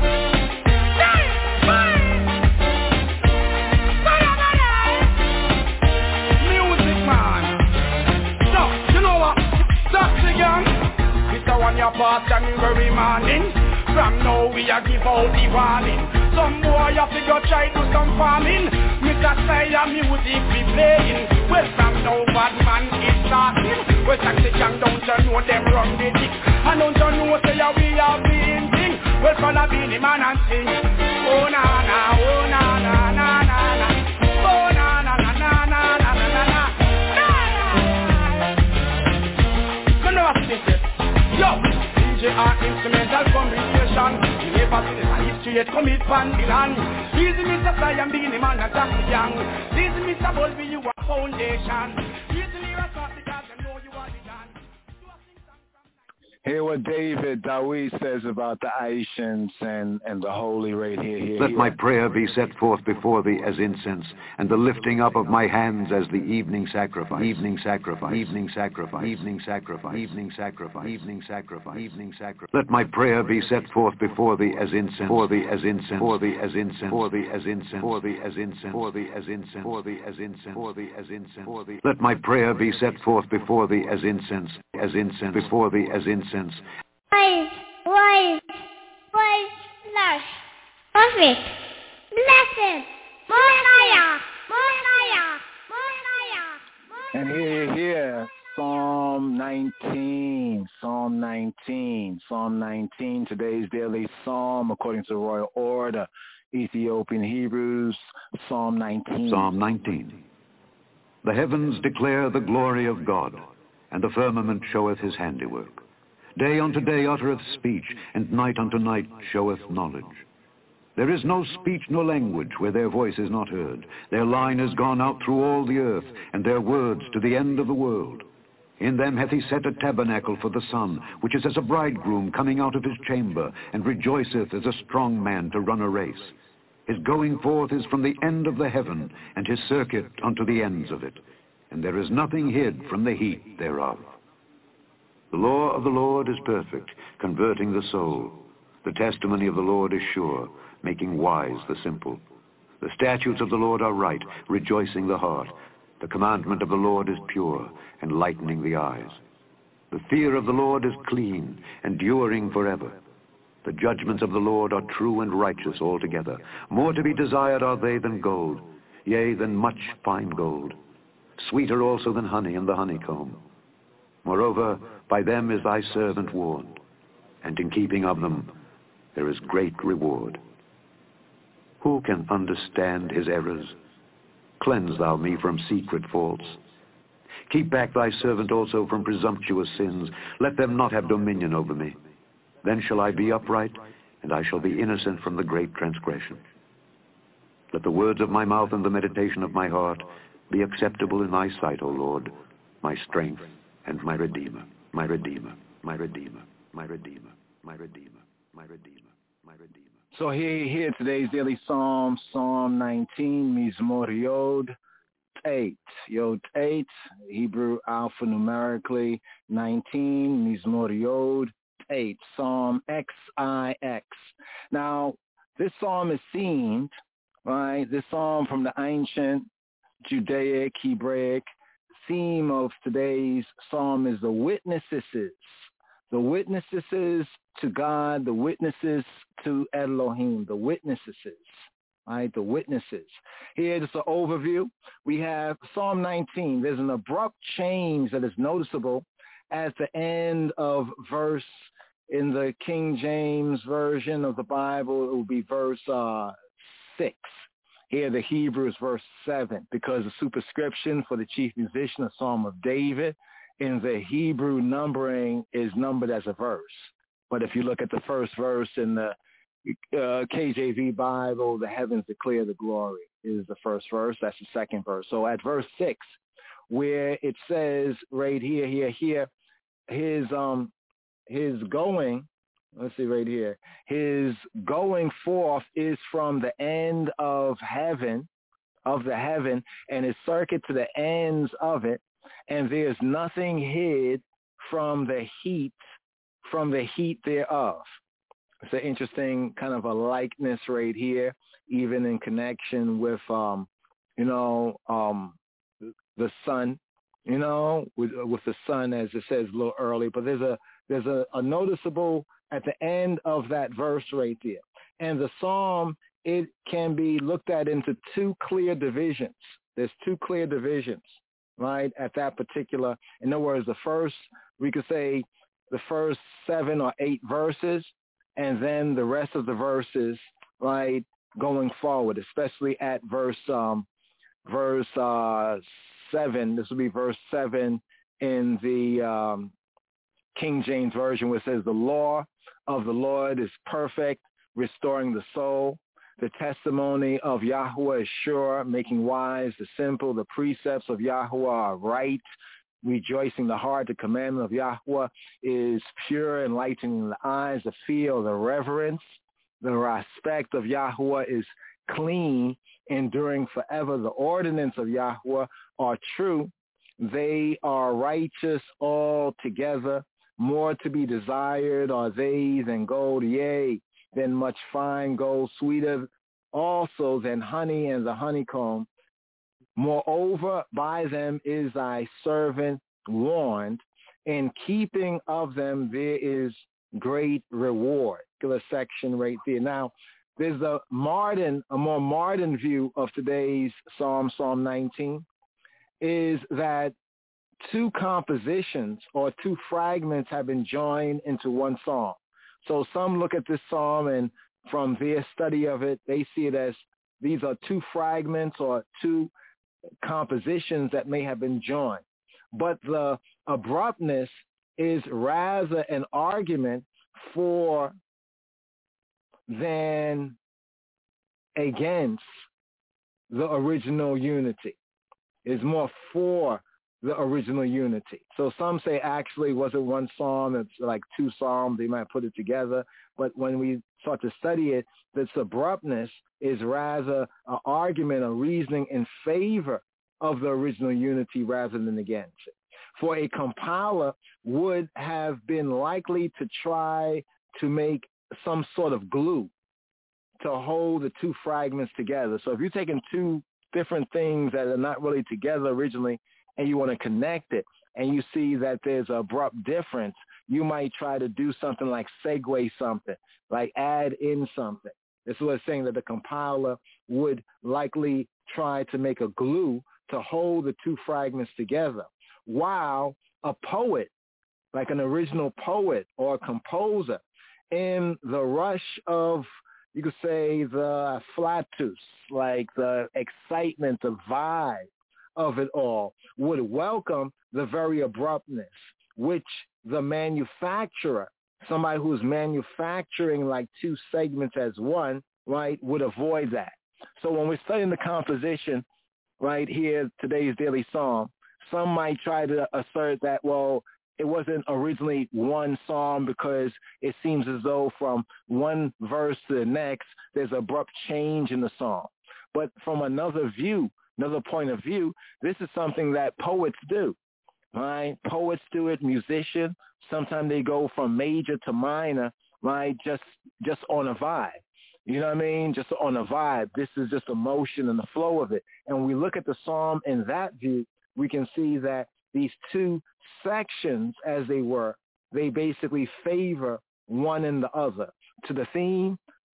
Music man. So, you know what? Taxi gang. On your part January morning. From now we a give out the warning. Some boy have to go try do some farming. Mr. Saya music we playing. Well from now bad man is starting. Well taxi gang don't you know them run the dick. And don't you know say we are being thing. Well follow be the man and sing. Oh na na, oh na na na na na. Oh na na na na na na na na. You know what this is? Yo, DJ and instrumental combination. You never see this history yet commit pan the land. This is Mr. Fly and Beanie Man and Taxi Gang. This is Mr. Bulby, you are foundation. This is Lyra Scott because I know you are the dance. Hear what David Dawi says about the Aishans and the holy right here. Let my prayer be set forth before thee as incense, and the lifting up of my hands as the evening sacrifice. Evening sacrifice. Evening sacrifice. Evening sacrifice. Evening sacrifice. Evening sacrifice. Evening sacrifice. Let my prayer be set forth before thee as incense. For thee as incense. For thee as incense. For thee as incense. For thee as incense. For thee as incense. For thee as incense. For thee as incense. For thee. Let my prayer be set forth before thee as incense. As incense. Before thee as incense. Wise, lush, perfect, blessed, Mosiah. And here, Psalm 19, today's daily psalm according to the royal order, Ethiopian Hebrews, Psalm 19. Psalm 19. The heavens declare the glory of God, and the firmament showeth his handiwork. Day unto day uttereth speech, and night unto night showeth knowledge. There is no speech nor language where their voice is not heard. Their line is gone out through all the earth, and their words to the end of the world. In them hath he set a tabernacle for the sun, which is as a bridegroom coming out of his chamber, and rejoiceth as a strong man to run a race. His going forth is from the end of the heaven, and his circuit unto the ends of it. And there is nothing hid from the heat thereof. The law of the Lord is perfect, converting the soul. The testimony of the Lord is sure, making wise the simple. The statutes of the Lord are right, rejoicing the heart. The commandment of the Lord is pure, enlightening the eyes. The fear of the Lord is clean, enduring forever. The judgments of the Lord are true and righteous altogether. More to be desired are they than gold, yea, than much fine gold. Sweeter also than honey and the honeycomb. Moreover, by them is thy servant warned, and in keeping of them there is great reward. Who can understand his errors? Cleanse thou me from secret faults. Keep back thy servant also from presumptuous sins. Let them not have dominion over me. Then shall I be upright, and I shall be innocent from the great transgression. Let the words of my mouth and the meditation of my heart be acceptable in thy sight, O Lord, my strength and my Redeemer, my Redeemer, my Redeemer, my Redeemer, my Redeemer, my Redeemer, my Redeemer. So here today's daily Psalm, Psalm 19, Mizmor Yod 8. Yod 8, Hebrew alphanumerically 19, Mizmor Yod 8, Psalm XIX. Now, this psalm is themed, right? This psalm from the ancient Judaic, Hebraic theme of today's psalm is the witnesses. The witnesses to God, the witnesses to Elohim, the witnesses, right? The witnesses. Here's an overview. We have Psalm 19. There's an abrupt change that is noticeable at the end of verse. In the King James Version of the Bible, it will be verse 6. Here the Hebrew is verse 7, because the superscription for the chief musician, a Psalm of David, in the Hebrew numbering is numbered as a verse. But if you look at the first verse in the KJV Bible, the heavens declare the glory is the first verse. That's the second verse. So at verse 6, where it says right here, his going, let's see right here, his going forth is from the end of the heaven, and his circuit to the ends of it, and there's nothing hid from the heat thereof. It's an interesting kind of a likeness right here, even in connection with, the sun, with the sun, as it says a little earlier. But there's a noticeable at the end of that verse right there. And the psalm, it can be looked at into two clear divisions. There's two clear divisions, right, at that particular. In other words, we could say the first 7 or 8 verses, and then the rest of the verses, right, going forward, especially at verse 7. This will be verse 7 in the King James Version, where it says, the law of the Lord is perfect, restoring the soul. The testimony of Yahweh is sure, making wise the simple. The precepts of Yahweh are right, rejoicing the heart. The commandment of Yahweh is pure, enlightening the eyes. The fear, the reverence, the respect of Yahweh is clean, enduring forever. The ordinance of Yahweh are true. They are righteous altogether. More to be desired are they than gold, yea, than much fine gold, sweeter also than honey and the honeycomb. Moreover, by them is thy servant warned. In keeping of them there is great reward. Particular section right there. Now, there's a more modern view of today's Psalm 19, is that 2 compositions or 2 fragments have been joined into one psalm. So some look at this psalm, and from their study of it, they see it as these are 2 fragments or 2 compositions that may have been joined. But the abruptness is rather an argument for than against the original unity. It's more for the original unity. So some say actually was it one psalm? It's like two psalms. They might put it together. But when we start to study it, this abruptness is rather an argument, a reasoning in favor of the original unity rather than against it. For a compiler would have been likely to try to make some sort of glue to hold the two fragments together. So if you're taking two different things that are not really together originally and you want to connect it and you see that there's an abrupt difference, you might try to do something like segue something, like add in something. This is what it's saying, that the compiler would likely try to make a glue to hold the two fragments together, while a poet, like an original poet or a composer, in the rush of, you could say, the flatus, like the excitement, the vibe of it all, would welcome the very abruptness, which the manufacturer, somebody who's manufacturing like two segments as one, right, would avoid that. So when we're studying the composition right here, today's daily psalm, some might try to assert that, well, it wasn't originally one psalm because it seems as though from one verse to the next, there's abrupt change in the psalm. But from another view, another point of view, this is something that poets do, right? Poets do it, musicians. Sometimes they go from major to minor, right, just on a vibe. You know what I mean? Just on a vibe. This is just emotion and the flow of it. And when we look at the psalm in that view, we can see that these two sections, as they were, they basically favor one and the other. To the theme,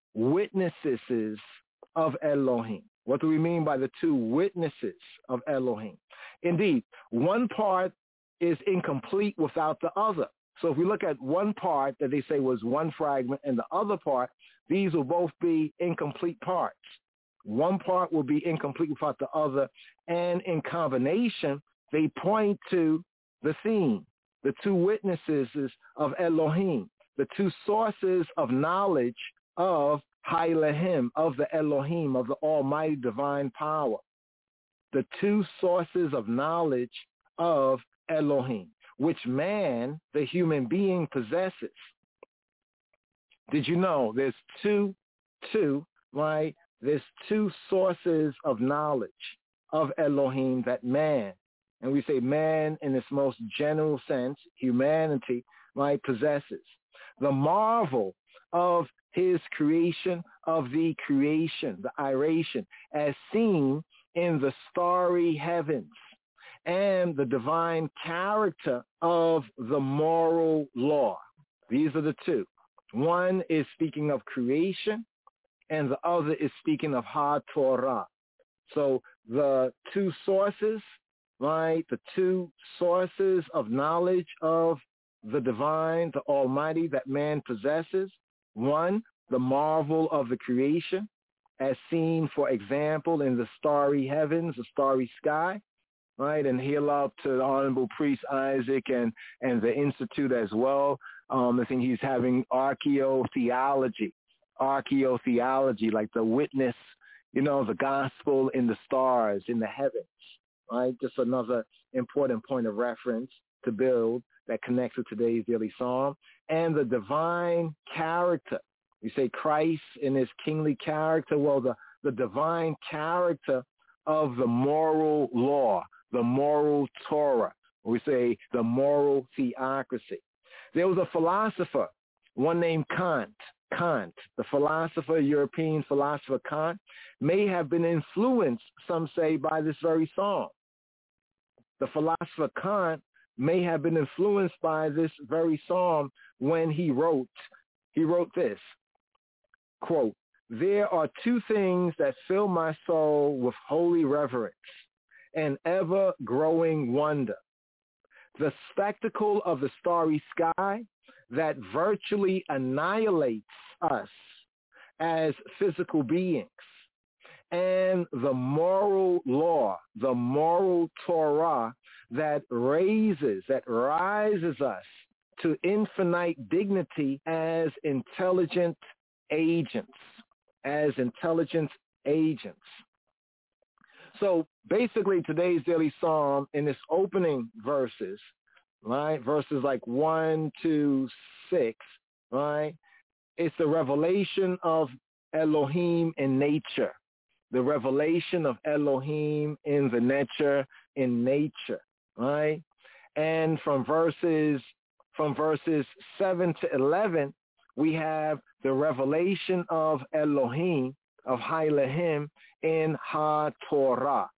witnesses of Elohim. What do we mean by the two witnesses of Elohim? Indeed, one part is incomplete without the other. So if we look at one part that they say was one fragment and the other part, these will both be incomplete parts. One part will be incomplete without the other, and in combination, they point to the theme, the two witnesses of Elohim, the two sources of knowledge of Hailahim, of the Elohim, of the almighty divine power, the two sources of knowledge of Elohim, which man, the human being, possesses. Did you know there's two, right? There's two sources of knowledge of Elohim that man, and we say man in its most general sense, humanity, right, possesses. The marvel of his creation, of the creation, the iration, as seen in the starry heavens, and the divine character of the moral law. These are the two. One is speaking of creation, and the other is speaking of HaTorah. So the two sources, right, the two sources of knowledge of the divine, the almighty that man possesses. One, the marvel of the creation, as seen, for example, in the starry heavens, the starry sky, right? And hail out to the Honorable Priest Isaac and the Institute as well. I think he's having archaeotheology, like the witness, you know, the gospel in the stars, in the heavens, right? Just another important point of reference to build that connects with today's daily psalm. And the divine character. We say Christ in his kingly character. Well, the divine character of the moral law, the moral Torah. We say the moral theocracy. There was a philosopher, one named Kant. Kant, the philosopher, European philosopher Kant, may have been influenced, some say, by this very psalm. The philosopher Kant may have been influenced by this very psalm when he wrote this, quote, "There are two things that fill my soul with holy reverence and ever-growing wonder. The spectacle of the starry sky that virtually annihilates us as physical beings, and the moral law, the moral Torah that rises us to infinite dignity as intelligent agents, So basically today's daily psalm in its opening verses, right, verses like 1 to 6, right, it's the revelation of Elohim in nature, the revelation of Elohim in the nature, right? And from verses 7 to 11, we have the revelation of Elohim, of Elohim in HaTorah,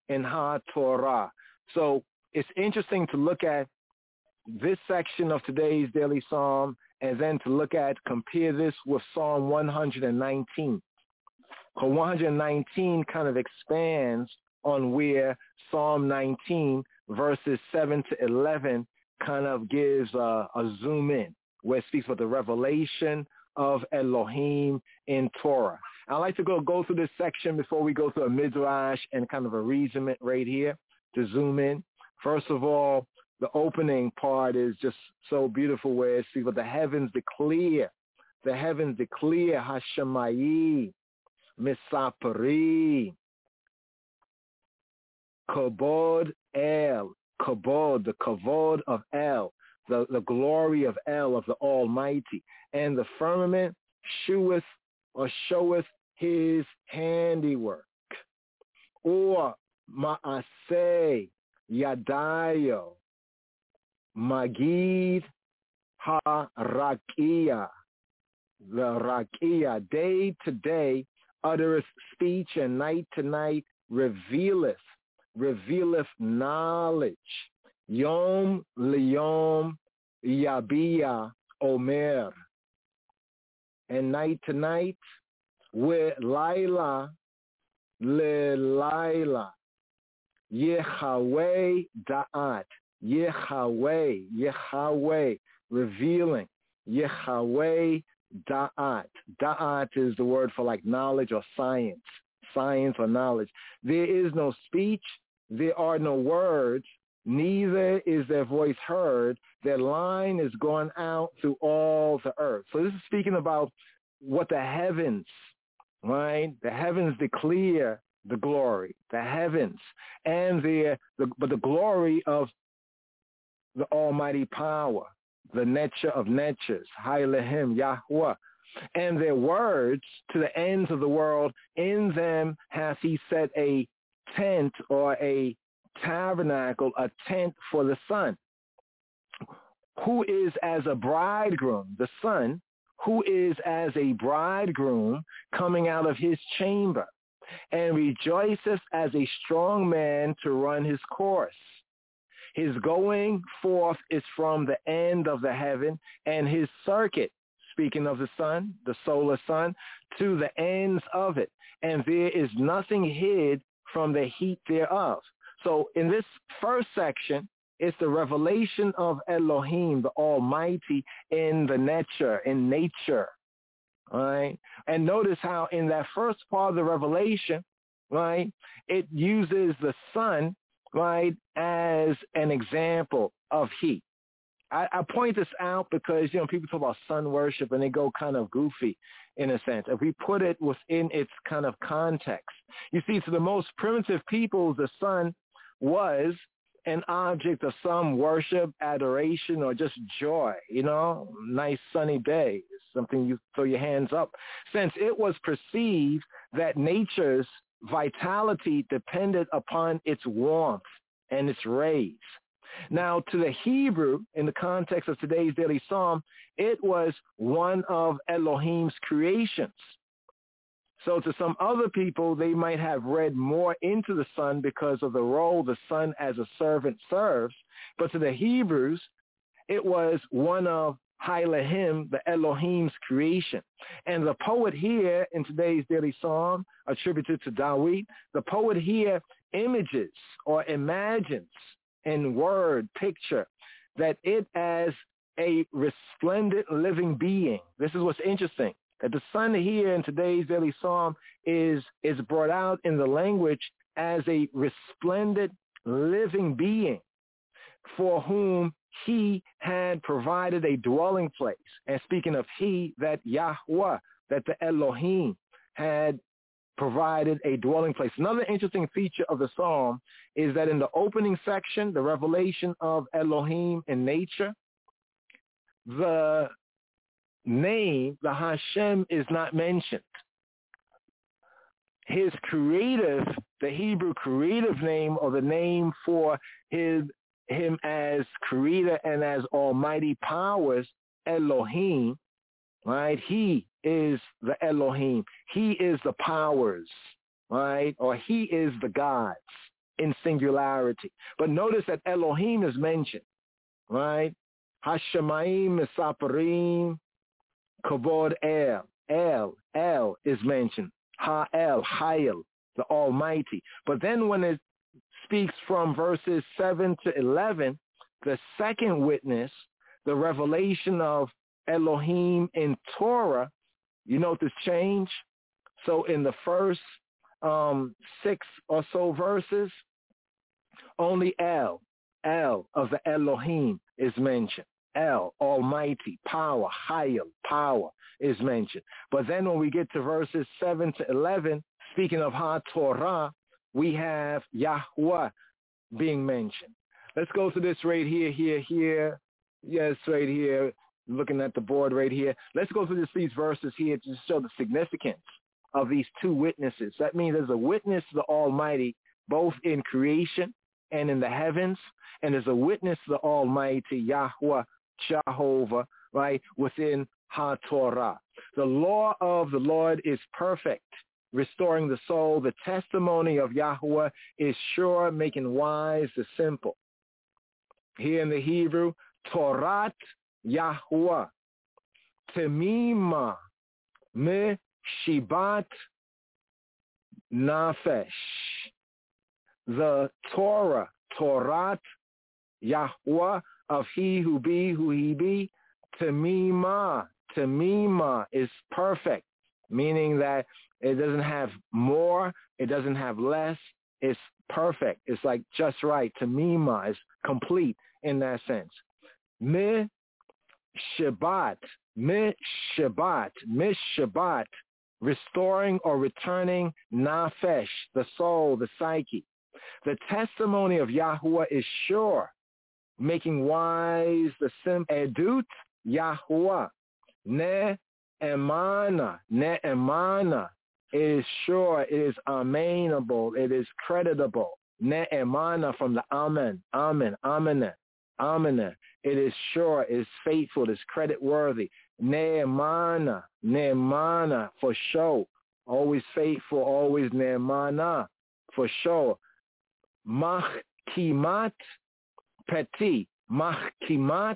So it's interesting to look at this section of today's daily psalm and then to compare this with Psalm 119. So 119 kind of expands on where Psalm 19 verses 7 to 11 kind of gives a zoom in, where it speaks about the revelation of Elohim in Torah. I'd like to go through this section before we go through a midrash and kind of a reasoning right here to zoom in. First of all, the opening part is just so beautiful, where it speaks about the heavens declare Hashemayim, Misapari, Kabod El, Kabod, the Kavod of El, the glory of El, of the Almighty. And the firmament showeth his handiwork. Or Ma'aseh Yadayo, Magid Ha-Rakia, the Rakia, day to day uttereth speech, and night to night revealeth knowledge. Yom liyom yabia omer. And night to night, with Laila le Laila. Yehaweh da'at. Yehaweh, revealing. Yehaweh da'at. Da'at is the word for like knowledge or science or knowledge. There is no speech, there are no words, neither is their voice heard. Their line is going out through all the earth. So this is speaking about what the heavens, right? The heavens declare the glory, the heavens, and but the glory of the almighty power, the nature of natures, Elohim, Yahweh. And their words to the ends of the world, in them hath he set a tent or a tabernacle, a tent for the sun, who is as a bridegroom, the sun, who is as a bridegroom coming out of his chamber, and rejoiceth as a strong man to run his course. His going forth is from the end of the heaven, and his circuit, speaking of the sun, the solar sun, to the ends of it. And there is nothing hid from the heat thereof. So in this first section, it's the revelation of Elohim, the Almighty, in nature. Right? And notice how in that first part of the revelation, right, it uses the sun, right, as an example of heat. I point this out because, people talk about sun worship and they go kind of goofy in a sense. If we put it within its kind of context. You see, to the most primitive peoples, the sun was an object of some worship, adoration, or just joy, nice sunny day, something you throw your hands up. Since it was perceived that nature's vitality depended upon its warmth and its rays. Now, to the Hebrew, in the context of today's daily psalm, it was one of Elohim's creations. So to some other people, they might have read more into the sun because of the role the sun as a servant serves. But to the Hebrews, it was one of Elohim, the Elohim's creation. And the poet here in today's daily psalm, attributed to Dawid, the poet here images or imagines in word picture that it as a resplendent living being. This is what's interesting, that the sun here in today's daily psalm is brought out in the language as a resplendent living being for whom he had provided a dwelling place. And speaking of he, that Yahweh, that the Elohim had provided a dwelling place. Another interesting feature of the psalm is that in the opening section, the revelation of Elohim in nature, the name, the Hashem, is not mentioned. His creative, the Hebrew creative name, or the name for him as creator and as almighty powers, Elohim, right? He is the Elohim. He is the powers, right? Or he is the gods in singularity. But notice that Elohim is mentioned, right? Hashemayim Mesaparim Kavod El is mentioned. Ha'el, Hayel, the Almighty. But then when it speaks from verses 7 to 11, the second witness, the revelation of Elohim in Torah, you note this change? So in the first 6 or so verses, only El of the Elohim is mentioned. El, Almighty, power, Hayel, power is mentioned. But then when we get to verses 7 to 11, speaking of HaTorah, we have Yahweh being mentioned. Let's go to this right here. Yes, right here. Looking at the board right here. Let's go through these verses here to show the significance of these two witnesses. That means there's a witness to the Almighty, both in creation and in the heavens, and there's a witness to the Almighty, Yahweh, Jehovah, right, within HaTorah. The law of the Lord is perfect, restoring the soul. The testimony of Yahweh is sure, making wise the simple. Here in the Hebrew, Torat Yahweh, Temima, Me Shibat Nafesh. The Torah, Torat Yahweh, of he who be, who he be, Temima is perfect, meaning that it doesn't have more, it doesn't have less, it's perfect. It's like just right. Temima is complete in that sense. Me Shabbat, restoring or returning Nafesh, the soul, the psyche. The testimony of Yahweh is sure, making wise the simple. Edut Yahweh, Ne'emana is sure, it is amenable, it is creditable. Ne'emana from the Amen. It is sure, it is faithful, it is creditworthy. Ne'emana for show, always faithful, always ne'emana for show. Machkimat Peti, Machkimat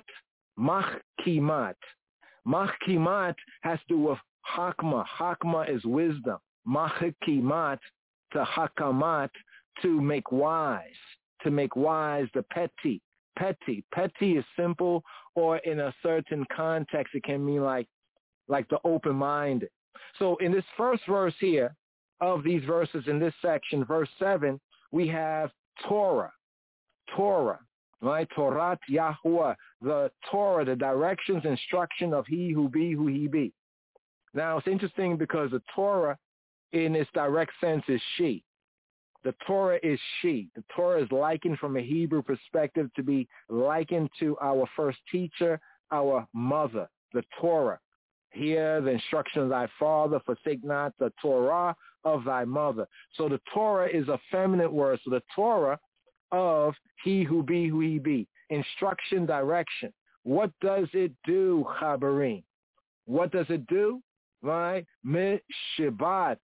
has to do with Hakma. Hakma is wisdom. Machkimat to Hakamat, to make wise the Peti. Peti is simple, or in a certain context, it can mean like the open-minded. So in this first verse here, of these verses in this section, verse 7, we have Torah, right? Torat Yahweh, the Torah, the directions, instruction of he who be, who he be. Now, it's interesting because the Torah, in its direct sense, is she. The Torah is she. The Torah is likened from a Hebrew perspective to be likened to our first teacher, our mother, the Torah. Hear the instruction of thy father, forsake not the Torah of thy mother. So the Torah is a feminine word. So the Torah of he who be, who he be. Instruction, direction. What does it do, Chabarim? What does it do? Right? Mishabat,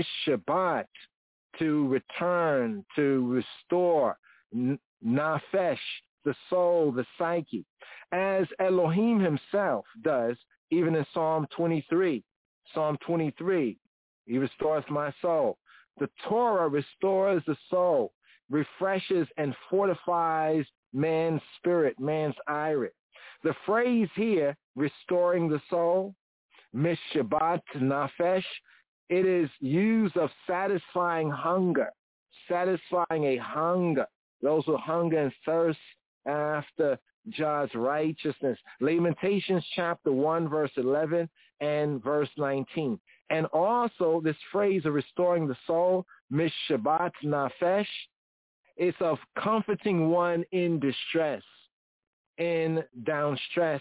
to return, to restore. Nafesh, the soul, the psyche. As Elohim himself does, even in Psalm 23, he restores my soul. The Torah restores the soul, refreshes and fortifies man's spirit, man's iris. The phrase here, restoring the soul, Mishabat Nafesh, it is used of satisfying hunger, satisfying a hunger. Those who hunger and thirst after Jah's righteousness. Lamentations chapter 1, verse 11 and verse 19. And also this phrase of restoring the soul, Mishabat Nafesh, is of comforting one in distress, in distress.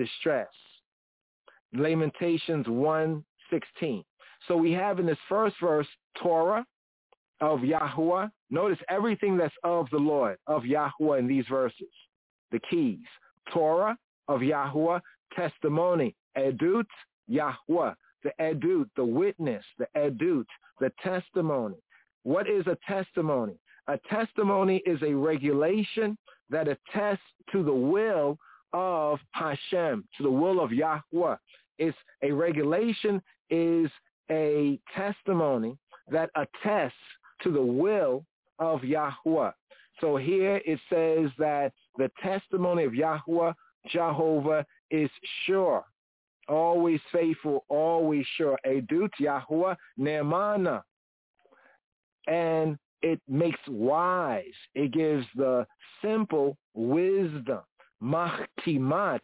Lamentations 1:16. So we have in this first verse, Torah of Yahuwah. Notice everything that's of the Lord, of Yahuwah in these verses. The keys. Torah of Yahuwah, testimony, edut, Yahuwah, the edut, the witness, the edut, the testimony. What is a testimony? A testimony is a regulation that attests to the will of Hashem, to the will of Yahuwah. It's a regulation is a testimony that attests to the will of Yahuwah. So here it says that the testimony of Yahuwah, Jehovah, is sure, always faithful, always sure. Edut Yahuwah Ne'emana. And it makes wise. It gives the simple wisdom. Mahkimat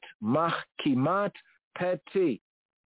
peti.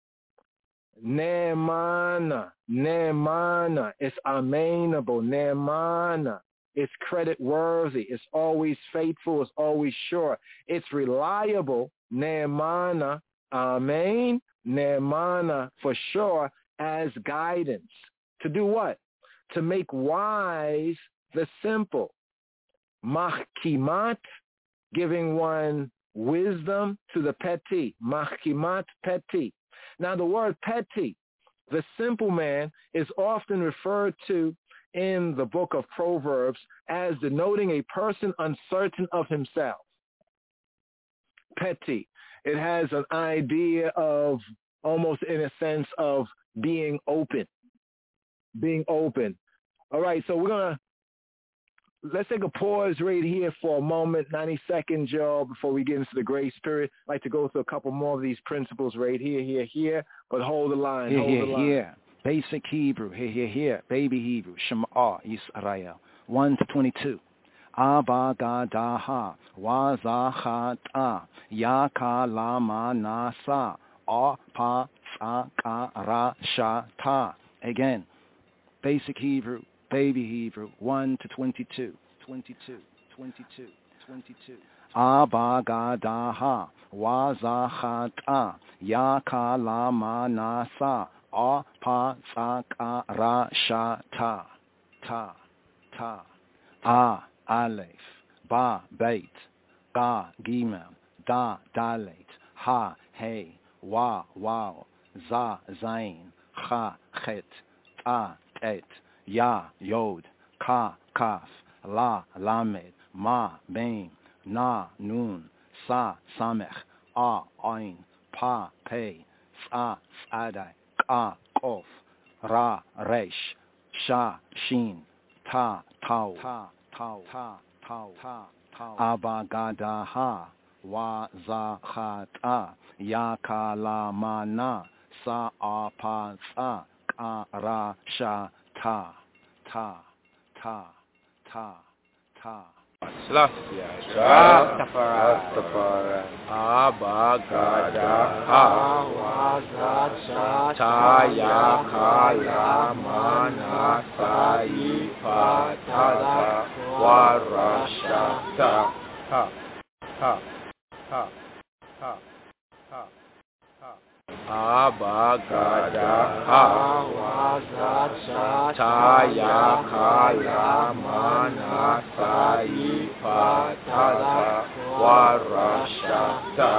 Ne'emana. It's amenable. Ne'emana. It's credit-worthy. It's always faithful. It's always sure. It's reliable. Ne'emana. Amen. Ne'emana, for sure, as guidance. To do what? To make wise the simple. Mahkimat, giving one wisdom to the petty. Mahkimat petty. Now the word petty, the simple man, is often referred to in the book of Proverbs as denoting a person uncertain of himself. Petty. It has an idea of almost in a sense of being open. Being open. All right, so let's take a pause right here for a moment, 90 seconds, y'all, before we get into the grace period. I'd like to go through a couple more of these principles right here, but hold the line, Here. Basic Hebrew, here. Baby Hebrew, Shema Yisrael, 1-22. Abagadaha, Wazachata, Yakalama Nasa, Apasakarashata. Again, Basic Hebrew, Baby Hebrew, 1-22. 22. Abagadaha, Wazachata, Yakalama Nasa, Apasakarashata. Ta. Aleph, Ba, Beit, Ga, Gimel, Da, Dalet, Ha, Hey, Wa, Wow, Za, Zain, Cha, Chet, Ta, Et, Ya, Yod, Ka, Kaf, La, Lamed, Ma, Mem, Na, Nun, Sa, Samech, A, Ain, Pa, Pei, Sa, Sadai, Ka, Kof, Ra, Resh, Sha, Shin, Ta, Tau, Abagadaha, Wazachata, Yakalamana, Sa'apasa, Karashata, Ta. Rastafari, Abagadaha, Wazachata, Yakalamana, Sa'ipata, Warashata. Abagadaha, Wazachata, Yakalamana, Sa'ipata, Warashata.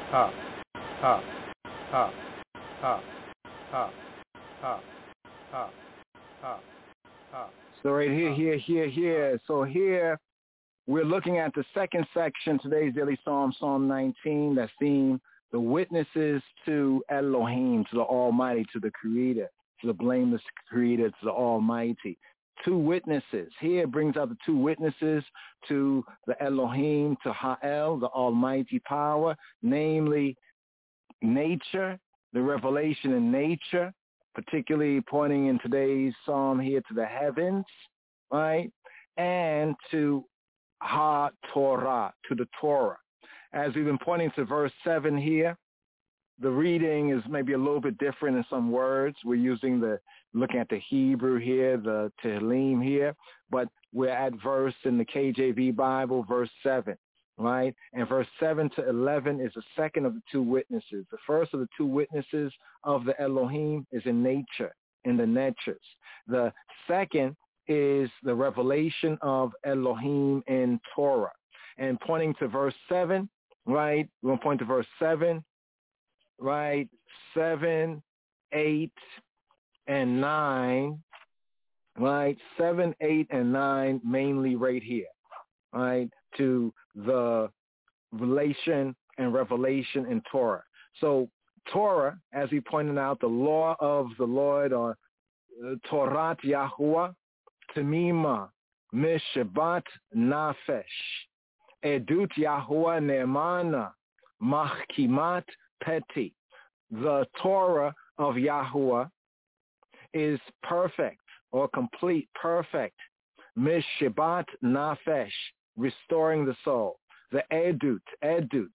So right here. So here we're looking at the second section, today's daily Psalm, Psalm 19, that's theme, the witnesses to Elohim, to the Almighty, to the Creator, to the blameless Creator, to the Almighty. Two witnesses. Here it brings out the two witnesses to the Elohim, to Ha'el, the Almighty power, namely nature, the revelation in nature, particularly pointing in today's psalm here to the heavens, right? And to Ha-Torah, to the Torah. as we've been pointing to verse 7 here, the reading is maybe a little bit different in some words. We're looking at the Hebrew here, the Tehillim here, but we're at verse in the KJV Bible, verse 7, right? And verse 7 to 11 is the second of the two witnesses. The first of the two witnesses of the Elohim is in nature, in the natures. The second is the revelation of Elohim in Torah. And pointing to verse 7, right? We're going to point to verse 7, right? 7, 8, and 9, right? 7, 8, and 9 mainly right here, right? To the relation and revelation in Torah. So Torah, as we pointed out, the law of the Lord, or Torat Yahuwah, Tamima, Mishabat Nafesh, Edut Yahuwah Ne'emana, Machkimat Peti. The Torah of Yahuwah is perfect or complete, perfect. Mishabat Nafesh, restoring the soul. The Edut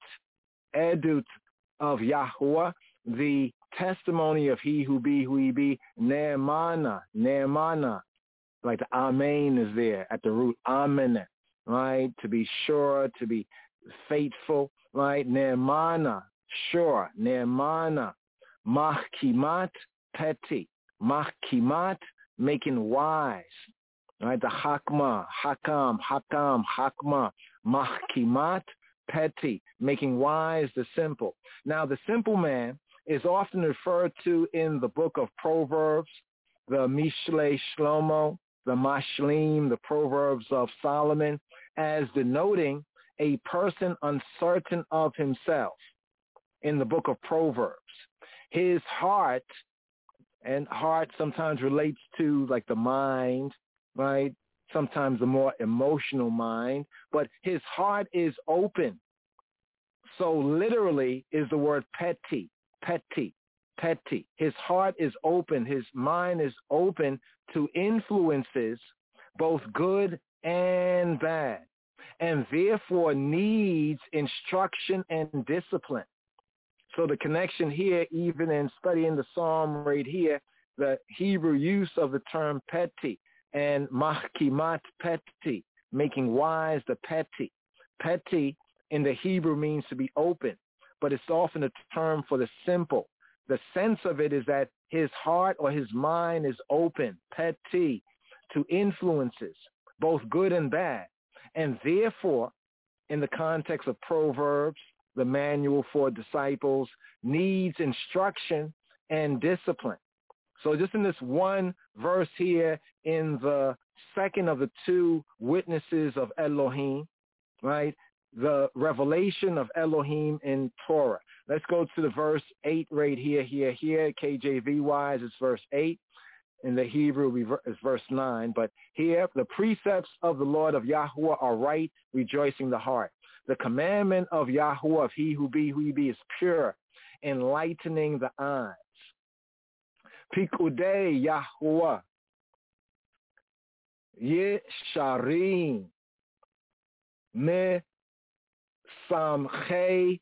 of Yahuwah, the testimony of he who be, Ne'emana, like the Amen is there at the root, Amen, right? To be sure, to be faithful, right? Ne'emana, sure. Ne'emana, Machkimat Peti. Machkimat, making wise, right? The Hakma, Hakma, Machkimat Peti, making wise the simple. Now, the simple man is often referred to in the book of Proverbs, the Mishle Shlomo, the Mashlim, the Proverbs of Solomon, as denoting a person uncertain of himself in the book of Proverbs. His heart, and heart sometimes relates to like the mind, right? Sometimes the more emotional mind, but his heart is open. So literally is the word peti. His heart is open. His mind is open to influences, both good and bad, and therefore needs instruction and discipline. So the connection here, even in studying the Psalm right here, the Hebrew use of the term peti and machkimat peti, making wise the peti. Peti in the Hebrew means to be open, but it's often a term for the simple. The sense of it is that his heart or his mind is open, peti, to influences, both good and bad. And therefore, in the context of Proverbs, the manual for disciples, needs instruction and discipline. So just in this one verse here, in the second of the two witnesses of Elohim, right, the revelation of Elohim in Torah. Let's go to the verse 8 right here. KJV-wise, it's verse 8. In the Hebrew, it's verse 9. But here, the precepts of the Lord of Yahuwah are right, rejoicing the heart. The commandment of Yahuwah, of he who be, is pure, enlightening the eyes. Pikudei Yahuwah, Yesharim, Me Samchei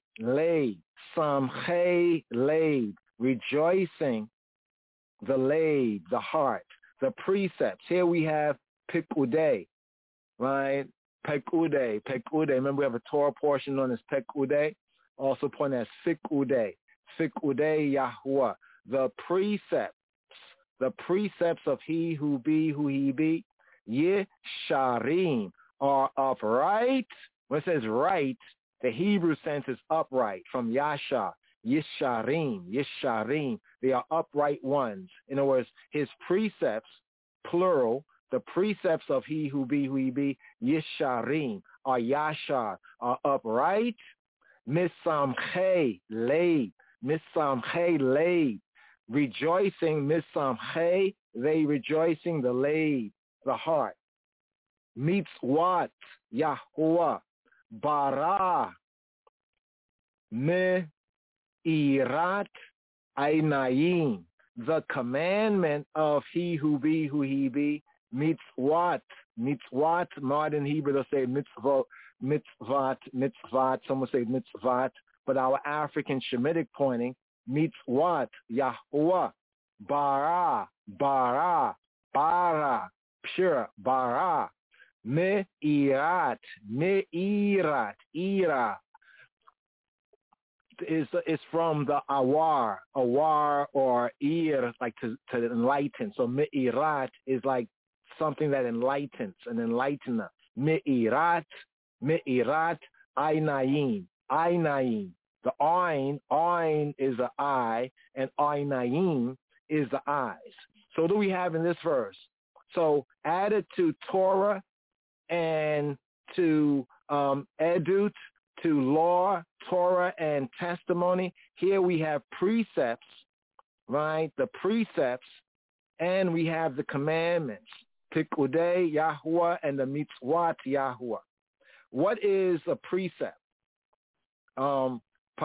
Leib, rejoicing the leib, the heart, the precepts. Here we have Pikudei, right? Pekudei. Remember, we have a Torah portion known as Pekudei, also pointed as Fikudei. Fikudei Yahuwah, the precepts of he who be, Yesharim, are upright. When it says right, the Hebrew sense is upright, from Yasha, Yesharim. They are upright ones. In other words, his precepts, plural, the precepts of he who be, Yesharim, are Yashar, are upright. Misamchei Leib, rejoicing, Misamchei, they rejoicing the Leib, the heart. Mitzvot Yahuwah, bara, me irat einayim, the commandment of he who be, mitzvot, modern Hebrew they'll say mitzvot, mitzvat, some would say mitzvat, but our African Shemitic pointing, mitzvat, Yahuwah, bara, pure, bara, me'irat, ira, is from the awar or ir, like to enlighten. So me'irat is like something that enlightens, an enlightener. Me'irat, aynayim. The ayn is the eye, and aynayim is the eyes. So what do we have in this verse? So added to Torah and to edut, to law, Torah, and testimony, here we have precepts, right? The precepts, and we have the commandments, Tikudei Yahuwah and the mitzvot Yahuwah. What is a precept? Pakad,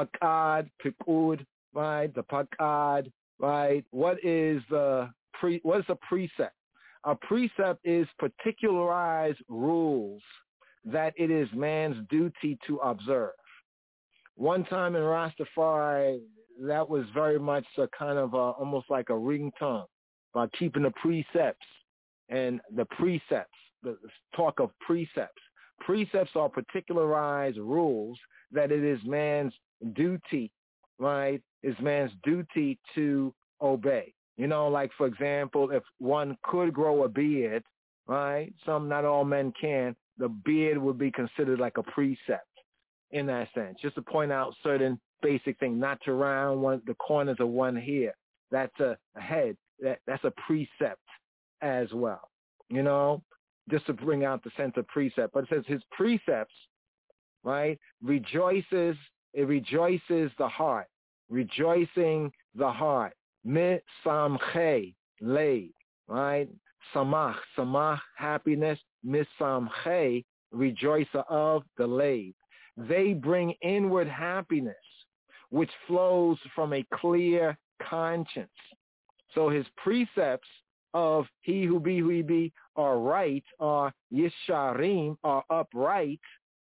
Pikud, right? The Pakad, right? What is a precept? A precept is particularized rules that it is man's duty to observe. One time in Rastafari, that was very much a kind of almost like a ringtone about keeping the precepts and the precepts, the talk of precepts. Precepts are particularized rules that it is man's duty, right? It's man's duty to obey. You know, like, for example, if one could grow a beard, right? Not all men can. The beard would be considered like a precept in that sense, just to point out certain basic things, not to round the corners of one hair. That's a head. That's a precept as well, you know, just to bring out the sense of precept. But it says his precepts, right, it rejoices the heart, rejoicing the heart. Misamche, lay, right? Samach, happiness. Misamche, rejoicer of the lay. They bring inward happiness, which flows from a clear conscience. So his precepts of he who be are right, are yisharim, are upright.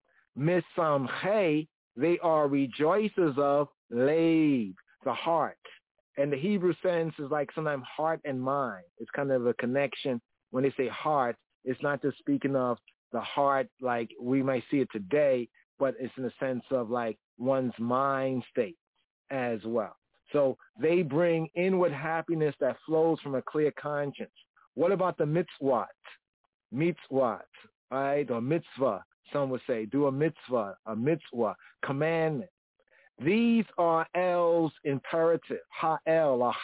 Misamche, they are rejoicers of lay, the heart. And the Hebrew sense is like sometimes heart and mind. It's kind of a connection. When they say heart, it's not just speaking of the heart like we might see it today, but it's in the sense of like one's mind state as well. So they bring inward happiness that flows from a clear conscience. What about the mitzvot? Mitzvot, right? Or mitzvah, some would say. Do a mitzvah, commandment. These are L's imperative, ha'el, a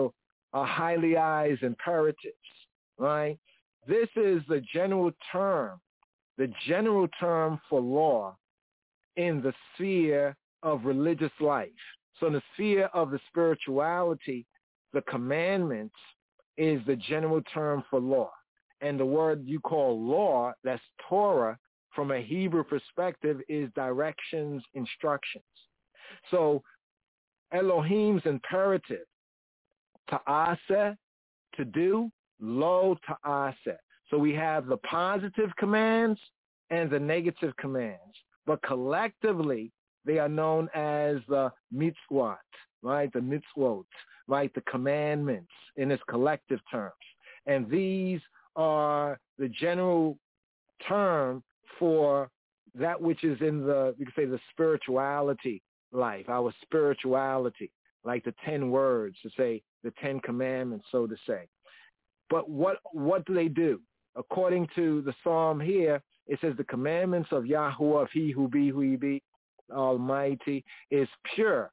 highlyized imperatives, right? This is the general term for law in the sphere of religious life. So in the sphere of the spirituality, the commandments is the general term for law. And the word you call law, that's Torah, from a Hebrew perspective, is directions, instructions. So Elohim's imperative, ta'aseh, to do, lo ta'aseh. So we have the positive commands and the negative commands. But collectively, they are known as the mitzvot, right? The mitzvot, right? The commandments in its collective terms. And these are the general term for that which is in you could say the spirituality life, our spirituality, like the 10 words, to say the 10 commandments, so to say. But what do they do? According to the psalm here, it says the commandments of Yahuwah, of he who be, Almighty, is pure.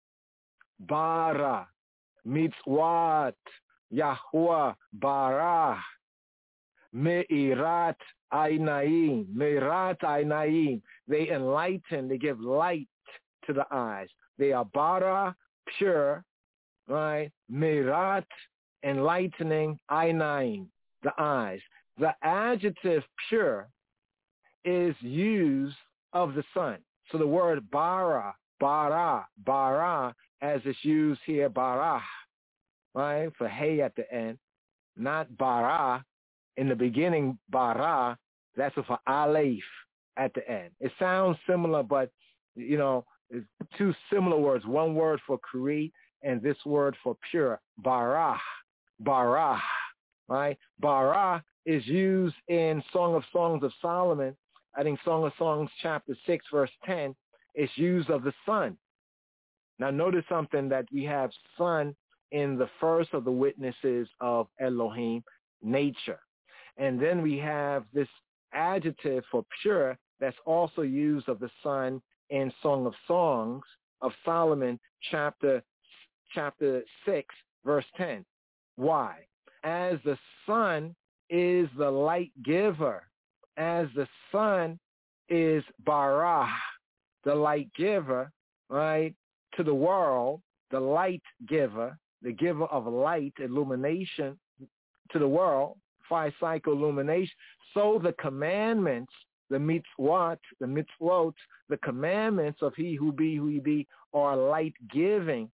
Bara, mitzvot, Yahuwah, bara, me'irat aynayim. They enlighten, they give light to the eyes. They are bara, pure, right? Me'irat, enlightening, aynayim, the eyes. The adjective pure is used of the sun. So the word bara, as it's used here, barah, right? For hey at the end, not bara. In the beginning, bara, that's for aleph, at the end. It sounds similar, but, it's two similar words. One word for create and this word for pure, barah, right? Barah is used in Song of Songs of Solomon. I think Song of Songs chapter 6, verse 10, it's used of the sun. Now notice something, that we have sun in the first of the witnesses of Elohim, nature. And then we have this adjective for pure that's also used of the sun in Song of Songs of Solomon, chapter 6, verse 10. Why? As the sun is the light giver, as the sun is barah, the light giver, right, to the world, the light giver, the giver of light, illumination to the world, physical illumination. So the commandments, the mitzvot, the commandments of he who be, are light giving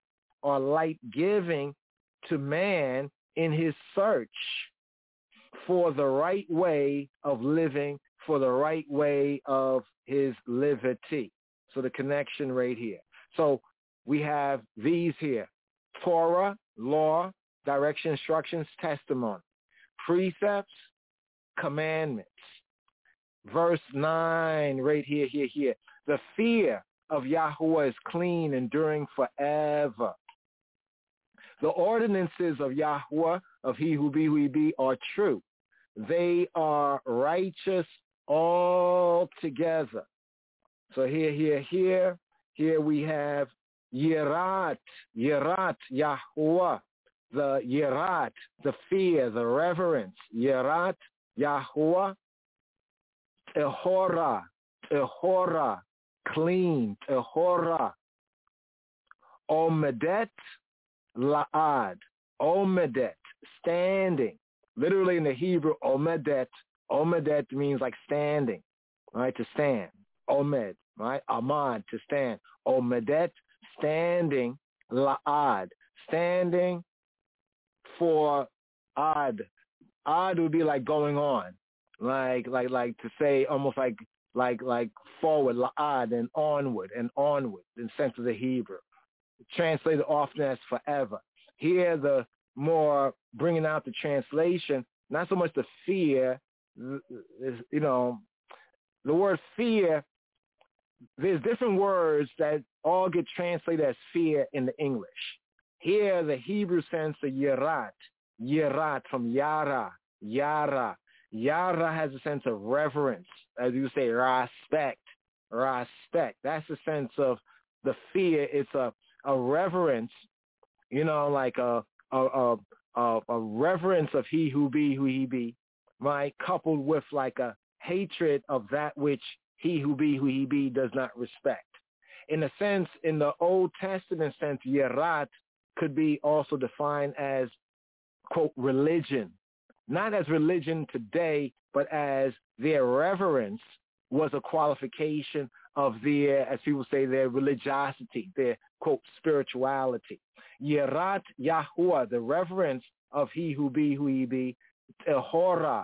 to man in his search for the right way of living, for the right way of his liberty. So the connection right here. So we have these here: Torah, law, direction, instructions, testimony, precepts, commandments. Verse 9 right here. The fear of Yahweh is clean, enduring forever. The ordinances of Yahweh, of he who be, are true. They are righteous altogether. So here we have Yirat Yahweh, the Yirat, the fear, the reverence. Yirat Yahweh, Tehora, clean, Tehora. Omedet La'ad, Omedet, standing. Literally in the Hebrew, Omedet means like standing, right, to stand. Omed, right, Amad, to stand. Omedet, standing. La'ad, standing for ad. Ad would be like going on, like to say, almost like forward, la'ad, and onward, in the sense of the Hebrew. Translated often as forever. Here, the more bringing out the translation, not so much the fear, the word fear, there's different words that all get translated as fear in the English. Here, the Hebrew sense of yirat from yara. Yara has a sense of reverence, as you say, respect. That's the sense of the fear. It's a reverence, like a reverence of he who be, right, coupled with like a hatred of that which he who be does not respect. In a sense, in the Old Testament sense, Yerat could be also defined as, quote, religion. Not as religion today, but as their reverence was a qualification of their, as people say, their religiosity, their, quote, spirituality. Yerat Yahuwah, the reverence of he who be, Tehora,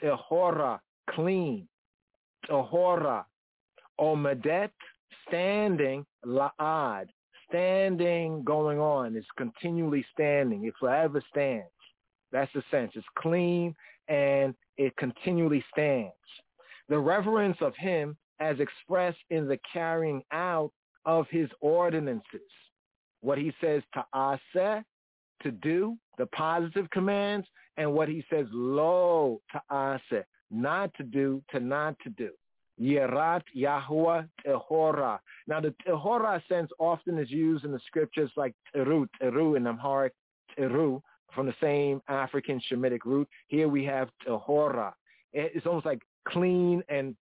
clean, Tehora, Omedet, standing, La'ad, standing, going on. It's continually standing. It forever stands. That's the sense. It's clean and it continually stands. The reverence of him as expressed in the carrying out of his ordinances. What he says ta'aseh, to do, the positive commands, and what he says lo ta'aseh, not to do, to not to do. Yerat Yahuwah Tehora. Now the Tehora sense often is used in the scriptures like teru in Amharic, teru, from the same African Shemitic root. Here we have Tehora. It's almost like clean and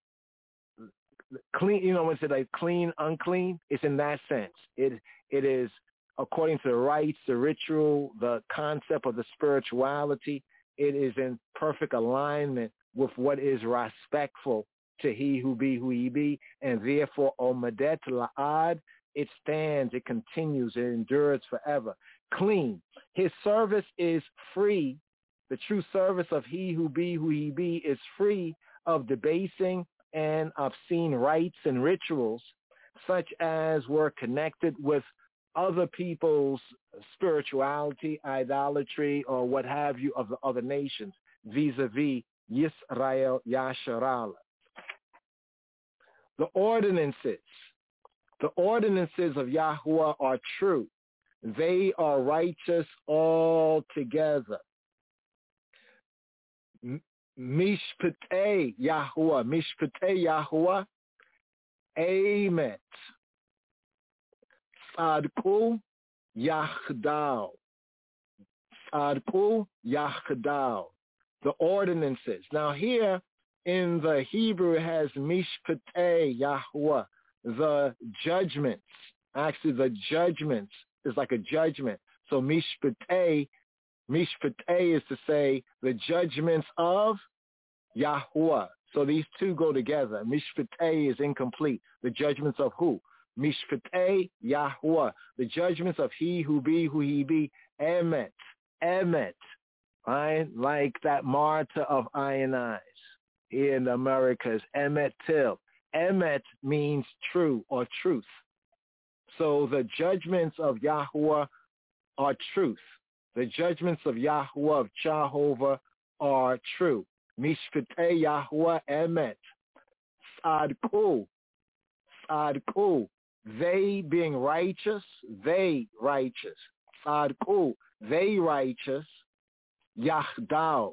clean, when it's like clean, unclean, it's in that sense. It is according to the rites, the ritual, the concept of the spirituality. It is in perfect alignment with what is respectful to he who be, and therefore Omedet La'ad, it stands, it continues, it endures forever. Clean. His service is free. The true service of he who be is free of debasing, and obscene rites and rituals, such as were connected with other people's spirituality, idolatry, or what have you of the other nations, vis-a-vis Yisrael Yasharala. The ordinances of Yahuwah are true. They are righteous altogether. Mishpatei Yahuwah, Amen. Tzadku Yachdal. The ordinances. Now here in the Hebrew it has Mishpatei Yahuwah, the judgments. Actually, the judgments is like a judgment. So Mishpatei is to say the judgments of Yahuwah. So these two go together. Mishpatei is incomplete. The judgments of who? Mishpatei Yahuwah. The judgments of he who be, who he be. Emet. Right? Like that martyr of Iron Eyes here in the Americas. Emet Till. Emet means true or truth. So the judgments of Yahuwah are truth. The judgments of Yahuwah, of Jehovah, are true. Mishpatei Yahuwah Emet. Tzadku. They being righteous, they righteous. Tzadku. They righteous. Yachdav.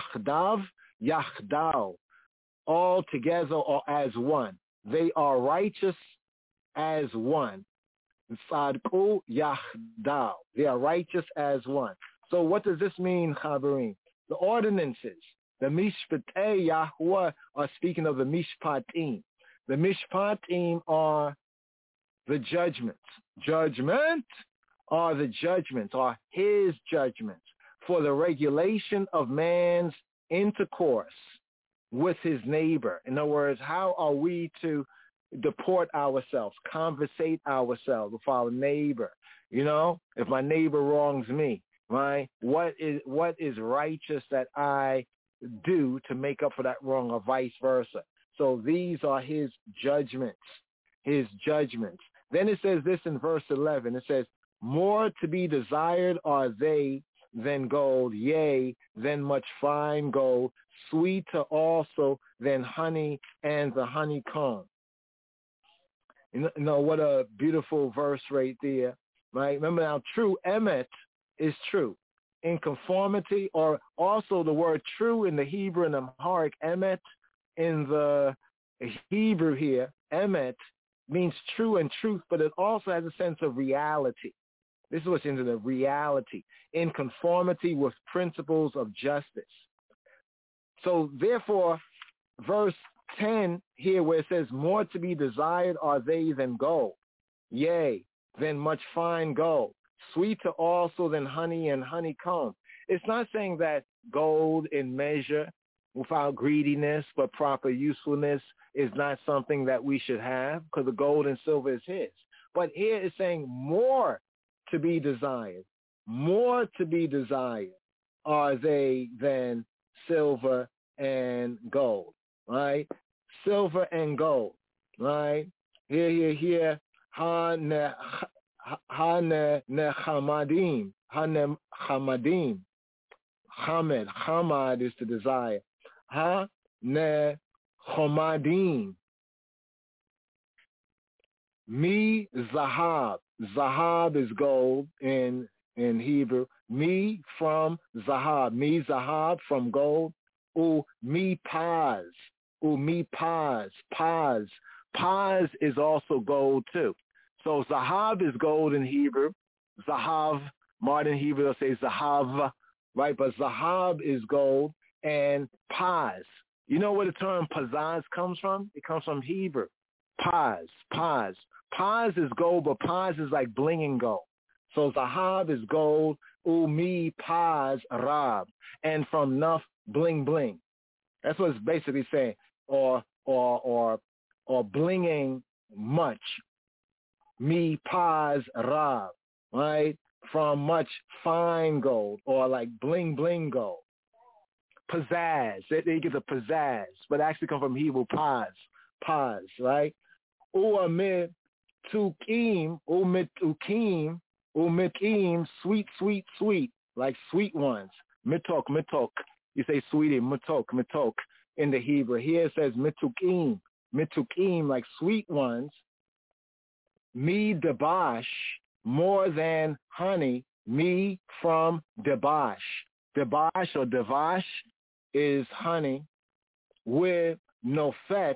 All together or as one. They are righteous as one. Tzadku Yachdav. They are righteous as one. So what does this mean, Chaverim? The ordinances, the Mishpatei Yahuwah are speaking of the Mishpatim. The Mishpatim are the judgments. Judgment are the judgments, are his judgments for the regulation of man's intercourse with his neighbor. In other words, how are we to deport ourselves, conversate ourselves with our neighbor? You know, if my neighbor wrongs me, right? What is righteous that I do to make up for that wrong, or vice versa? So these are his judgments. Then it says this in verse 11. It says, more to be desired are they than gold, yea, than much fine gold, sweeter also than honey and the honeycomb. You know, what a beautiful verse right there, right? Remember now, true emet is true. In conformity, or also the word true in the Hebrew and Amharic, emet, in the Hebrew here, emet means true and truth, but it also has a sense of reality. This is what's into the reality, in conformity with principles of justice. So therefore, verse 10 here where it says, more to be desired are they than gold, yea, than much fine gold, sweeter also than honey and honeycomb. It's not saying that gold in measure, without greediness but proper usefulness, is not something that we should have, because the gold and silver is his. But here it's saying more to be desired. More to be desired are they than silver and gold, right? Silver and gold, right? Here. Hamadim. Hamad is to desire. Chomadim. Mi zahab. Zahab is gold in Hebrew. Mi from zahab. Mi zahab from gold. Mi paz. Mi paz. Paz is also gold too. So zahab is gold in Hebrew. Zahav, modern Hebrew, they'll say zahav, right? But zahab is gold. And paz. You know where the term pazaz comes from? It comes from Hebrew. Paz. Paz is gold, but paz is like blinging gold. So zahab is gold. Mi paz rab. And from nuf, bling bling. That's what it's basically saying. Or blinging much. Mi paz rab. Right? From much fine gold, or like bling bling gold. pizzazz. They get the pizzazz, but actually come from Hebrew paz, right? U'amid tukim, umikim, sweet, like sweet ones. Mitok. You say sweetie, mitok in the Hebrew. Here it says mitukim, like sweet ones. Mi debash, more than honey. Mi from debash. Debash or devash is honey. With nofet,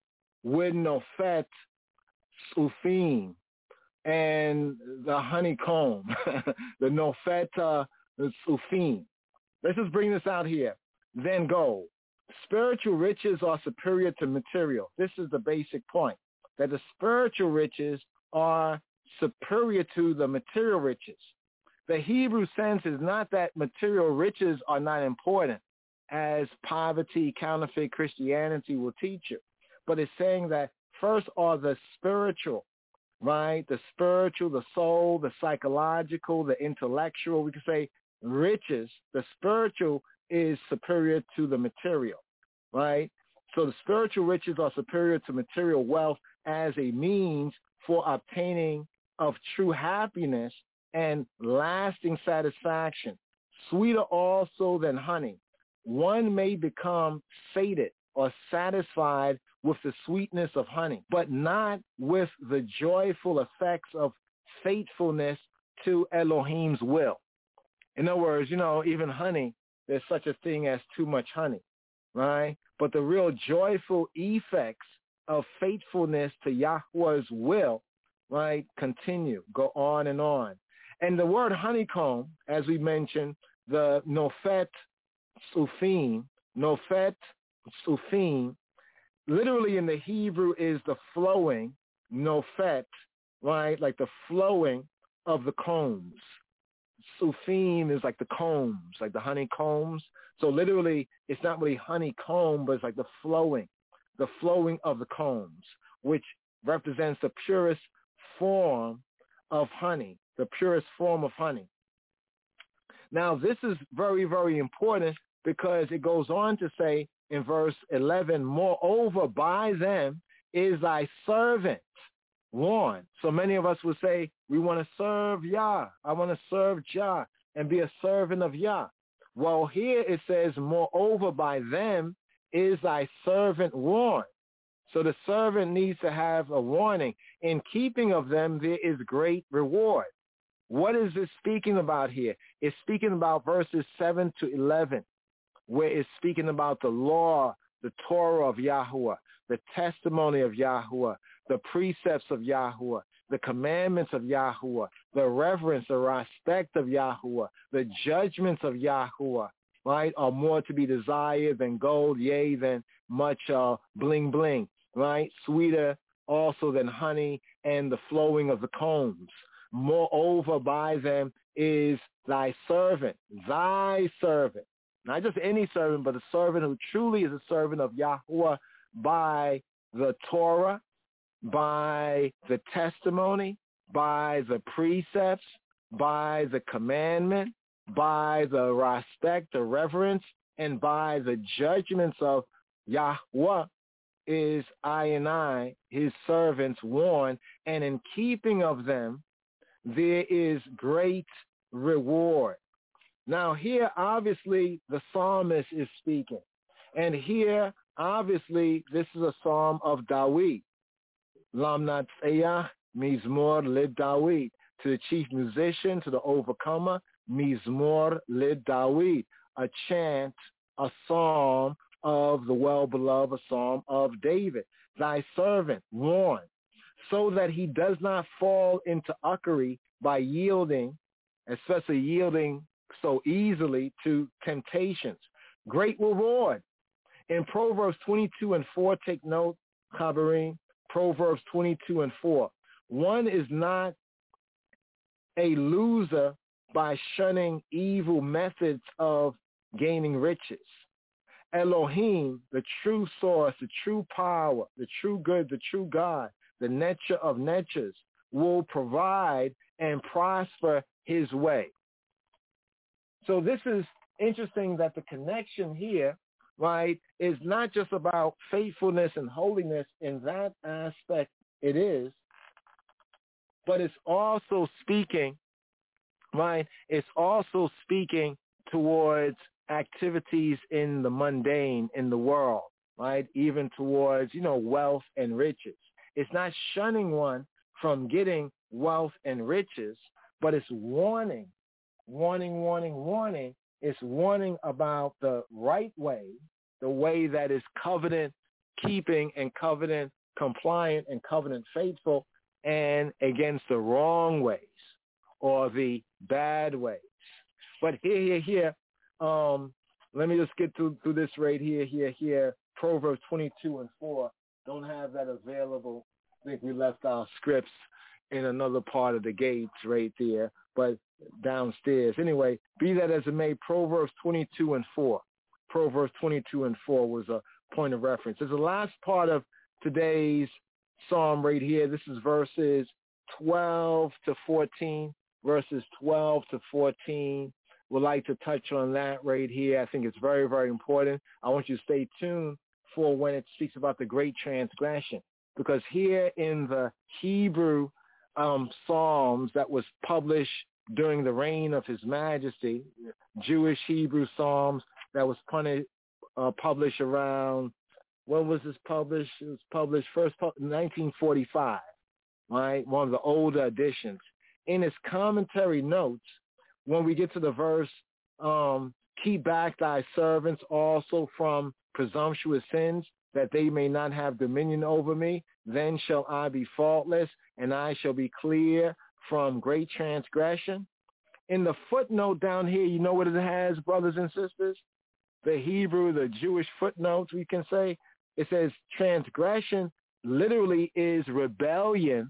sufim, and the honeycomb, the nofet sufim. Let's just bring this out here. Then gold. Spiritual riches are superior to material. This is the basic point, that the spiritual riches are superior to the material riches. The Hebrew sense is not that material riches are not important, as poverty, counterfeit Christianity will teach you, but it's saying that first are the spiritual, right? The spiritual, the soul, the psychological, the intellectual. We could say riches. The spiritual is superior to the material, right? So the spiritual riches are superior to material wealth as a means for obtaining of true happiness and lasting satisfaction. Sweeter also than honey. One may become sated or satisfied with the sweetness of honey, but not with the joyful effects of faithfulness to Elohim's will. In other words, even honey, there's such a thing as too much honey, right? But the real joyful effects of faithfulness to Yahweh's will, right, continue, go on and on. And the word honeycomb, as we mentioned, the nofet sufim, literally in the Hebrew is the flowing, nofet, right, like the flowing of the combs. Sufim is like the combs, like the honeycombs. So literally, it's not really honeycomb, but it's like the flowing of the combs, which represents the purest form of honey, the purest form of honey. Now, this is very, very important because it goes on to say in verse 11, moreover, by them is thy servant warned. So many of us would say, we want to serve Yah. I want to serve Jah and be a servant of Yah. Well, here it says, moreover, by them is thy servant warned. So the servant needs to have a warning. In keeping of them, there is great reward. What is this speaking about here? It's speaking about verses 7 to 11, where it's speaking about the law, the Torah of Yahuwah, the testimony of Yahuwah, the precepts of Yahuwah, the commandments of Yahuwah, the reverence, the respect of Yahuwah, the judgments of Yahuwah, right, are more to be desired than gold, yea, than much bling bling, right, sweeter also than honey and the flowing of the combs. Moreover, by them is thy servant, not just any servant, but a servant who truly is a servant of Yahuwah by the Torah, by the testimony, by the precepts, by the commandment, by the respect, the reverence, and by the judgments of Yahuwah is I, his servants, warned, and in keeping of them, there is great reward. Now here, obviously, the psalmist is speaking. And here, obviously, this is a psalm of Dawid. Lamnat Eyah, Mizmor Lid Dawid. To the chief musician, to the overcomer, Mizmor Lid Dawid. A chant, a psalm of the well-beloved, a psalm of David. Thy servant warned, so that he does not fall into uckery by yielding, especially yielding so easily to temptations. Great reward. In Proverbs 22:4, take note, Chaverim, Proverbs 22:4. One is not a loser by shunning evil methods of gaining riches. Elohim, the true source, the true power, the true good, the true God, the nature of natures, will provide and prosper his way. So this is interesting that the connection here, right, is not just about faithfulness and holiness in that aspect it is, but it's also speaking, right, it's also speaking towards activities in the mundane, in the world, right, even towards, wealth and riches. It's not shunning one from getting wealth and riches, but it's warning. It's warning about the right way, the way that is covenant keeping and covenant compliant and covenant faithful, and against the wrong ways or the bad ways. But here, let me just get through this right here. Proverbs 22:4. Don't have that available. I think we left our scripts in another part of the gates right there, but downstairs. Anyway, be that as it may, Proverbs 22:4. Proverbs 22:4 was a point of reference. It's the last part of today's psalm right here. This is verses 12 to 14. Verses 12 to 14. Would like to touch on that right here. I think it's very, very important. I want you to stay tuned for when it speaks about the great transgression. Because here in the Hebrew Psalms that was published during the reign of His Majesty, Jewish Hebrew Psalms that was published around, when was this published? It was published in 1945, right? One of the older editions. In his commentary notes, when we get to the verse, keep back thy servants also from presumptuous sins, that they may not have dominion over me, then shall I be faultless, and I shall be clear from great transgression. In the footnote down here, you know what it has, brothers and sisters? The Hebrew, the Jewish footnotes, we can say, it says transgression literally is rebellion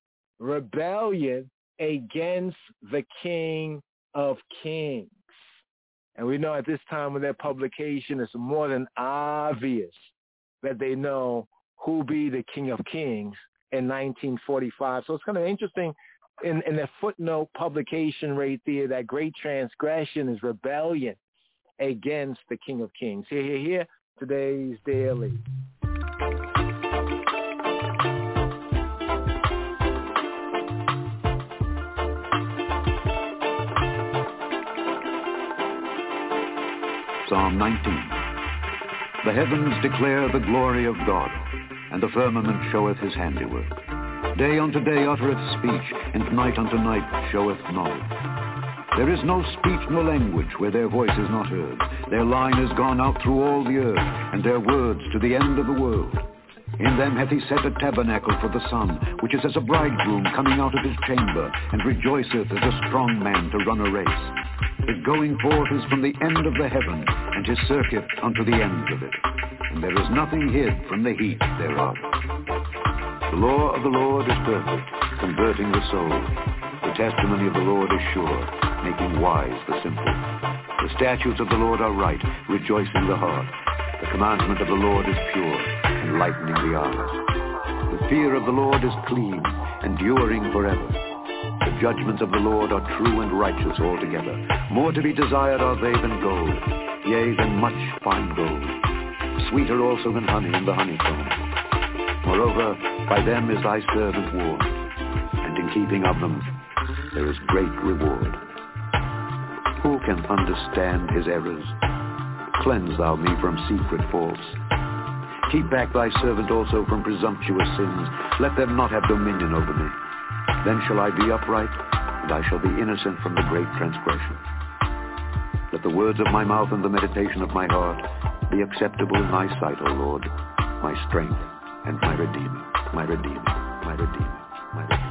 against the King of Kings. And we know at this time of their publication, it's more than obvious that they know who be the King of Kings in 1945. So it's kind of interesting in the footnote publication right there, that great transgression is rebellion against the King of Kings. Here, today's daily. Psalm 19. The heavens declare the glory of God, and the firmament showeth his handiwork. Day unto day uttereth speech, and night unto night showeth knowledge. There is no speech nor language where their voice is not heard. Their line is gone out through all the earth, and their words to the end of the world. In them hath he set a tabernacle for the sun, which is as a bridegroom coming out of his chamber, and rejoiceth as a strong man to run a race. His going forth is from the end of the heaven, and his circuit unto the end of it. And there is nothing hid from the heat thereof. The law of the Lord is perfect, converting the soul. The testimony of the Lord is sure, making wise the simple. The statutes of the Lord are right, rejoicing the heart. The commandment of the Lord is pure, enlightening the eyes. The fear of the Lord is clean, enduring forever. The judgments of the Lord are true and righteous altogether. More to be desired are they than gold, yea, than much fine gold. Sweeter also than honey and the honeycomb. Moreover, by them is thy servant warned, and in keeping of them there is great reward. Who can understand his errors? Cleanse thou me from secret faults. Keep back thy servant also from presumptuous sins. Let them not have dominion over me. Then shall I be upright, and I shall be innocent from the great transgression. Let the words of my mouth and the meditation of my heart be acceptable in thy sight, O Lord, my strength and my Redeemer, my Redeemer, my Redeemer, my Redeemer.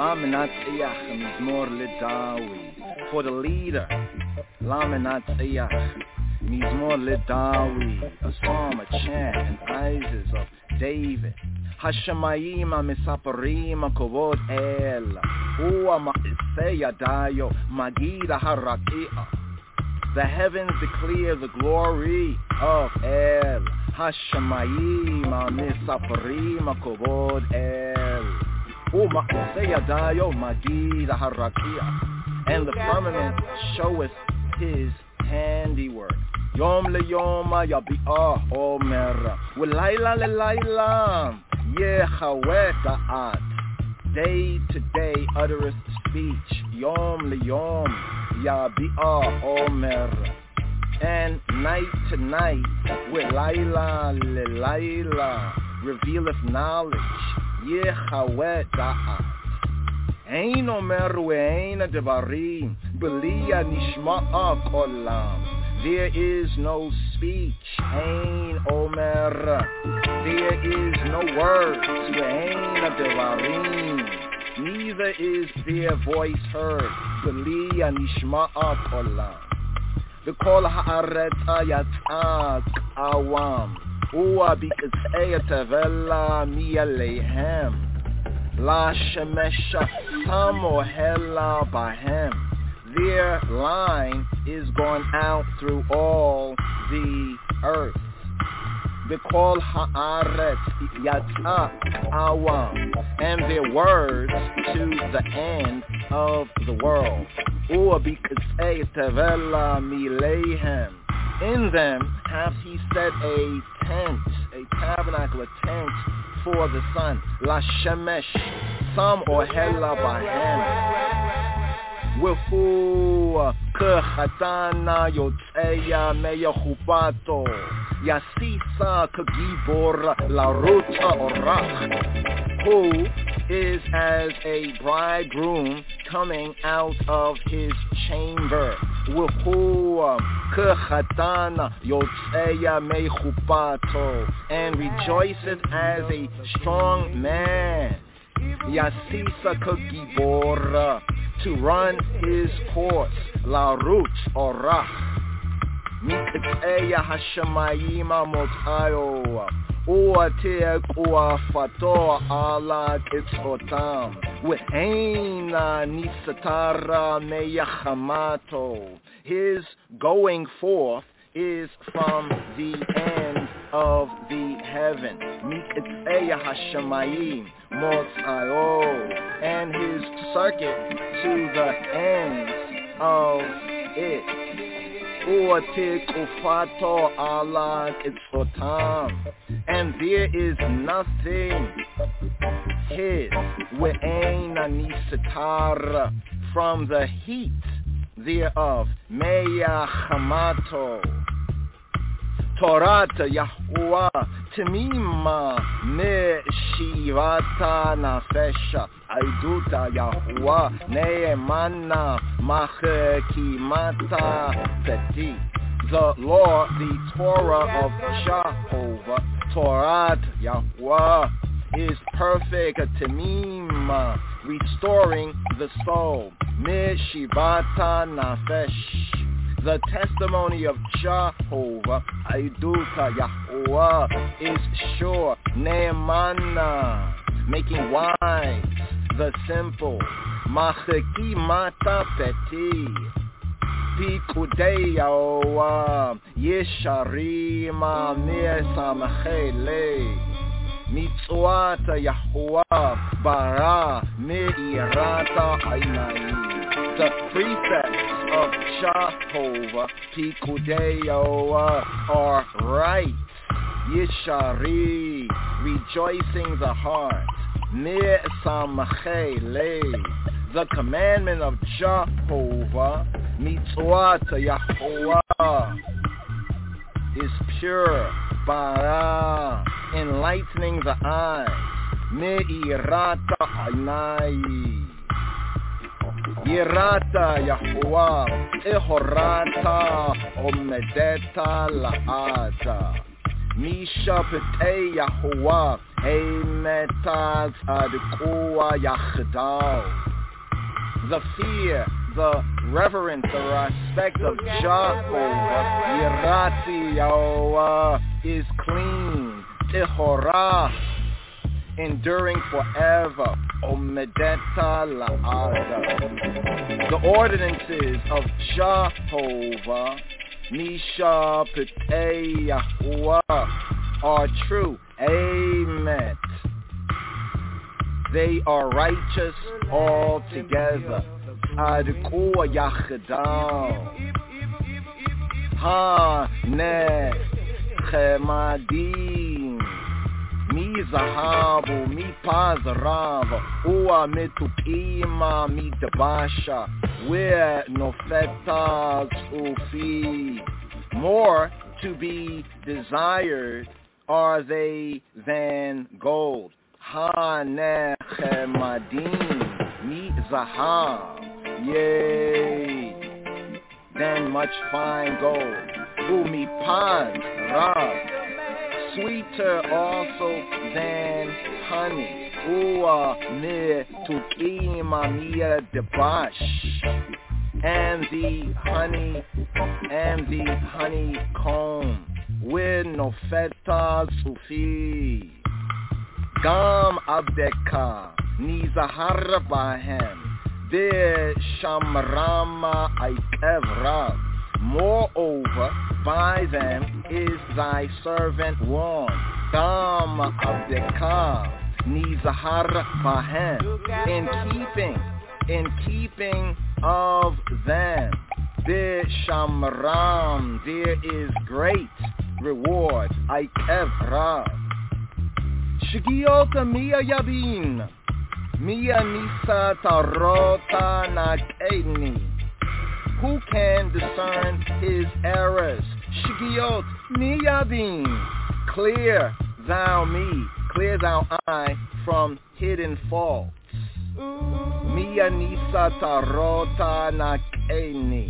Laminatziyach Mizmor Lidawi. For the leader, Laminatziyach Mizmor Lidawi. A psalm, a chant, and praises of David. Hashemayim Misaparim Kovod El. Ua Ma'iseya Dayo Magida Harakia. The heavens declare the glory of El. Hashemayim Misaparim Kovod El. Ua Ma'iseya Dayo Magida Harakia. And the firmament showeth his handiwork. Yom le yom yabi'ah omer. Ulayla le layla. Yehaweh da'at. Day to day uttereth speech. Yom le yom yabi'ah omer. And night to night, Ulayla le layla, revealeth knowledge. Yehaweh da'at. Ein omer ve'ein devarim. Beliya nishma'a kolam. There is no speech, Ein Omer. There is no words, Ein Devarim. Neither is their voice heard, Beli Anishma'a Kolam. The Kol Haaretz Yatzak Awam. Ua Bikatzei Tevela Mialehem. La Shemesha Samo Hela Bahem. Their line is gone out through all the earth. B'kol haaretz yatsa awam, and their words to the end of the world. Ua b'katzei tevela mileihem. In them hath he set a tent, a tabernacle, a tent for the sun. La shemesh, some or hela bahem. Wifu kechatana yotzeya meyachubato yasisa kagibor laruta orach, who is as a bridegroom coming out of his chamber. Wifu kechatana yotzeya meyachubato, and rejoiceth as a strong man. Yasisa kagibor, to run his course, la rut orach, mitzeya hashemayim amotayo, uatek uafato ala kitzotam, ve'eina nisatara meyachamato. His going forth is from the end of the heaven, mitzeya hashemayim motayo, and his circuit to the ends of it. Uatik ufato ala kitzotam, and there is nothing hid ve'eina nisatara, from the heat thereof. Meya chamato. Torah Yahuwah Temima me shivata nafesha aiduta Yahuwah neemana machekimata peti. The law, the Torah of Jehovah, Torah Yahuwah, is perfect, temima, restoring the soul. Me shivata nafesh. The testimony of Jehovah, Aiduta Yahuwah, is sure. Neemana, making wise the simple. Macheki mata peti. Pikudei Yahuwah, Yesharima mesamachele. Mitzuata Yahuwah, bara meirata ainai. The precepts of Jehovah, Pikudei Yahuwah, are right. Yeshari, rejoicing the heart. Me'samachele, the commandment of Jehovah, Mitzvot Yahuwah, is pure. Bara, enlightening the eyes. Me'irata ainai. Yirata Yahuwah, Ehorata Omedeta La'ata. Misha Pete Yahuwah, Emetaz Adikua Yachadal. The fear, the reverence, the respect of Jehovah, Yirati Yahuwah, is clean, Tehorah, enduring forever, Omedeta La'ada. The ordinances of Jehovah, Misha Pete Yahuwah, are true, Amen. They are righteous altogether. Adikua Yachadal. Ha ne chemadim. Mi zahabu, mi pazarava. Ua mitukima, mi debasha. Where nofetas ufi. More to be desired are they than gold. Ha ne chemadim. Mi zahab. Yea, than much fine gold. Umi pan rab, sweeter also than honey. Ua me tukima mia debash, and the honeycomb with no feta sufi. Gam abdeka nizahar bahem. De Shamrama Aikevra. Moreover, by them is thy servant warned. Dam Abdeka Nizahar Bahem. In keeping of them. De Shamram, there is great reward. Aikevra. Shigiota Mia Yabin. Mia Nisa Tarota Nakeni. Who can discern his errors? Shigiot Miyabin. Clear thou I from hidden faults. Mia Nisa Tarota Nakeni.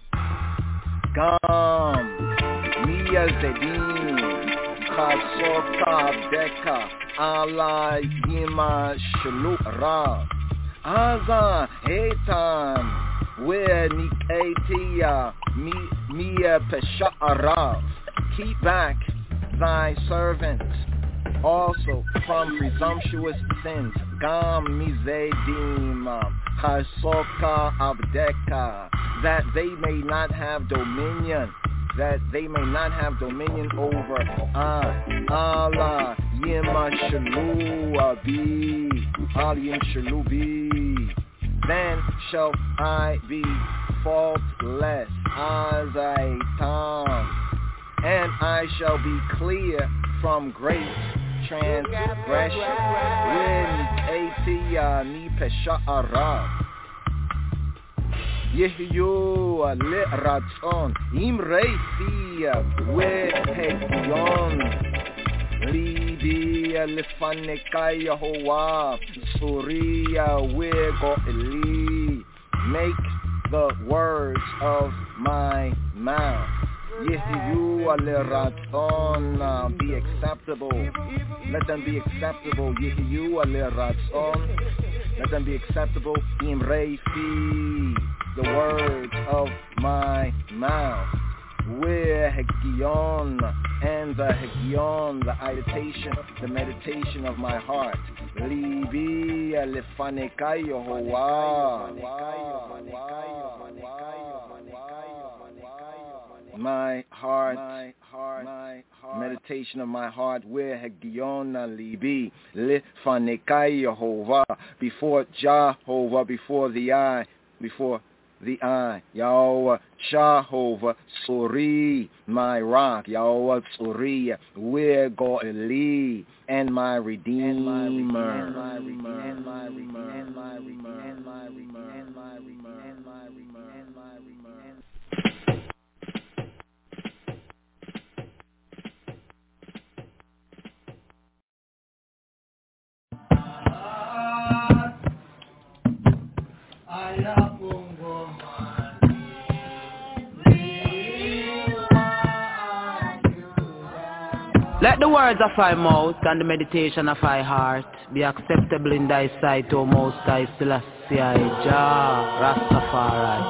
Gam Mia Zedin. Chasota Deka. Allah Yima Shalu Ra Aza Etam Where Niketia Mia Pesha Arav. Keep back thy servants also from presumptuous sins. Gam Mizedim Chasoka Abdeka, that they may not have dominion. Over Allah Yima Shalu Abi Alim Shalu Bi. Then shall I be faultless as I tam, and I shall be clear from great transgression. When Atia Ni Pesha Arab Yehyu Li'ratzon Imreifia Wehegyon Libi Lifaneka Yehovah Surya Wego Eli. Make the words of my mouth Yehyu Li'ratzon be acceptable. Let them be acceptable. Yehyu Li'ratzon. Let them be acceptable. Imreifi, the words of my mouth. Where Hegion, and the Hegion, the meditation of my heart. Libi Lefaneka Yehovah. My heart, meditation of my heart, where Hegiona Libi, Lefaneka Yehovah, before Jehovah, before the eye, Yahweh, Jehovah, Suri, my rock, Yahweh, Suri, where go Eli, and my Redeemer. Let the words of thy mouth and the meditation of thy heart be acceptable in thy sight, O Most High Selassie, Jah Rastafari.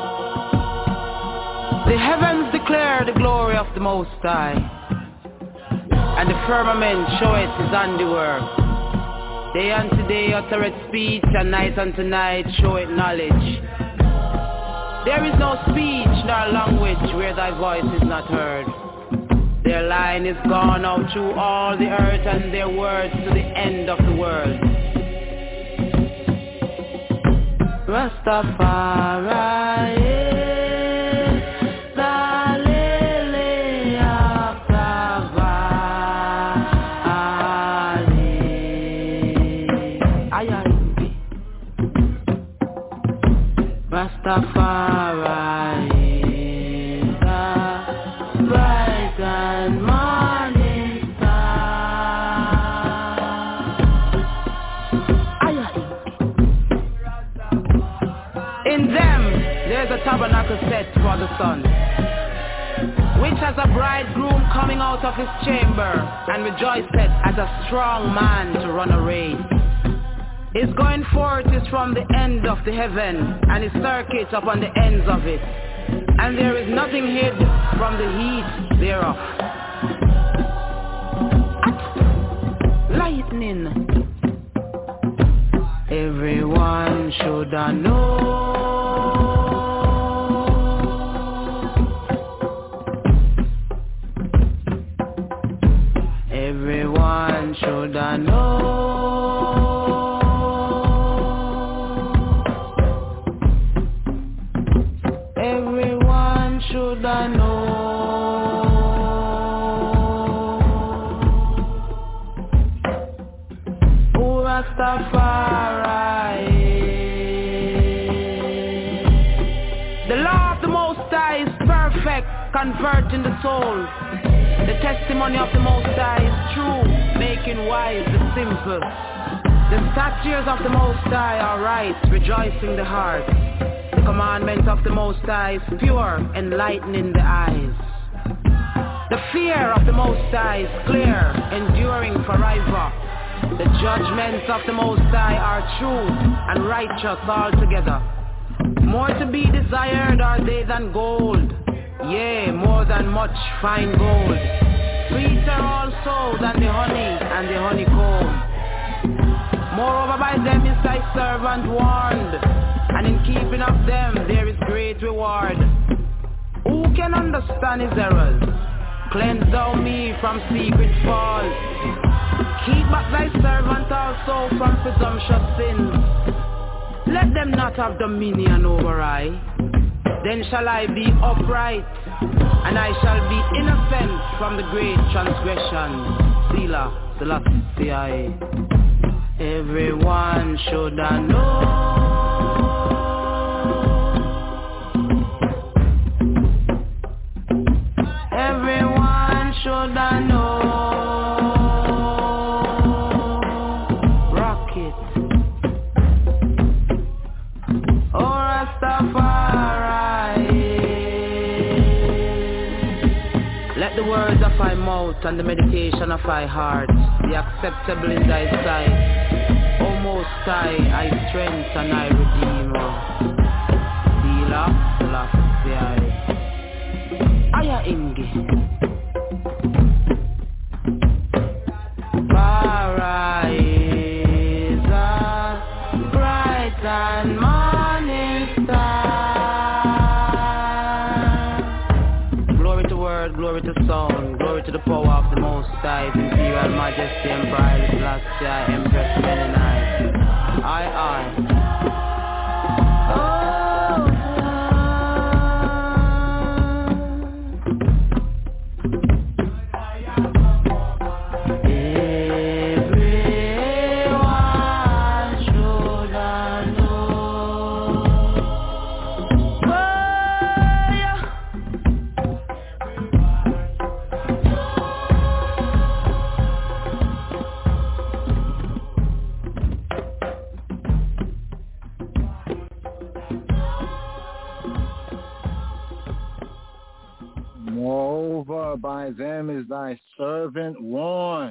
The heavens declare the glory of the Most High, and the firmament showeth his handiwork. Day unto day uttereth speech, and night unto night showeth knowledge. There is no speech nor language where thy voice is not heard. Their line is gone out through all the earth, and their words to the end of the world. Rastafari. Rastafari is the bright and morning star. In them there's a tabernacle set for the sun, which has a bridegroom coming out of his chamber, and rejoiceth as a strong man to run a race. His going forth is from the end of the heaven, and his circuit upon the ends of it, and there is nothing hid from the heat thereof. Lightning. Everyone should know. Everyone should know. Rastafari. The law of the Most High is perfect, converting the soul. The testimony of the Most High is true, making wise the simple. The statutes of the Most High are right, rejoicing the heart. The commandment of the Most High is pure, enlightening the eyes. The fear of the Most High is clear, enduring forever. The judgments of the Most High are true and righteous altogether. More to be desired are they than gold, yea, more than much fine gold. Sweeter also than the honey and the honeycomb. Moreover by them is thy servant warned, and in keeping of them there is great reward. Who can understand his errors? Cleanse thou me from secret faults. Keep back thy servant also from presumptuous sins. Let them not have dominion over I. Then shall I be upright, and I shall be innocent from the great transgression. Selah, Selassie. Everyone should know. Everyone should know. Thy mouth and the meditation of thy heart be acceptable in thy sight, O Most High, thy strength and thy redeemer. Selah, Selassie. Aya Ingi. Para is a bright and morning star. Glory to word, glory to sound. To the power of the Most High, Imperial Majesty, Emperor Selassie, Empress Menenai. by them is thy servant warned.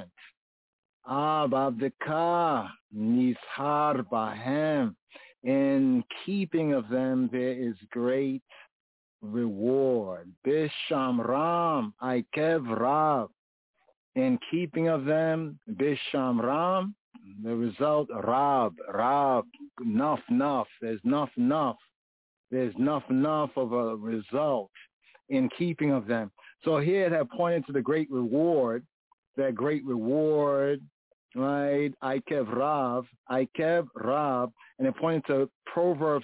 Abdika nishar bahem. In keeping of them there is great reward. Bishamram Aikev Rav. In keeping of them, Bishamram, the result, Rab, nuff. There's nuff. There's nuff of a result in keeping of them. So here it had pointed to the great reward, right? Aikev Rav, and it pointed to Proverbs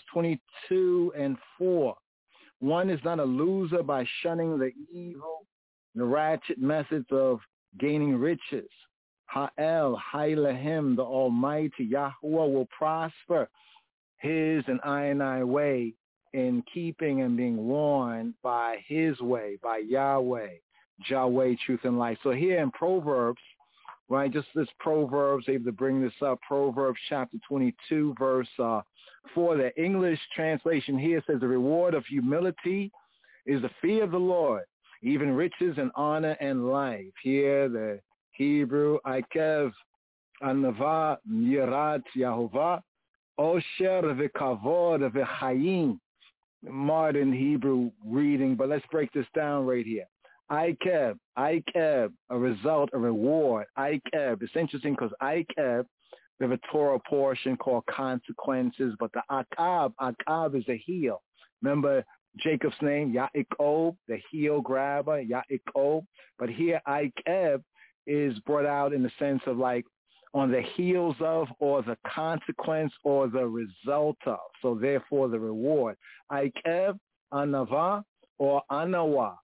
22:4. One is not a loser by shunning the evil, the ratchet methods of gaining riches. Ha'el, Hailahim, the Almighty, Yahuwah will prosper his and I way in keeping and being warned by his way, by Yahweh, truth and life. So here in Proverbs, right, just this Proverbs, able to bring this up, Proverbs chapter 22, verse 4, the English translation here says the reward of humility is the fear of the Lord, even riches and honor and life. Here the Hebrew, Aikev, Anava, Yirat, Yahovah, Osher v'kavod v'chayim. Modern Hebrew reading, but let's break this down right here. Aikev, a result, a reward. Aikev, it's interesting because Aikev, we have a Torah portion called consequences, but the Akab is the heel. Remember Jacob's name, Yaakov, the heel grabber, Yaakov. But here Aikev is brought out in the sense of like on the heels of, or the consequence, or the result of. So therefore the reward. Aikev, Anava, or Anawa.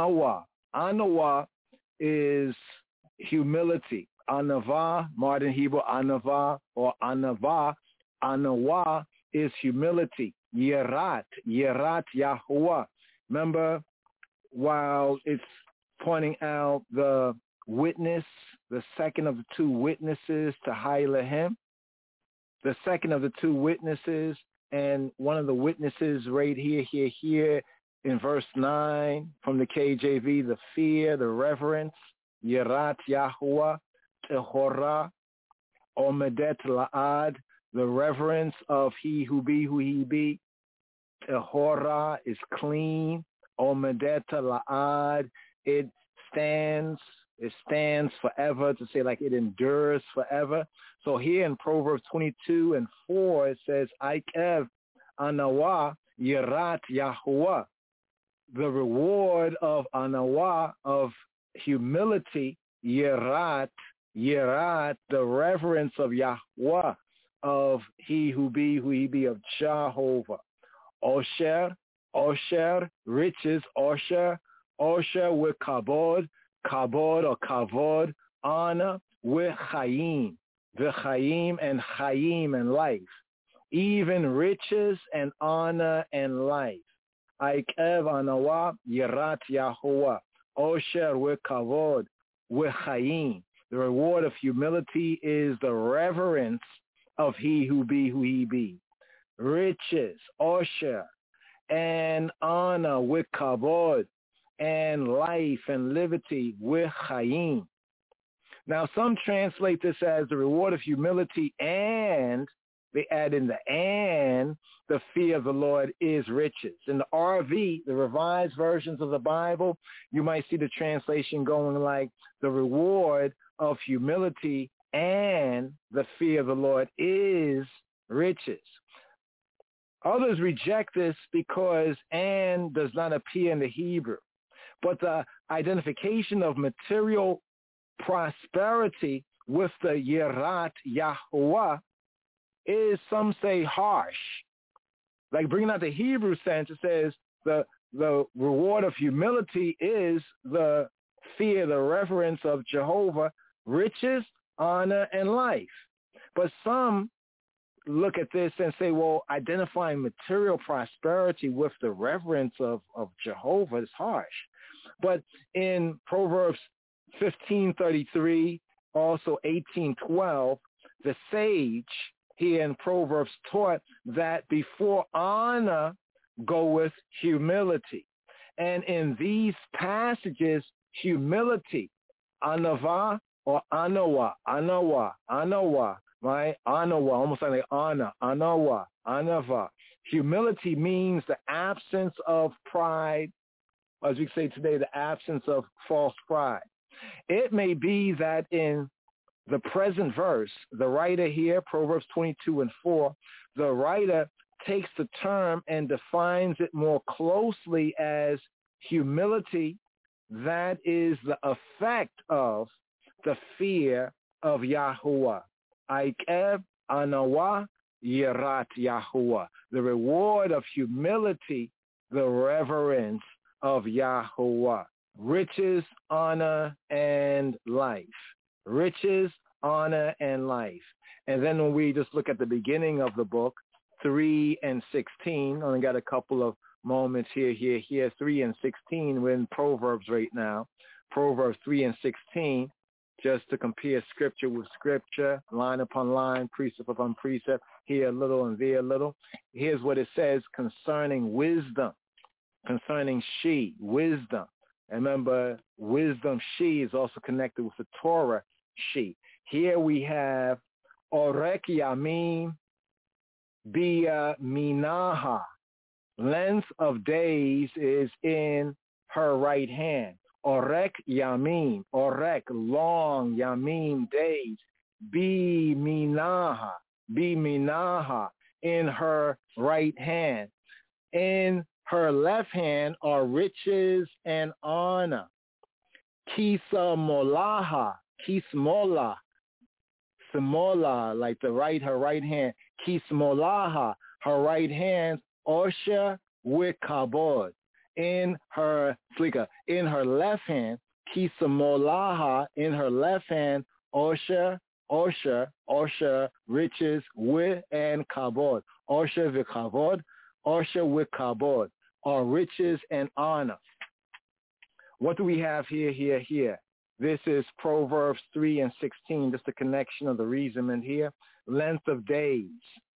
Anawa is humility. Anava, modern Hebrew, Anava, or Anava. Anawa is humility. Yerat Yahuwah. Remember, while it's pointing out the witness, the second of the two witnesses to Hailahem, the second of the two witnesses, and one of the witnesses right here in verse 9 from the KJV, the fear, the reverence, Yerat Yahuwah, Tehorah, Omedet La'ad, the reverence of he who be who he be. Tehorah is clean. Omedet La'ad, it stands forever, to say like it endures forever. So here in Proverbs 22:4, it says, Aikev Anawa Yerat Yahuwah. The reward of Anawa, of humility, Yerat, the reverence of Yahweh, of he who be who he be, of Jehovah. Osher, riches, Osher with kabod or kavod, honor with chayim, the chayim and life, even riches and honor and life. Aikev Anawa Yerat Yahuwah, Osher with kavod with chayim. The reward of humility is the reverence of he who be who he be. Riches, Osher, and honor with kavod, and life and liberty with chayim. Now some translate this as the reward of humility, and they add in the fear of the Lord is riches. In the RV, the revised versions of the Bible, you might see the translation going like the reward of humility and the fear of the Lord is riches. Others reject this because and does not appear in the Hebrew. But the identification of material prosperity with the Yerat Yahuwah is, some say, harsh. Like bringing out the Hebrew sense, it says the reward of humility is the fear, the reverence of Jehovah, riches, honor, and life. But some look at this and say, well, identifying material prosperity with the reverence of Jehovah is harsh. But in Proverbs 15:33, also 18:12, the sage here in Proverbs taught that before honor goeth humility. And in these passages, humility, anava or anawa, right? Anawa, almost like honor, anawa, anava. Humility means the absence of pride, as we say today, the absence of false pride. It may be that in the present verse, the writer here, Proverbs 22:4, the writer takes the term and defines it more closely as humility, that is the effect of the fear of Yahuwah. Aikeb anawa yirat Yahuwah. The reward of humility, the reverence of Yahuwah. Riches, honor, and life. Riches, honor, and life. And then when we just look at the beginning of the book, 3 and 16, only got a couple of moments here, 3 and 16, we're in Proverbs right now. Proverbs 3 and 16, just to compare scripture with scripture, line upon line, precept upon precept, here a little and there a little. Here's what it says concerning wisdom, concerning she, wisdom. And remember, wisdom, she, is also connected with the Torah, she. Here we have Orek Yamim Bia Minaha. Length of days is in her right hand. Orek Yamim, Orek, long, Yamim, days. Bi Minaha, in her right hand. In her left hand are riches and honor. Kisa molaha, kismola, simola, like her right hand. Kismolaha, her right hand. Osha wikabod. In her left hand. Kisamolaha, in her left hand. Osha, riches, wi and kabod. Osha vikabod, Osha wikabod. Are riches and honor. What do we have here? This is Proverbs 3 and 16, just a connection of the reasoning here. Length of days.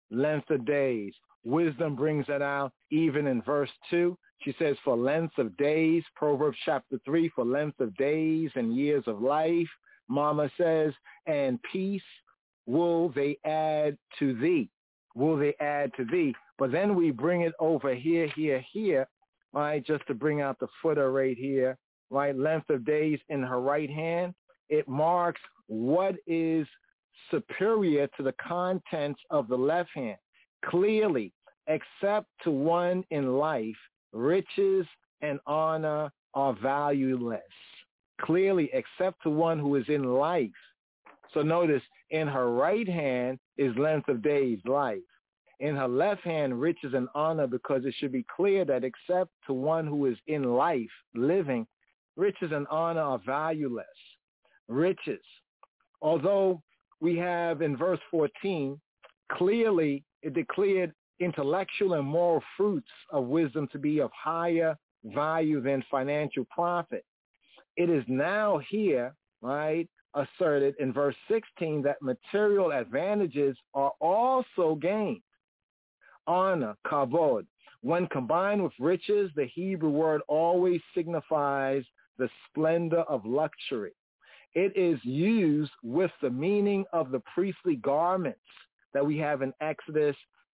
Wisdom brings that out even in verse 2. She says, for length of days, Proverbs chapter 3, for length of days and years of life. Mama says, and peace will they add to thee. But then we bring it over here, right, just to bring out the footer right here, right, length of days in her right hand. It marks what is superior to the contents of the left hand. Clearly, except to one in life, riches and honor are valueless. Clearly, except to one who is in life. So notice, in her right hand is length of days, life. In her left hand, riches and honor, because it should be clear that except to one who is in life, living, riches and honor are valueless. Riches. Although we have in verse 14, clearly it declared intellectual and moral fruits of wisdom to be of higher value than financial profit. It is now here, right, asserted in verse 16 that material advantages are also gained. Honor, kavod. When combined with riches, the Hebrew word always signifies the splendor of luxury. It is used with the meaning of the priestly garments that we have in Exodus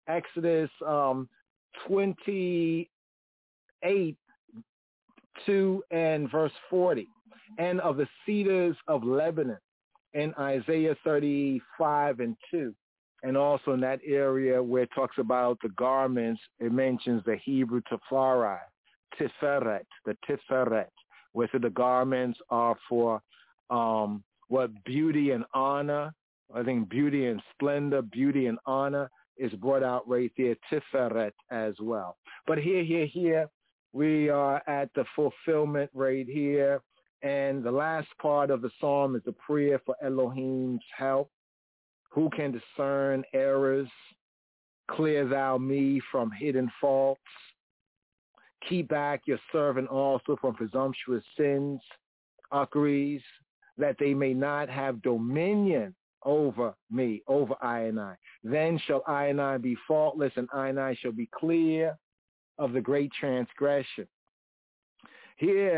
28, 2 and verse 40, and of the cedars of Lebanon in Isaiah 35 and 2. And also in that area where it talks about the garments, it mentions the Hebrew tiferet, the tiferet, where the garments are for beauty and honor. I think beauty and splendor, beauty and honor is brought out right there, tiferet as well. But here, we are at the fulfillment right here. And the last part of the psalm is a prayer for Elohim's help. Who can discern errors? Clear thou me from hidden faults. Keep back your servant also from presumptuous sins, uckeries, that they may not have dominion over me, over I and I. Then shall I and I be faultless, and I and I shall be clear of the great transgression. Here,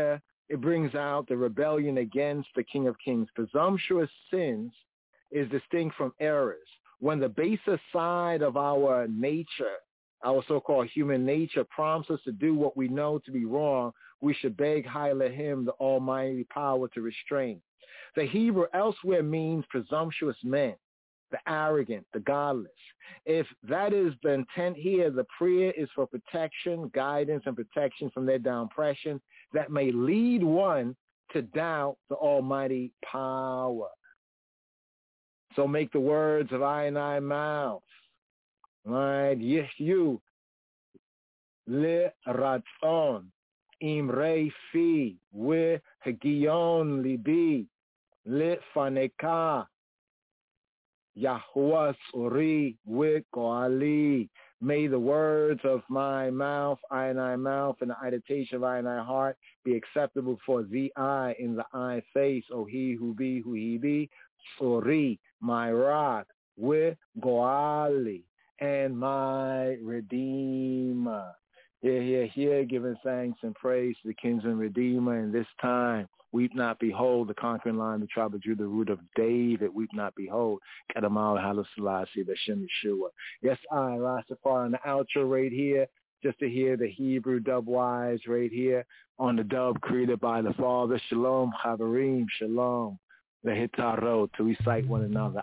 It brings out the rebellion against the King of Kings. Presumptuous sins is distinct from errors. When the baser side of our nature, our so-called human nature, prompts us to do what we know to be wrong, we should beg highly him, the almighty power, to restrain. The Hebrew elsewhere means presumptuous men, the arrogant, the godless. If that is the intent here, the prayer is for protection, guidance, and protection from their downpression that may lead one to doubt the almighty power. So make the words of I mouth, right? Yihyu le ratzon imrei fi we hagion libi le faneka Yahuwah Uri we goali. May the words of my mouth, I mouth, and the meditation of I heart be acceptable for thee, I in the I face, O he who he be, Uri, my rock, we goali, and my redeemer. Here, giving thanks and praise to the kinsman redeemer in this time. Weep not, behold, the conquering lion, the tribe of Judah, the root of David. Weep not, behold, Kedamal, Haile Selassie, the Shem Yeshua. Yes, I, Rastafari, on the outro right here, just to hear the Hebrew dub-wise right here on the dub created by the Father. Shalom, Chaverim, Shalom, the Hitarot, to recite one another.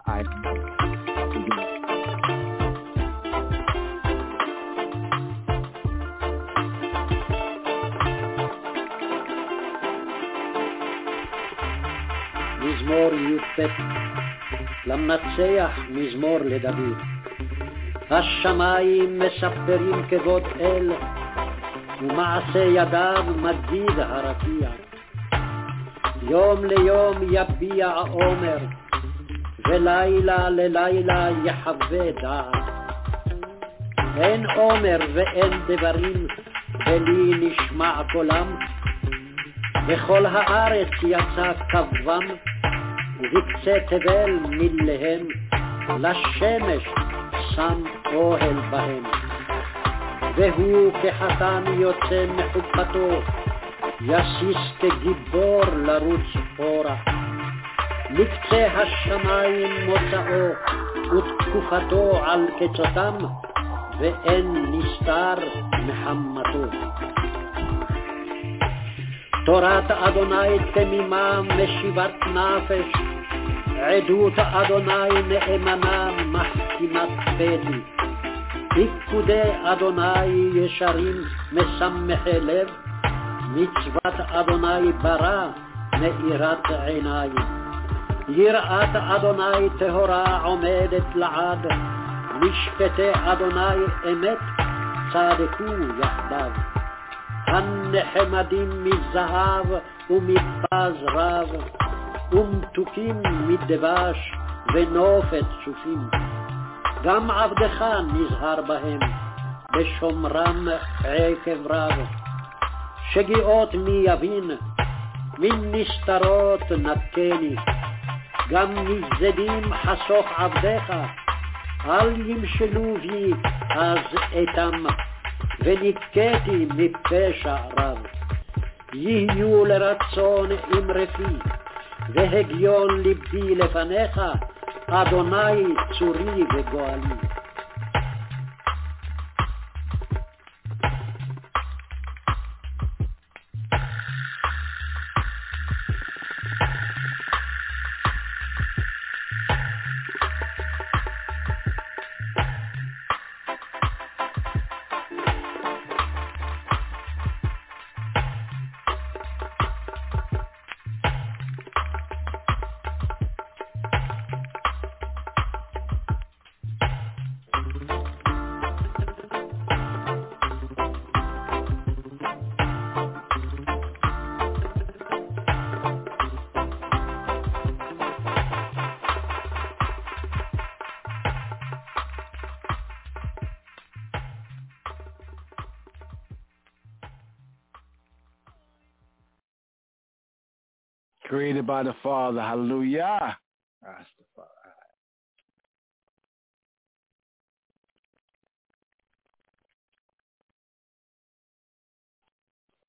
מזמור י"ט למנצח מזמור לדוד. השמיים מספרים כבוד אל ומעשה ידיו מדיד הרקיע. יום ליום יביע עומר ולילה ללילה יחווה דעת. אין עומר ואין דברים ולי נשמע קולם. בכל הארץ יצא קבם ובקצה תבל מלהם לשמש שם אוהל בהם. והוא כחתן יוצא מחופתו יסיס כגיבור לרוץ פורה. מקצה השמיים מוצאו ותקופתו על קצותם ואין נסתר מחמתו. תורת אדוני תמימה משיבת נפש, עדות אדוני נאמנה מחכימת פתי. פיקודי אדוני ישרים משמחי לב, מצוות אדוני ברא מאירת עיניים. יראת אדוני טהורה עומדת לעד, משפטי אדוני אמת צדקו יחדיו. הנחמדים מזהב ומפז רב, ומתוקים מדבש ונופת צופים. גם עבדך נזהר בהם, בשומרם עקב רב. שגיאות מי יבין, מן נסתרות נקני. גם מזדים חסוך עבדך, אל ימשלו בי אז אתם. וניקתי מפשע רב. יהיו לרצון אמרתי, והגיון ליבי לפניך, אדוני צורי וגואלי. Created by the Father. Hallelujah. Rastafari.